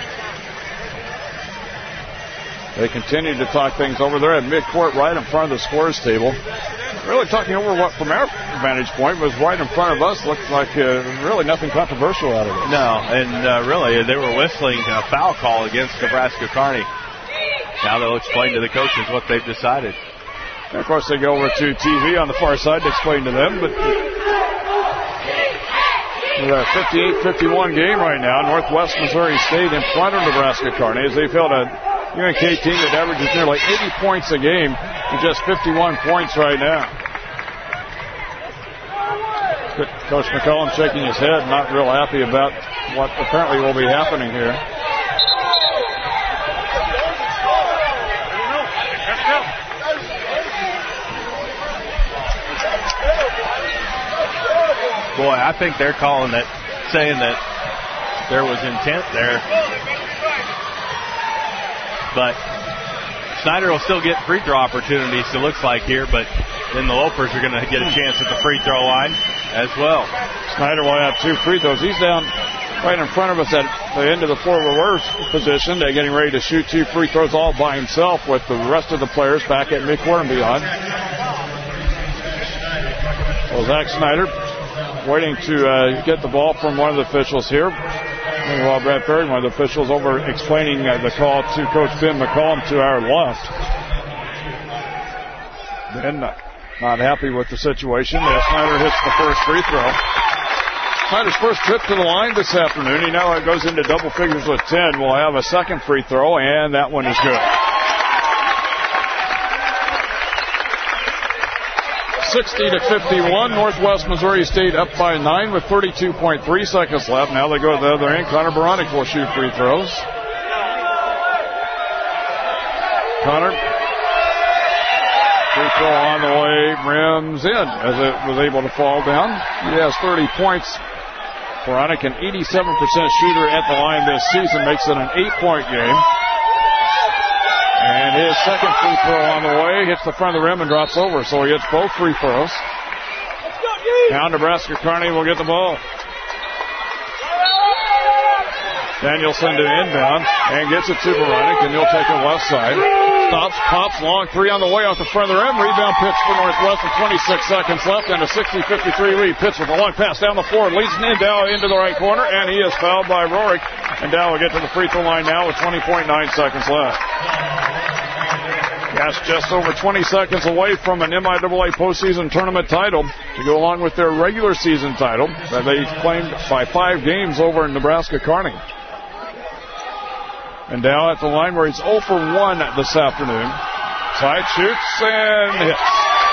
They continue to talk things over there at midcourt right in front of the scores table. Really talking over what, from our vantage point, was right in front of us. Looked like really nothing controversial out of it. No, and really they were whistling a foul call against Nebraska Kearney. Now they'll explain to the coaches what they've decided. And of course, they go over to TV on the far side to explain to them. But with a 58-51 game right now, Northwest Missouri State in front of Nebraska Kearney as they failed a UNK team that averages nearly 80 points a game to just 51 points right now. Coach McCullum shaking his head, not real happy about what apparently will be happening here. Boy, I think they're calling it, saying that there was intent there. But Snyder will still get free throw opportunities, it looks like here, but then the Lopers are going to get a chance at the free throw line as well. Snyder will have 2 free throws. He's down right in front of us at the end of the floor reverse position. They're getting ready to shoot 2 free throws all by himself with the rest of the players back at midcourt and beyond. So Zach Snyder waiting to get the ball from one of the officials here. Meanwhile, Brad Perry, one of the officials, over explaining the call to Coach Ben McCollum to our left. Ben not happy with the situation. Snyder hits the first free throw. Snyder's first trip to the line this afternoon. He now goes into double figures with 10. We'll have a second free throw, and that one is good. 60-51. Northwest Missouri State up by 9 with 32.3 seconds left. Now they go to the other end. Connor Baranek will shoot free throws. Connor. Free throw on the way, rims in as it was able to fall down. He has 30 points. Baranek, an 87% shooter at the line this season, makes it an 8-point game. And his second free throw on the way hits the front of the rim and drops over, so he hits both free throws. Now Nebraska Kearney will get the ball. Danielson to inbound and gets it to Baranek, and he'll take it left side. Stops, pops, long three on the way off the front of the rim. Rebound pitch for Northwest with 26 seconds left and a 60-53 lead. Pitch with a long pass down the floor. Leads Nindau into the right corner, and he is fouled by Rorik. And Dow will get to the free throw line now with 20.9 seconds left. That's just over 20 seconds away from an MIAA postseason tournament title to go along with their regular season title that they claimed by 5 games over in Nebraska Kearney. And Dow at the line where he's 0 for 1 this afternoon. Side shoots and hits.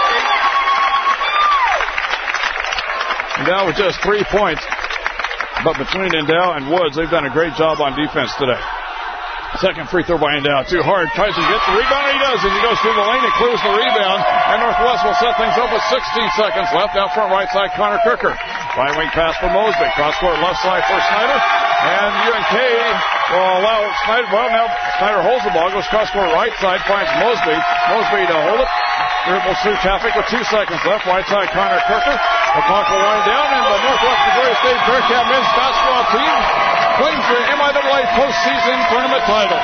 And Dow with just 3 points. But between Endow and Woods, they've done a great job on defense today. Second free throw by Endow. Too hard. Tries to get the rebound. He does. And he goes through the lane and clears the rebound. And Northwest will set things up with 16 seconds left. Out front right side, Connor Kirker. Right wing pass for Mosby. Cross court left side for Snyder. And UNK will allow Snyder. Well, now Snyder holds the ball. Goes cross court right side. Finds Mosby. Mosby to hold it. Dribbles through traffic with 2 seconds left. Right side, Connor Kirker. The clock will wind down. And the Northwest Missouri State Bearcat men's basketball team claims the MIAA postseason tournament title.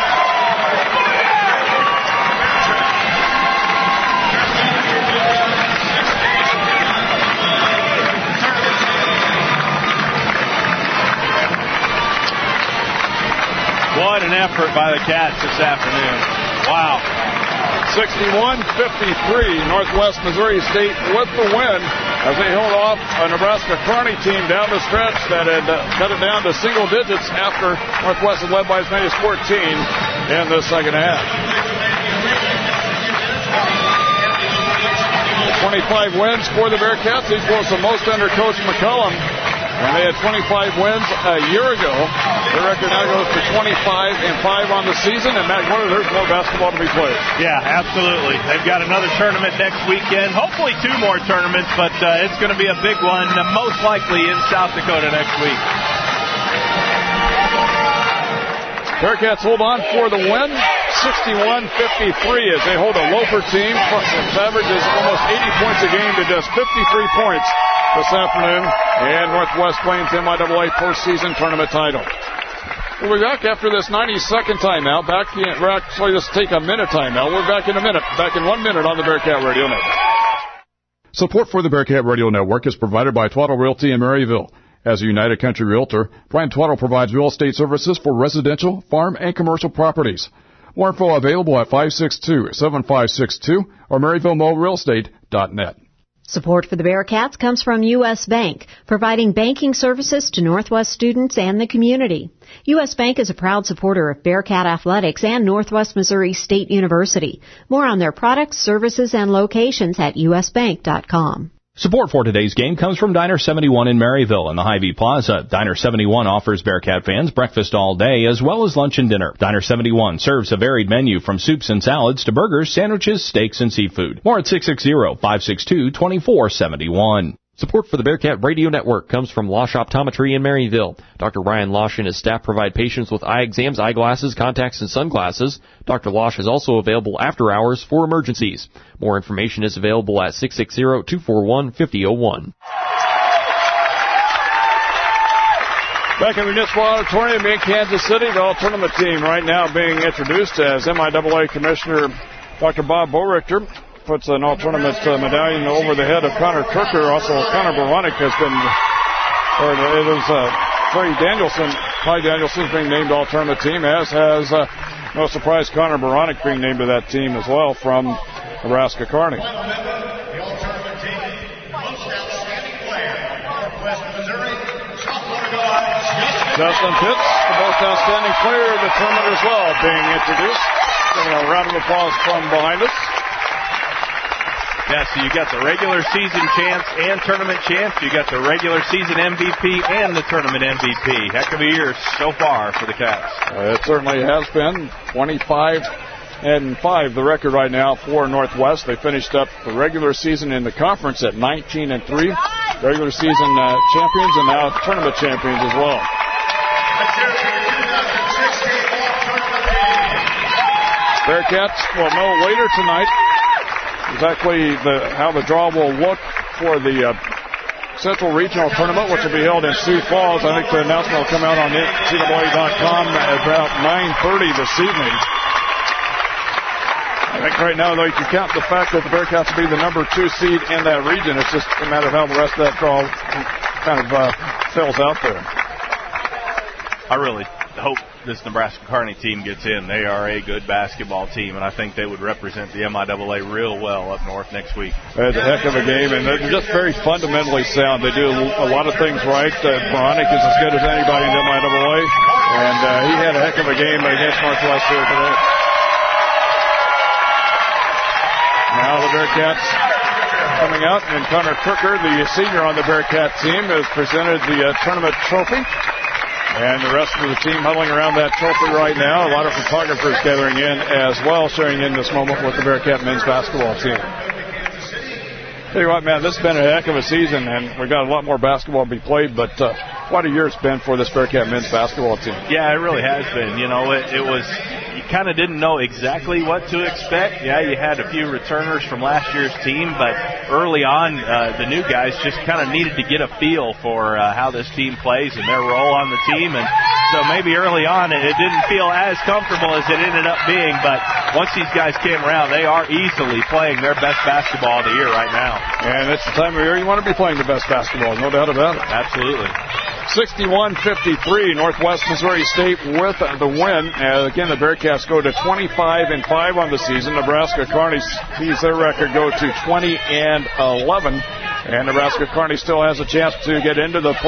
What an effort by the Cats this afternoon. Wow. 61-53, Northwest Missouri State with the win as they held off a Nebraska Kearney team down the stretch that had cut it down to single digits after Northwest had led by as many as 14 in the second half. 25 wins for the Bearcats equals the most under Coach McCollum. And they had 25 wins a year ago. Their record now goes to 25-5 on the season. And Matt Warner, there's more basketball to be played. Yeah, absolutely. They've got another tournament next weekend. Hopefully 2 more tournaments, but it's going to be a big one, most likely in South Dakota next week. Bearcats hold on for the win, 61-53 as they hold a Loper team. Averages almost 80 points a game to just 53 points this afternoon. And Northwest claims MIAA postseason tournament title. We'll be back after this 90-second timeout. Let's take a minute timeout. We're back in a minute. Back in 1 minute on the Bearcat Radio Network. Support for the Bearcat Radio Network is provided by Twaddle Realty in Maryville. As a United Country Realtor, Brian Twaddle provides real estate services for residential, farm, and commercial properties. More info available at 562-7562 or MaryvilleMoRealEstate.net. Support for the Bearcats comes from U.S. Bank, providing banking services to Northwest students and the community. U.S. Bank is a proud supporter of Bearcat Athletics and Northwest Missouri State University. More on their products, services, and locations at usbank.com. Support for today's game comes from Diner 71 in Maryville in the Hy-Vee Plaza. Diner 71 offers Bearcat fans breakfast all day as well as lunch and dinner. Diner 71 serves a varied menu from soups and salads to burgers, sandwiches, steaks, and seafood. More at 660-562-2471. Support for the Bearcat Radio Network comes from Losh Optometry in Maryville. Dr. Ryan Losh and his staff provide patients with eye exams, eyeglasses, contacts, and sunglasses. Dr. Losh is also available after hours for emergencies. More information is available at 660-241-5001. Back in the Municipal Auditorium in Kansas City, the all-tournament team right now being introduced as MIAA Commissioner Dr. Bob Borichter puts an all-tournament medallion over the head of Connor Kirker. Also, Connor Boronik has been, or it is Trey Danielson. Ty Danielson's being named all-tournament team, as has, no surprise, Connor Boronik being named to that team as well from Nebraska Kearney. Justin Pitts, the most outstanding player of the tournament as well, being introduced. Giving a round of applause from behind us. Yeah, so you got the regular season champs and tournament champs. You got the regular season MVP and the tournament MVP. Heck of a year so far for the Cats. It certainly has been. 25-5, the record right now for Northwest. They finished up the regular season in the conference at 19-3. Regular season champions and now tournament champions as well. Bearcats will know later tonight exactly how the draw will look for the Central Regional Tournament, which will be held in Sioux Falls. I think the announcement will come out on NCAA.com at about 9:30 this evening. I think right now, though, you can count the fact that the Bearcats will be the number 2 seed in that region. It's just a matter of how the rest of that draw kind of fills out there. I really hope this Nebraska Kearney team gets in. They are a good basketball team, and I think they would represent the MIAA real well up north next week. It's a heck of a game, and they're just very fundamentally sound. They do a lot of things right. Boronik is as good as anybody in the MIAA, and he had a heck of a game against Northwest here today. Now the Bearcats coming out, and Connor Kirker, the senior on the Bearcat team, has presented the tournament trophy. And the rest of the team huddling around that trophy right now. A lot of photographers gathering in as well, sharing in this moment with the Bearcat men's basketball team. Tell you what, man, this has been a heck of a season, and we've got a lot more basketball to be played, but what a year it's been for this Bearcat men's basketball team. Yeah, it really has been. You know, it was, you kind of didn't know exactly what to expect. Yeah, you had a few returners from last year's team, but early on, the new guys just kind of needed to get a feel for how this team plays and their role on the team, and so maybe early on it didn't feel as comfortable as it ended up being, but once these guys came around, they are easily playing their best basketball of the year right now. And it's the time of year you want to be playing the best basketball, no doubt about it. Absolutely. 61-53, Northwest Missouri State with the win. Again, the Bearcats go to 25-5 on the season. Nebraska Kearney sees their record go to 20-11. And Nebraska Kearney still has a chance to get into the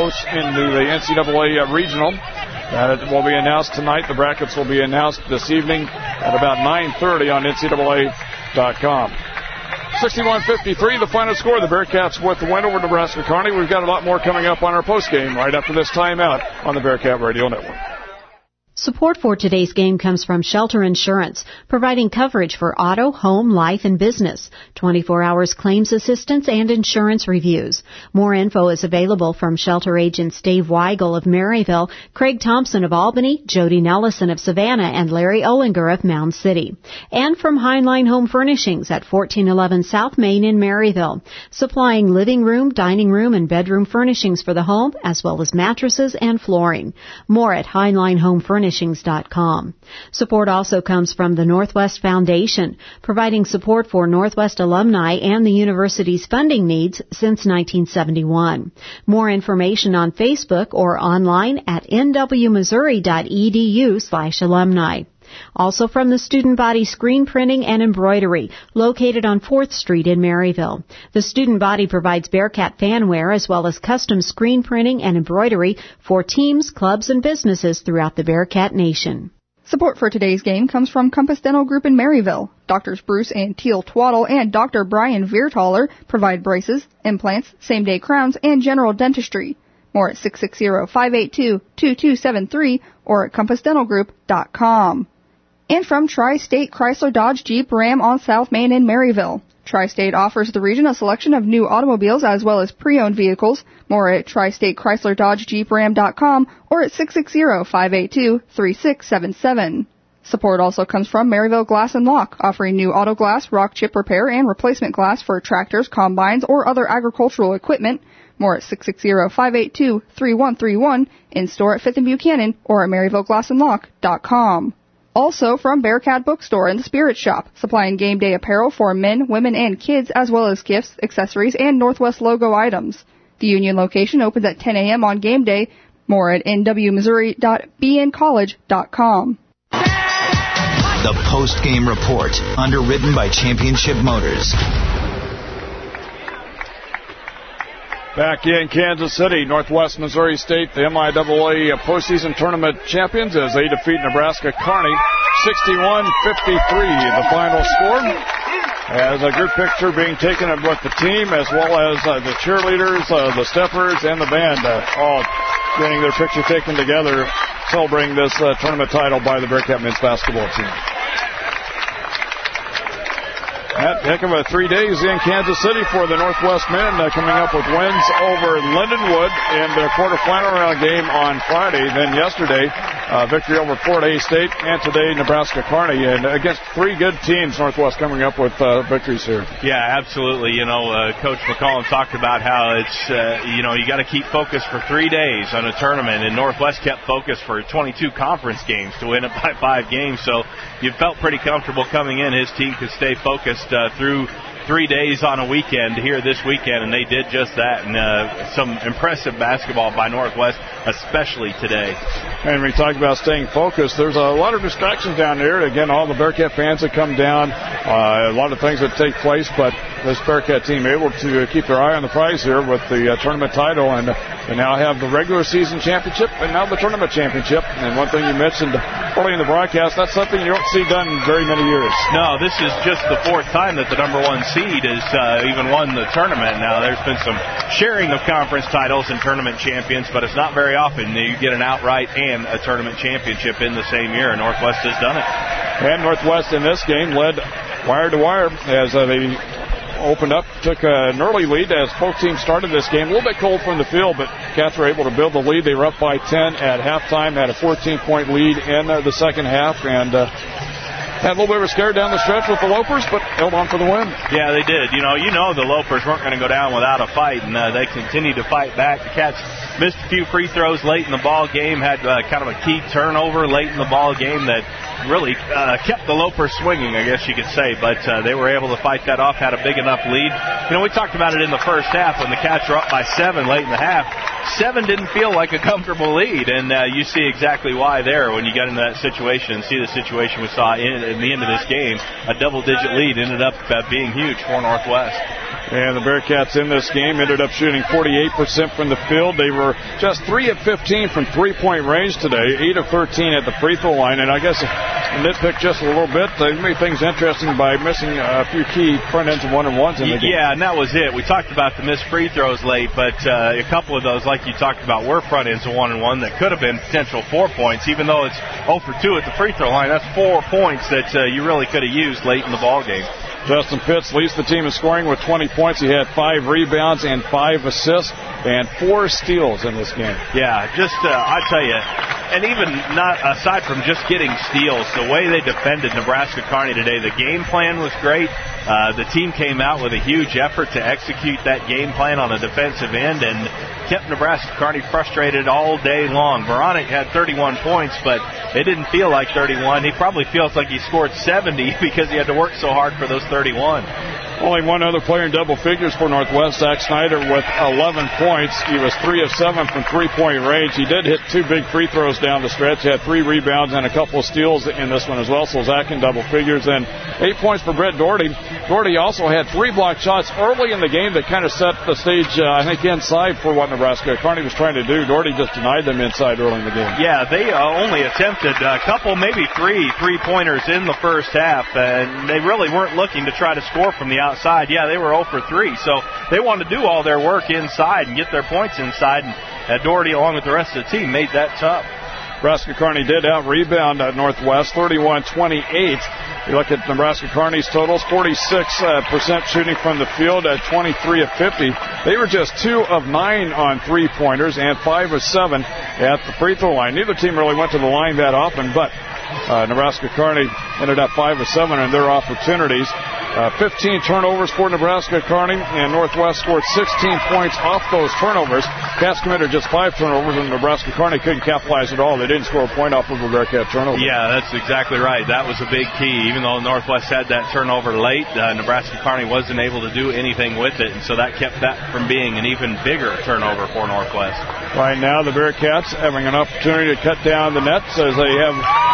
NCAA regional. That will be announced tonight. The brackets will be announced this evening at about 9:30 on NCAA.com. 61-53, the final score. The Bearcats with the win over Nebraska Kearney. We've got a lot more coming up on our postgame right after this timeout on the Bearcat Radio Network. Support for today's game comes from Shelter Insurance, providing coverage for auto, home, life, and business. 24 hours claims assistance and insurance reviews. More info is available from Shelter agents Dave Weigel of Maryville, Craig Thompson of Albany, Jody Nellison of Savannah, and Larry Ollinger of Mound City. And from Heinlein Home Furnishings at 1411 South Main in Maryville, supplying living room, dining room, and bedroom furnishings for the home, as well as mattresses and flooring. More at Heinlein Home Furnishings. Support also comes from the Northwest Foundation, providing support for Northwest alumni and the university's funding needs since 1971. More information on Facebook or online at nwmissouri.edu/alumni. Also from the Student Body Screen Printing and Embroidery, located on 4th Street in Maryville. The Student Body provides Bearcat fanware as well as custom screen printing and embroidery for teams, clubs, and businesses throughout the Bearcat Nation. Support for today's game comes from Compass Dental Group in Maryville. Doctors Bruce and Teal Twaddle and Dr. Brian Viertaler provide braces, implants, same-day crowns, and general dentistry. More at 660-582-2273 or at compassdentalgroup.com. And from Tri-State Chrysler Dodge Jeep Ram on South Main in Maryville. Tri-State offers the region a selection of new automobiles as well as pre-owned vehicles. More at Tri-State Chrysler Dodge Jeep Ram.com or at 660-582-3677. Support also comes from Maryville Glass and Lock, offering new auto glass, rock chip repair, and replacement glass for tractors, combines, or other agricultural equipment. More at 660-582-3131, in-store at 5th and Buchanan, or at MaryvilleGlassandLock.com. Also from Bearcat Bookstore and the Spirit Shop, supplying game day apparel for men, women, and kids, as well as gifts, accessories, and Northwest logo items. The Union location opens at 10 a.m. on game day. More at nwmissouri.bncollege.com. The post-game report, underwritten by Championship Motors. Back in Kansas City, Northwest Missouri State, the MIAA postseason tournament champions, as they defeat Nebraska Kearney 61-53. The final score, as a group picture being taken with the team, as well as the cheerleaders, the steppers, and the band, all getting their picture taken together, celebrating this tournament title by the Bearcat men's basketball team. Heck of a 3 days in Kansas City for the Northwest men, coming up with wins over Lindenwood in their quarterfinal round game on Friday. Then yesterday, victory over Florida A-State, and today Nebraska Kearney. And against three good teams, Northwest coming up with victories here. Yeah, absolutely. You know, Coach McCollum talked about how it's, you got to keep focused for 3 days on a tournament, and Northwest kept focused for 22 conference games to win it by 5 games. So you felt pretty comfortable coming in. His team could stay focused through 3 days on a weekend here this weekend, and they did just that. And some impressive basketball by Northwest, especially today. And we talk about staying focused. There's a lot of distractions down there. Again, all the Bearcat fans that come down, a lot of things that take place, but this Bearcat team able to keep their eye on the prize here with the tournament title, and they now have the regular season championship and now the tournament championship. And one thing you mentioned early in the broadcast, that's something you don't see done in very many years. No, this is just the 4th time that the number 1 seed has even won the tournament. Now, there's been some sharing of conference titles and tournament champions, but it's not very often that you get an outright and a tournament championship in the same year, and Northwest has done it. And Northwest in this game led wire to wire as they opened up, took an early lead as both teams started this game. A little bit cold from the field, but Cats were able to build the lead. They were up by 10 at halftime, had a 14-point lead in the second half, and had a little bit of a scare down the stretch with the Lopers, but held on for the win. Yeah, they did. You know the Lopers weren't going to go down without a fight, and they continued to fight back. The Cats missed a few free throws late in the ball game, had kind of a key turnover late in the ball game that really kept the Lopers swinging, I guess you could say, but they were able to fight that off, had a big enough lead. We talked about it in the first half when the Cats were up by 7 late in the half. 7 didn't feel like a comfortable lead, and you see exactly why there when you get into that situation and see the situation we saw in the end of this game. A double-digit lead ended up being huge for Northwest. And the Bearcats in this game ended up shooting 48% from the field. They were just 3 of 15 from three-point range today, 8 of 13 at the free throw line. And I guess nitpick just a little bit, they made things interesting by missing a few key front ends and one-on-ones in the game. Yeah, and that was it. We talked about the missed free throws late, but a couple of those, like you talked about, were front ends of one-on-one that could have been potential 4 points, even though it's 0 for 2 at the free throw line. That's 4 points that you really could have used late in the ball game. Justin Pitts leads the team in scoring with 20 points. He had 5 rebounds and 5 assists and 4 steals in this game. Yeah, just I tell you, and even not aside from just getting steals, the way they defended Nebraska Kearney today, the game plan was great. The team came out with a huge effort to execute that game plan on the defensive end and kept Nebraska Kearney frustrated all day long. Veronic had 31 points, but it didn't feel like 31. He probably feels like he scored 70 because he had to work so hard for those 31. Only one other player in double figures for Northwest, Zach Snyder, with 11 points. He was 3 of 7 from three-point range. He did hit 2 big free throws down the stretch. He had 3 rebounds and a couple of steals in this one as well. So Zach in double figures. And 8 points for Brett Doherty. Doherty also had 3 blocked shots early in the game that kind of set the stage, I think, inside for what Nebraska Kearney was trying to do. Doherty just denied them inside early in the game. Yeah, they only attempted a couple, maybe 3 three-pointers in the first half, and they really weren't looking to try to score from the outside. Yeah, they were 0 for 3, so they wanted to do all their work inside and get their points inside, and Doherty, along with the rest of the team, made that tough. Nebraska Kearney did out-rebound at Northwest, 31-28. You look at Nebraska Kearney's totals, 46% shooting from the field at 23 of 50. They were just 2 of 9 on three-pointers and 5 of 7 at the free throw line. Neither team really went to the line that often, but Nebraska Kearney ended up 5 of 7 in their opportunities. 15 turnovers for Nebraska Kearney, and Northwest scored 16 points off those turnovers. Cats committed just 5 turnovers, and Nebraska Kearney couldn't capitalize at all. They didn't score a point off of a Bearcat turnover. Yeah, that's exactly right. That was a big key. Even though Northwest had that turnover late, Nebraska Kearney wasn't able to do anything with it, and so that kept that from being an even bigger turnover for Northwest. Right now, the Bearcats having an opportunity to cut down the nets as they have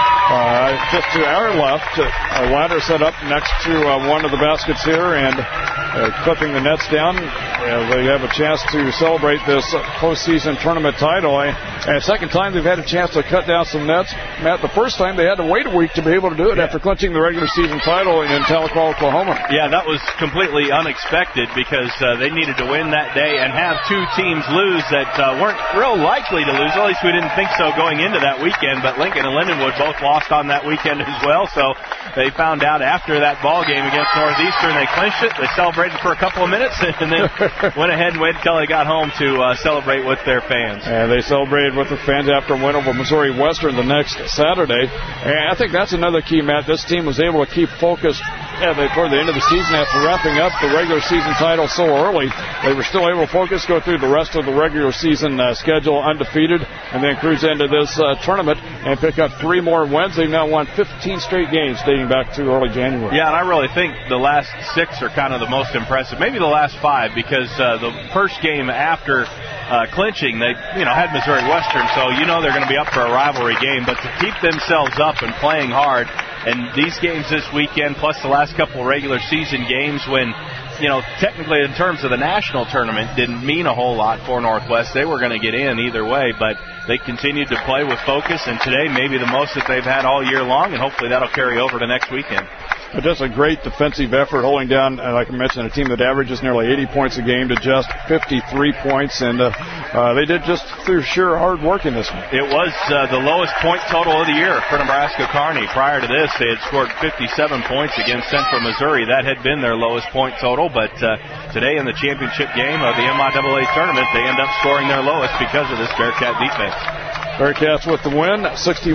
just to our left. A ladder set up next to one of the baskets here, and clipping the nets down. They have a chance to celebrate this postseason tournament title. And second time they've had a chance to cut down some nets. Matt, the first time they had to wait a week to be able to do it after clinching the regular season title in Tahlequah, Oklahoma. Yeah, that was completely unexpected because they needed to win that day and have 2 teams lose that weren't real likely to lose. At least we didn't think so going into that weekend, but Lincoln and Lindenwood both lost on that weekend as well. So they found out after that ball game against Northeastern, they clinched it. They celebrated for a couple of minutes and then went ahead and waited until they got home to celebrate with their fans. And they celebrated with the fans after a win over Missouri Western the next Saturday. And I think that's another key, Matt. This team was able to keep focused toward the end of the season after wrapping up the regular season title so early. They were still able to focus, go through the rest of the regular season schedule undefeated, and then cruise into this tournament and pick up 3 more wins. They've now won 15 straight games dating back to early January. Yeah, and I really think the last 6 are kind of the most impressive. Maybe the last 5, because the first game after clinching, they had Missouri Western, so they're going to be up for a rivalry game. But to keep themselves up and playing hard, and these games this weekend, plus the last couple of regular season games when, technically in terms of the national tournament, didn't mean a whole lot for Northwest. They were going to get in either way, but they continued to play with focus, and today maybe the most that they've had all year long, and hopefully that'll carry over to next weekend. But just a great defensive effort, holding down, like I mentioned, a team that averages nearly 80 points a game to just 53 points, and they did just through sheer hard work in this one. It was the lowest point total of the year for Nebraska Kearney. Prior to this, they had scored 57 points against Central Missouri. That had been their lowest point total, but today in the championship game of the MIAA tournament, they end up scoring their lowest because of this Bearcat defense. Bearcats with the win,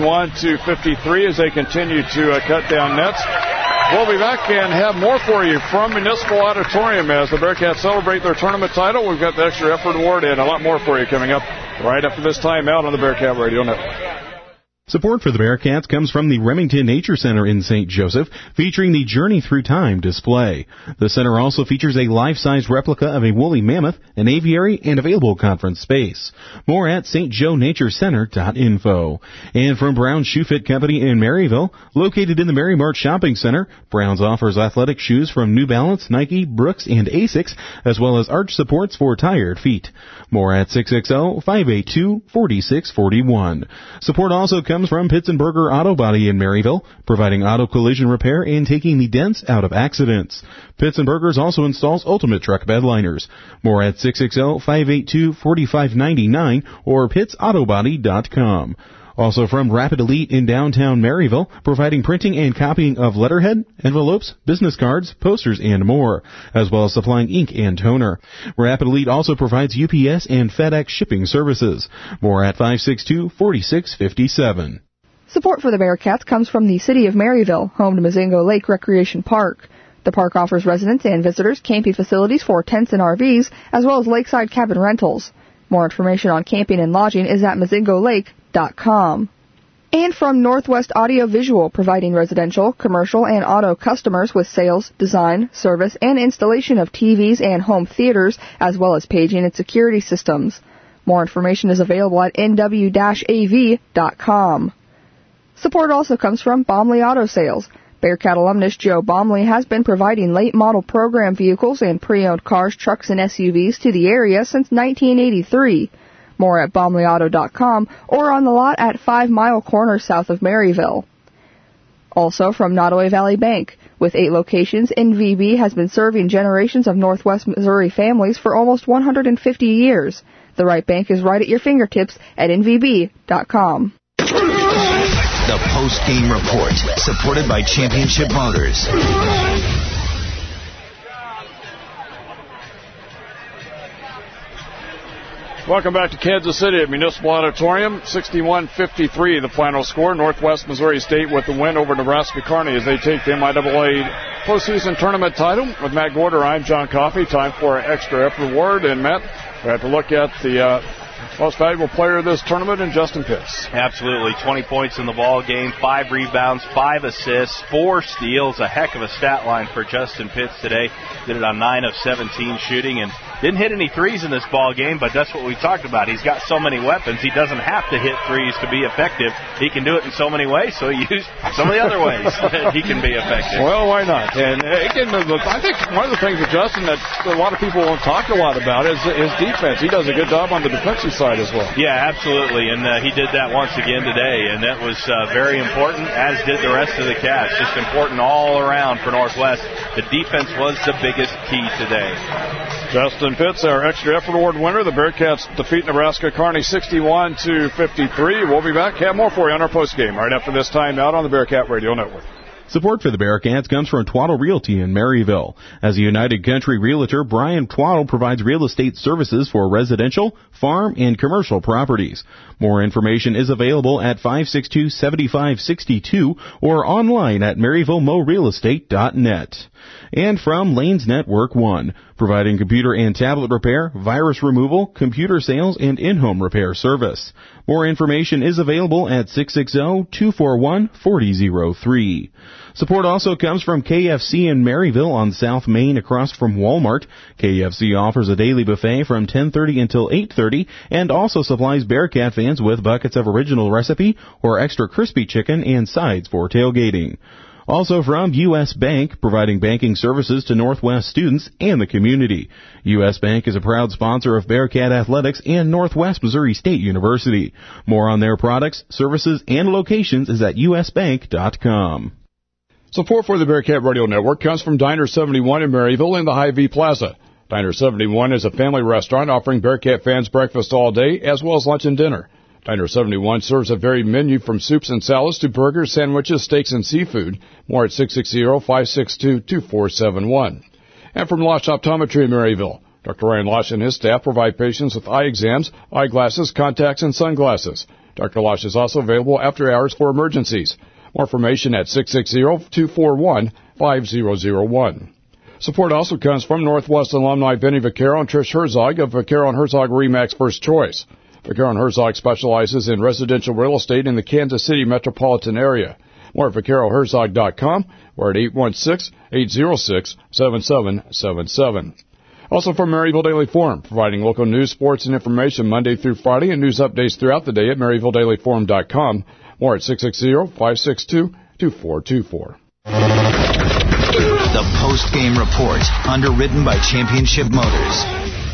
61-53, as they continue to cut down nets. We'll be back and have more for you from Municipal Auditorium as the Bearcats celebrate their tournament title. We've got the Extra Effort Award and a lot more for you coming up right after this time out on the Bearcat Radio Network. Support for the Bearcats comes from the Remington Nature Center in St. Joseph, featuring the Journey Through Time display. The center also features a life-size replica of a woolly mammoth, an aviary, and available conference space. More at stjoenaturecenter.info. And from Brown's Shoe Fit Company in Maryville, located in the Mary Mart Shopping Center, Brown's offers athletic shoes from New Balance, Nike, Brooks, and Asics, as well as arch supports for tired feet. More at 660-582-4641. Support also comes from Pitzenberger Auto Body in Maryville, providing auto collision repair and taking the dents out of accidents. Pitzenberger's also installs Ultimate Truck Bedliners. More at 660-582-4599 or pittsautobody.com. Also from Rapid Elite in downtown Maryville, providing printing and copying of letterhead, envelopes, business cards, posters, and more, as well as supplying ink and toner. Rapid Elite also provides UPS and FedEx shipping services. More at 562-4657. Support for the Bearcats comes from the City of Maryville, home to Mazingo Lake Recreation Park. The park offers residents and visitors camping facilities for tents and RVs, as well as lakeside cabin rentals. More information on camping and lodging is at mazingolake.com. And from Northwest Audio Visual, providing residential, commercial, and auto customers with sales, design, service, and installation of TVs and home theaters, as well as paging and security systems. More information is available at nw-av.com. Support also comes from Baumley Auto Sales. Bearcat alumnus Joe Baumley has been providing late model program vehicles and pre-owned cars, trucks, and SUVs to the area since 1983. More at baumleyauto.com or on the lot at 5 Mile Corner south of Maryville. Also from Nottoway Valley Bank. With 8 locations, NVB has been serving generations of Northwest Missouri families for almost 150 years. The right bank is right at your fingertips at nvb.com. The post-game report, supported by Championship Motors. Welcome back to Kansas City at Municipal Auditorium. 61-53 the final score. Northwest Missouri State with the win over Nebraska Kearney as they take the MIAA postseason tournament title. With Matt Gorder, I'm John Coffey. Time for an extra F reward. And Matt, we have to look at the most valuable player of this tournament in Justin Pitts. Absolutely. 20 points in the ball game, 5 rebounds, 5 assists, 4 steals. A heck of a stat line for Justin Pitts today. Did it on 9 of 17 shooting and didn't hit any threes in this ball game, but that's what we talked about. He's got so many weapons. He doesn't have to hit threes to be effective. He can do it in so many ways, so he used some of the other ways that he can be effective. Well, why not? And again, I think one of the things with Justin that a lot of people won't talk a lot about is his defense. He does a good job on the defensive side as well. Yeah, absolutely, and he did that once again today, and that was very important, as did the rest of the Cats. Just important all around for Northwest. The defense was the biggest key today. Justin Pitts, our extra effort award winner. The Bearcats defeat Nebraska Kearney 61-53. We'll be back. Have more for you on our postgame right after this timeout on the Bearcat Radio Network. Support for the Bearcats comes from Twaddle Realty in Maryville. As a United Country realtor, Brian Twaddle provides real estate services for residential, farm, and commercial properties. More information is available at 562-7562 or online at maryvillemorealestate.net. And from Lanes Network One, providing computer and tablet repair, virus removal, computer sales, and in-home repair service. More information is available at 660-241-4003. Support also comes from KFC in Maryville on South Main across from Walmart. KFC offers a daily buffet from 10:30 until 8:30 and also supplies Bearcat fans with buckets of original recipe or extra crispy chicken and sides for tailgating. Also from U.S. Bank, providing banking services to Northwest students and the community. U.S. Bank is a proud sponsor of Bearcat Athletics and Northwest Missouri State University. More on their products, services, and locations is at usbank.com. Support for the Bearcat Radio Network comes from Diner 71 in Maryville and the Hy-Vee Plaza. Diner 71 is a family restaurant offering Bearcat fans breakfast all day as well as lunch and dinner. Diner 71 serves a varied menu from soups and salads to burgers, sandwiches, steaks, and seafood. More at 660-562-2471. And from Losch Optometry in Maryville, Dr. Ryan Losch and his staff provide patients with eye exams, eyeglasses, contacts, and sunglasses. Dr. Losch is also available after hours for emergencies. More information at 660-241-5001. Support also comes from Northwest alumni Benny Vaccaro and Trish Herzog of Vaccaro and Herzog RE/MAX First Choice. Vaccaro and Herzog specializes in residential real estate in the Kansas City metropolitan area. More at VaccaroHerzog.com or at 816-806-7777. Also from Maryville Daily Forum, providing local news, sports, and information Monday through Friday and news updates throughout the day at MaryvilleDailyForum.com. More at 660-562-2424. The post-game report, underwritten by Championship Motors.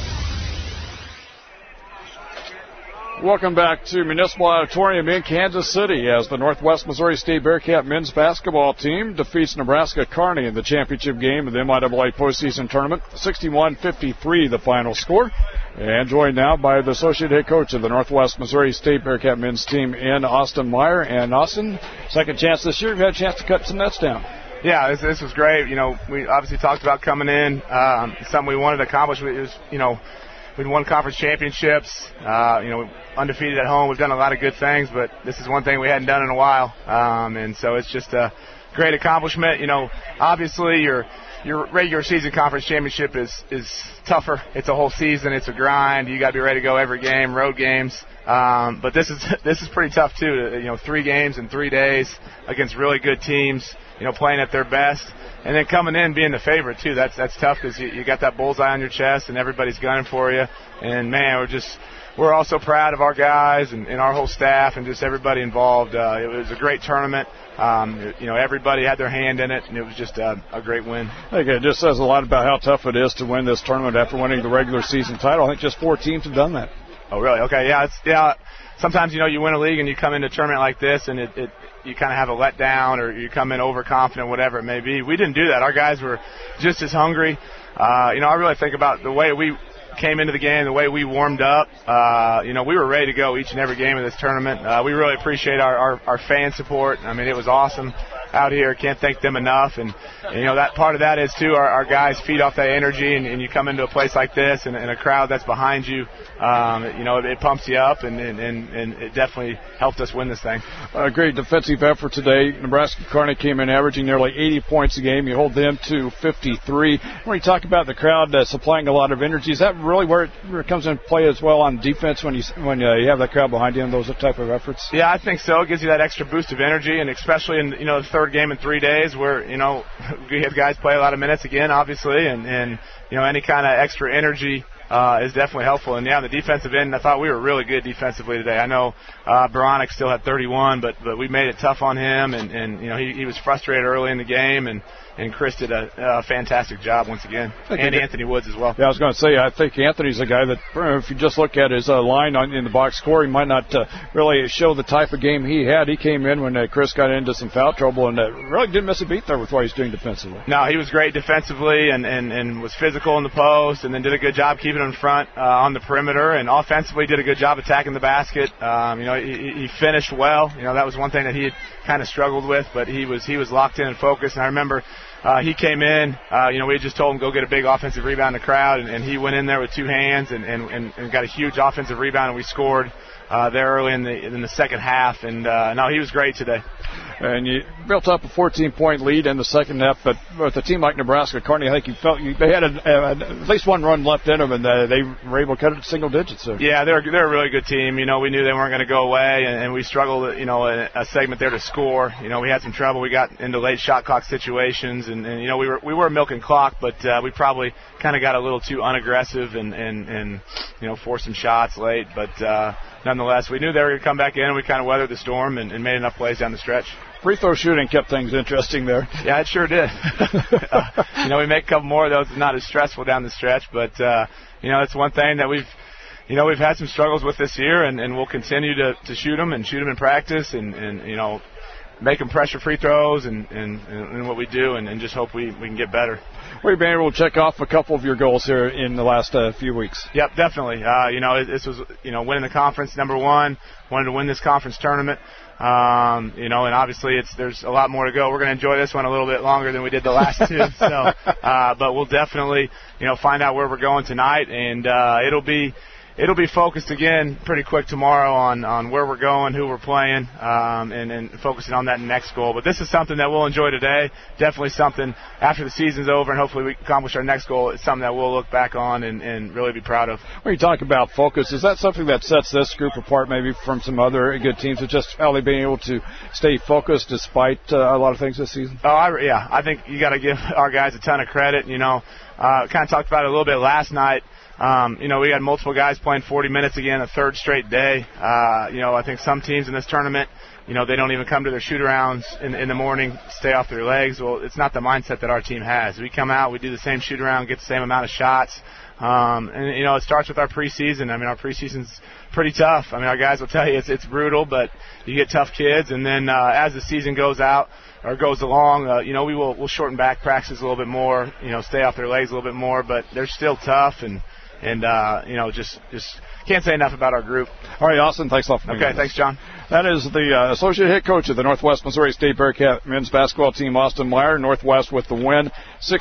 Welcome back to Municipal Auditorium in Kansas City as the Northwest Missouri State Bearcat men's basketball team defeats Nebraska Kearney in the championship game of the MIAA postseason tournament. 61-53 the final score. And joined now by the associate head coach of the Northwest Missouri State Bearcat men's team in Austin Meyer. And Austin, second chance this year. You've had a chance to cut some nets down. Yeah, this was great. You know, we obviously talked about coming in. Something we wanted to accomplish. It was, you know, we'd won conference championships, undefeated at home. We've done a lot of good things, but this is one thing we hadn't done in a while. And so it's just a great accomplishment. You know, obviously your regular season conference championship is tougher. It's a whole season. It's a grind. You got to be ready to go every game, road games. But this is pretty tough too. You know, 3 games in 3 days against really good teams, you know, playing at their best. And then coming in being the favorite too, that's tough because you got that bullseye on your chest and everybody's gunning for you. And man, we're also proud of our guys and our whole staff and just everybody involved. It was a great tournament. Everybody had their hand in it, and it was just a great win. I think it just says a lot about how tough it is to win this tournament after winning the regular season title. I think just 4 teams have done that. Oh, really? Okay, yeah. Sometimes, you win a league and you come into a tournament like this and you kind of have a letdown or you come in overconfident, whatever it may be. We didn't do that. Our guys were just as hungry. I really think about the way we came into the game, the way we warmed up. We were ready to go each and every game of this tournament. We really appreciate our fan support. I mean, it was awesome. out here. Can't thank them enough. And you know, that part of that is, too, our guys feed off that energy, and you come into a place like this and a crowd that's behind you, you know, it pumps you up, and it definitely helped us win this thing. A great defensive effort today. Nebraska Kearney came in averaging nearly 80 points a game. You hold them to 53. When you talk about the crowd supplying a lot of energy, is that really where it comes into play as well on defense when you have that crowd behind you in those type of efforts? Yeah, I think so. It gives you that extra boost of energy, and especially in, you know, the third game in 3 days where, you know, we had guys play a lot of minutes again, obviously, and you know, any kind of extra energy is definitely helpful. And, yeah, on the defensive end, I thought we were really good defensively today. I know Beranek still had 31, but we made it tough on him, and you know, he was frustrated early in the game, and Chris did a fantastic job once again, and Anthony Woods as well. Yeah, I was going to say, I think Anthony's a guy that, if you just look at his line in the box score, he might not really show the type of game he had. He came in when Chris got into some foul trouble and really didn't miss a beat there with what he's doing defensively. No, he was great defensively and was physical in the post, and then did a good job keeping in front on the perimeter, and offensively did a good job attacking the basket. You know, he finished well. You know, that was one thing that he had kind of struggled with, but he was locked in and focused. And I remember he came in, you know, we had just told him go get a big offensive rebound in the crowd, and he went in there with two hands and got a huge offensive rebound, and we scored there early in the second half. And no, he was great today. And you built up a 14-point lead in the second half, but with a team like Nebraska Kearney, I think you felt they had at least one run left in them, and they were able to cut it to single digits. So. Yeah, they're a really good team. You know, we knew they weren't going to go away, and we struggled, you know, a segment there to score. You know, we had some trouble. We got into late shot clock situations, and you know, we were milking clock, but we probably kind of got a little too unaggressive and you know, forced some shots late. But nonetheless, we knew they were going to come back in, and we kind of weathered the storm and made enough plays down the stretch. Free throw shooting kept things interesting there. Yeah, it sure did. You know, we make a couple more of those. It's not as stressful down the stretch, but you know, it's one thing that we've had some struggles with this year, and we'll continue to shoot them in practice, and you know, make them pressure free throws and what we do, and just hope we can get better. We've been able to check off a couple of your goals here in the last few weeks. Yep, definitely. You know, this was, you know, winning the conference, number one. Wanted to win this conference tournament. You know, and obviously there's a lot more to go. We're going to enjoy this one a little bit longer than we did the last two. So, but we'll definitely, you know, find out where we're going tonight, and it'll be focused again pretty quick tomorrow on where we're going, who we're playing, and focusing on that next goal. But this is something that we'll enjoy today. Definitely something after the season's over and hopefully we accomplish our next goal. It's something that we'll look back on and really be proud of. When you talk about focus, is that something that sets this group apart maybe from some other good teams? It's just how they've been able to stay focused despite a lot of things this season? Yeah. I think you got to give our guys a ton of credit. You know, kind of talked about it a little bit last night. You know, we had multiple guys playing 40 minutes again, a third straight day. You know, I think some teams in this tournament, you know, they don't even come to their shoot-arounds in the morning, stay off their legs. Well, it's not the mindset that our team has. We come out, we do the same shoot-around, get the same amount of shots. And, you know, it starts with our preseason. I mean, our preseason's pretty tough. I mean, our guys will tell you it's brutal, but you get tough kids. And then as the season goes along, you know, we'll shorten back practices a little bit more, you know, stay off their legs a little bit more, but they're still tough, and you know, just can't say enough about our group. All right, Austin, thanks a lot for being with us. Thanks, John. That is the associate head coach of the Northwest Missouri State Bearcat men's basketball team, Austin Meyer. Northwest with the win,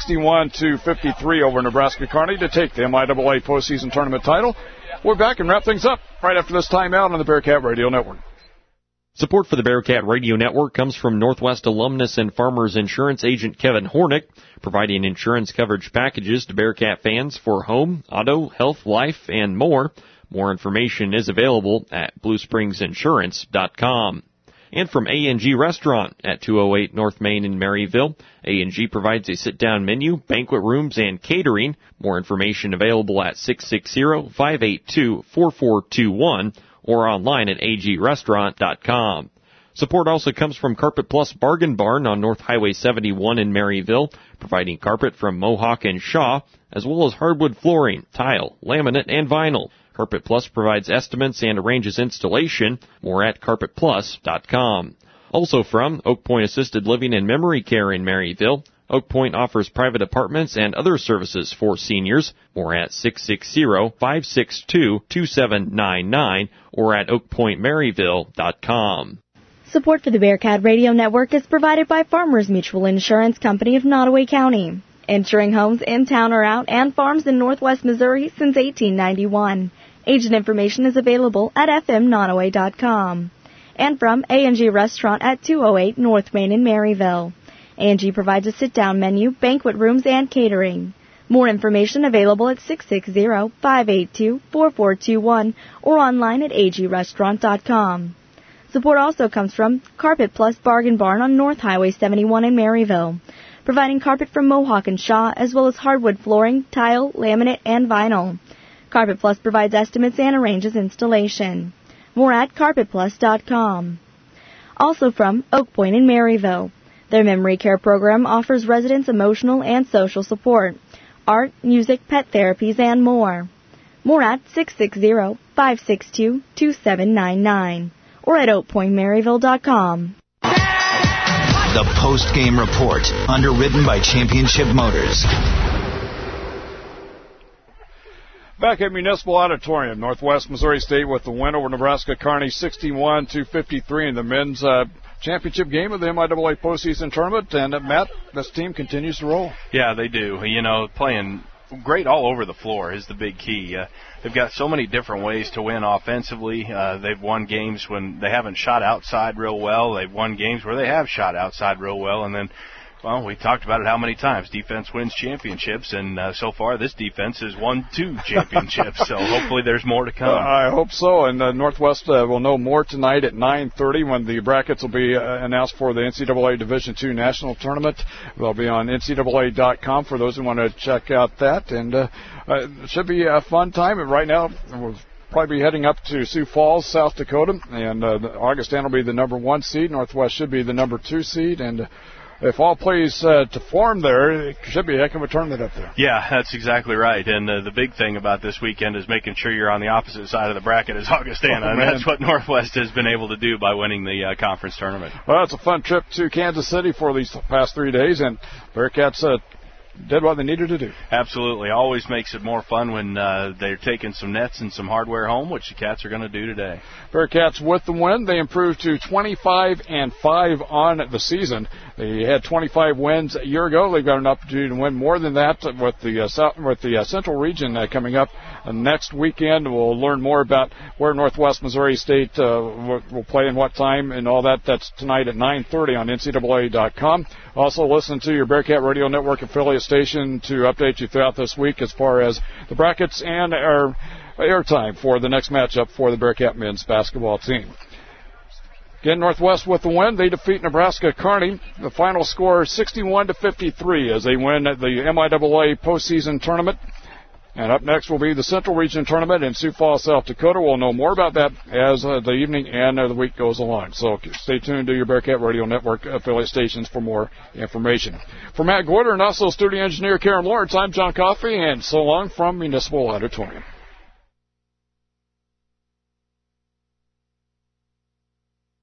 61-53 over Nebraska Kearney to take the MIAA postseason tournament title. We're back and wrap things up right after this timeout on the Bearcat Radio Network. Support for the Bearcat Radio Network comes from Northwest alumnus and Farmers Insurance agent Kevin Hornick, providing insurance coverage packages to Bearcat fans for home, auto, health, life, and more. More information is available at bluespringsinsurance.com. And from A&G Restaurant at 208 North Main in Maryville. A&G provides a sit-down menu, banquet rooms, and catering. More information available at 660-582-4421 or online at agrestaurant.com. Support also comes from Carpet Plus Bargain Barn on North Highway 71 in Maryville, providing carpet from Mohawk and Shaw, as well as hardwood flooring, tile, laminate, and vinyl. Carpet Plus provides estimates and arranges installation. More at carpetplus.com. Also from Oak Point Assisted Living and Memory Care in Maryville. Oak Point offers private apartments and other services for seniors. More at 660-562-2799 or at oakpointmaryville.com. Support for the Bearcat Radio Network is provided by Farmers Mutual Insurance Company of Nottoway County, insuring homes in town or out and farms in northwest Missouri since 1891. Agent information is available at fmnottoway.com. And from A&G Restaurant at 208 North Main in Maryville. A&G provides a sit-down menu, banquet rooms, and catering. More information available at 660-582-4421 or online at agrestaurant.com. Support also comes from Carpet Plus Bargain Barn on North Highway 71 in Maryville, providing carpet from Mohawk and Shaw, as well as hardwood flooring, tile, laminate, and vinyl. Carpet Plus provides estimates and arranges installation. More at carpetplus.com. Also from Oak Point in Maryville. Their memory care program offers residents emotional and social support, art, music, pet therapies, and more. More at 660-562-2799 or at oakpointmaryville.com. The post-game report, underwritten by Championship Motors. Back at Municipal Auditorium, Northwest Missouri State with the win over Nebraska Kearney 61-53 in the men's championship game of the MIAA postseason tournament. And Matt, this team continues to roll. Yeah, they do. You know, playing great all over the floor is the big key. They've got so many different ways to win offensively. They've won games when they haven't shot outside real well. They've won games where they have shot outside real well. And then, well, we talked about it how many times. Defense wins championships, and so far this defense has won 2 championships. So hopefully there's more to come. I hope so. And Northwest will know more tonight at 9:30 when the brackets will be announced for the NCAA Division II National Tournament. They'll be on NCAA.com for those who want to check out that. And it should be a fun time. And right now we'll probably be heading up to Sioux Falls, South Dakota. And Augustana will be the number 1 seed. Northwest should be the number 2 seed. And if all plays to form there, it should be a heck of a tournament up there. Yeah, that's exactly right. And the big thing about this weekend is making sure you're on the opposite side of the bracket as Augustana, and that's what Northwest has been able to do by winning the conference tournament. Well, it's a fun trip to Kansas City for these past 3 days, and Bearcats did what they needed to do. Absolutely. Always makes it more fun when they're taking some nets and some hardware home, which the Cats are going to do today. Bearcats with the win. They improved to 25-5 on the season. They had 25 wins a year ago. They've got an opportunity to win more than that with the Central Region coming up next weekend. We'll learn more about where Northwest Missouri State will play and what time and all that. That's tonight at 9:30 on NCAA.com. Also, listen to your Bearcat Radio Network affiliate station to update you throughout this week as far as the brackets and our airtime for the next matchup for the Bearcat men's basketball team. Again, Northwest with the win. They defeat Nebraska Kearney. The final score 61-53 as they win the MIAA postseason tournament. And up next will be the Central Region Tournament in Sioux Falls, South Dakota. We'll know more about that as the evening and the week goes along. So stay tuned to your Bearcat Radio Network affiliate stations for more information. For Matt Goiter and also studio engineer Karen Lawrence, I'm John Coffey, and so long from Municipal Auditorium.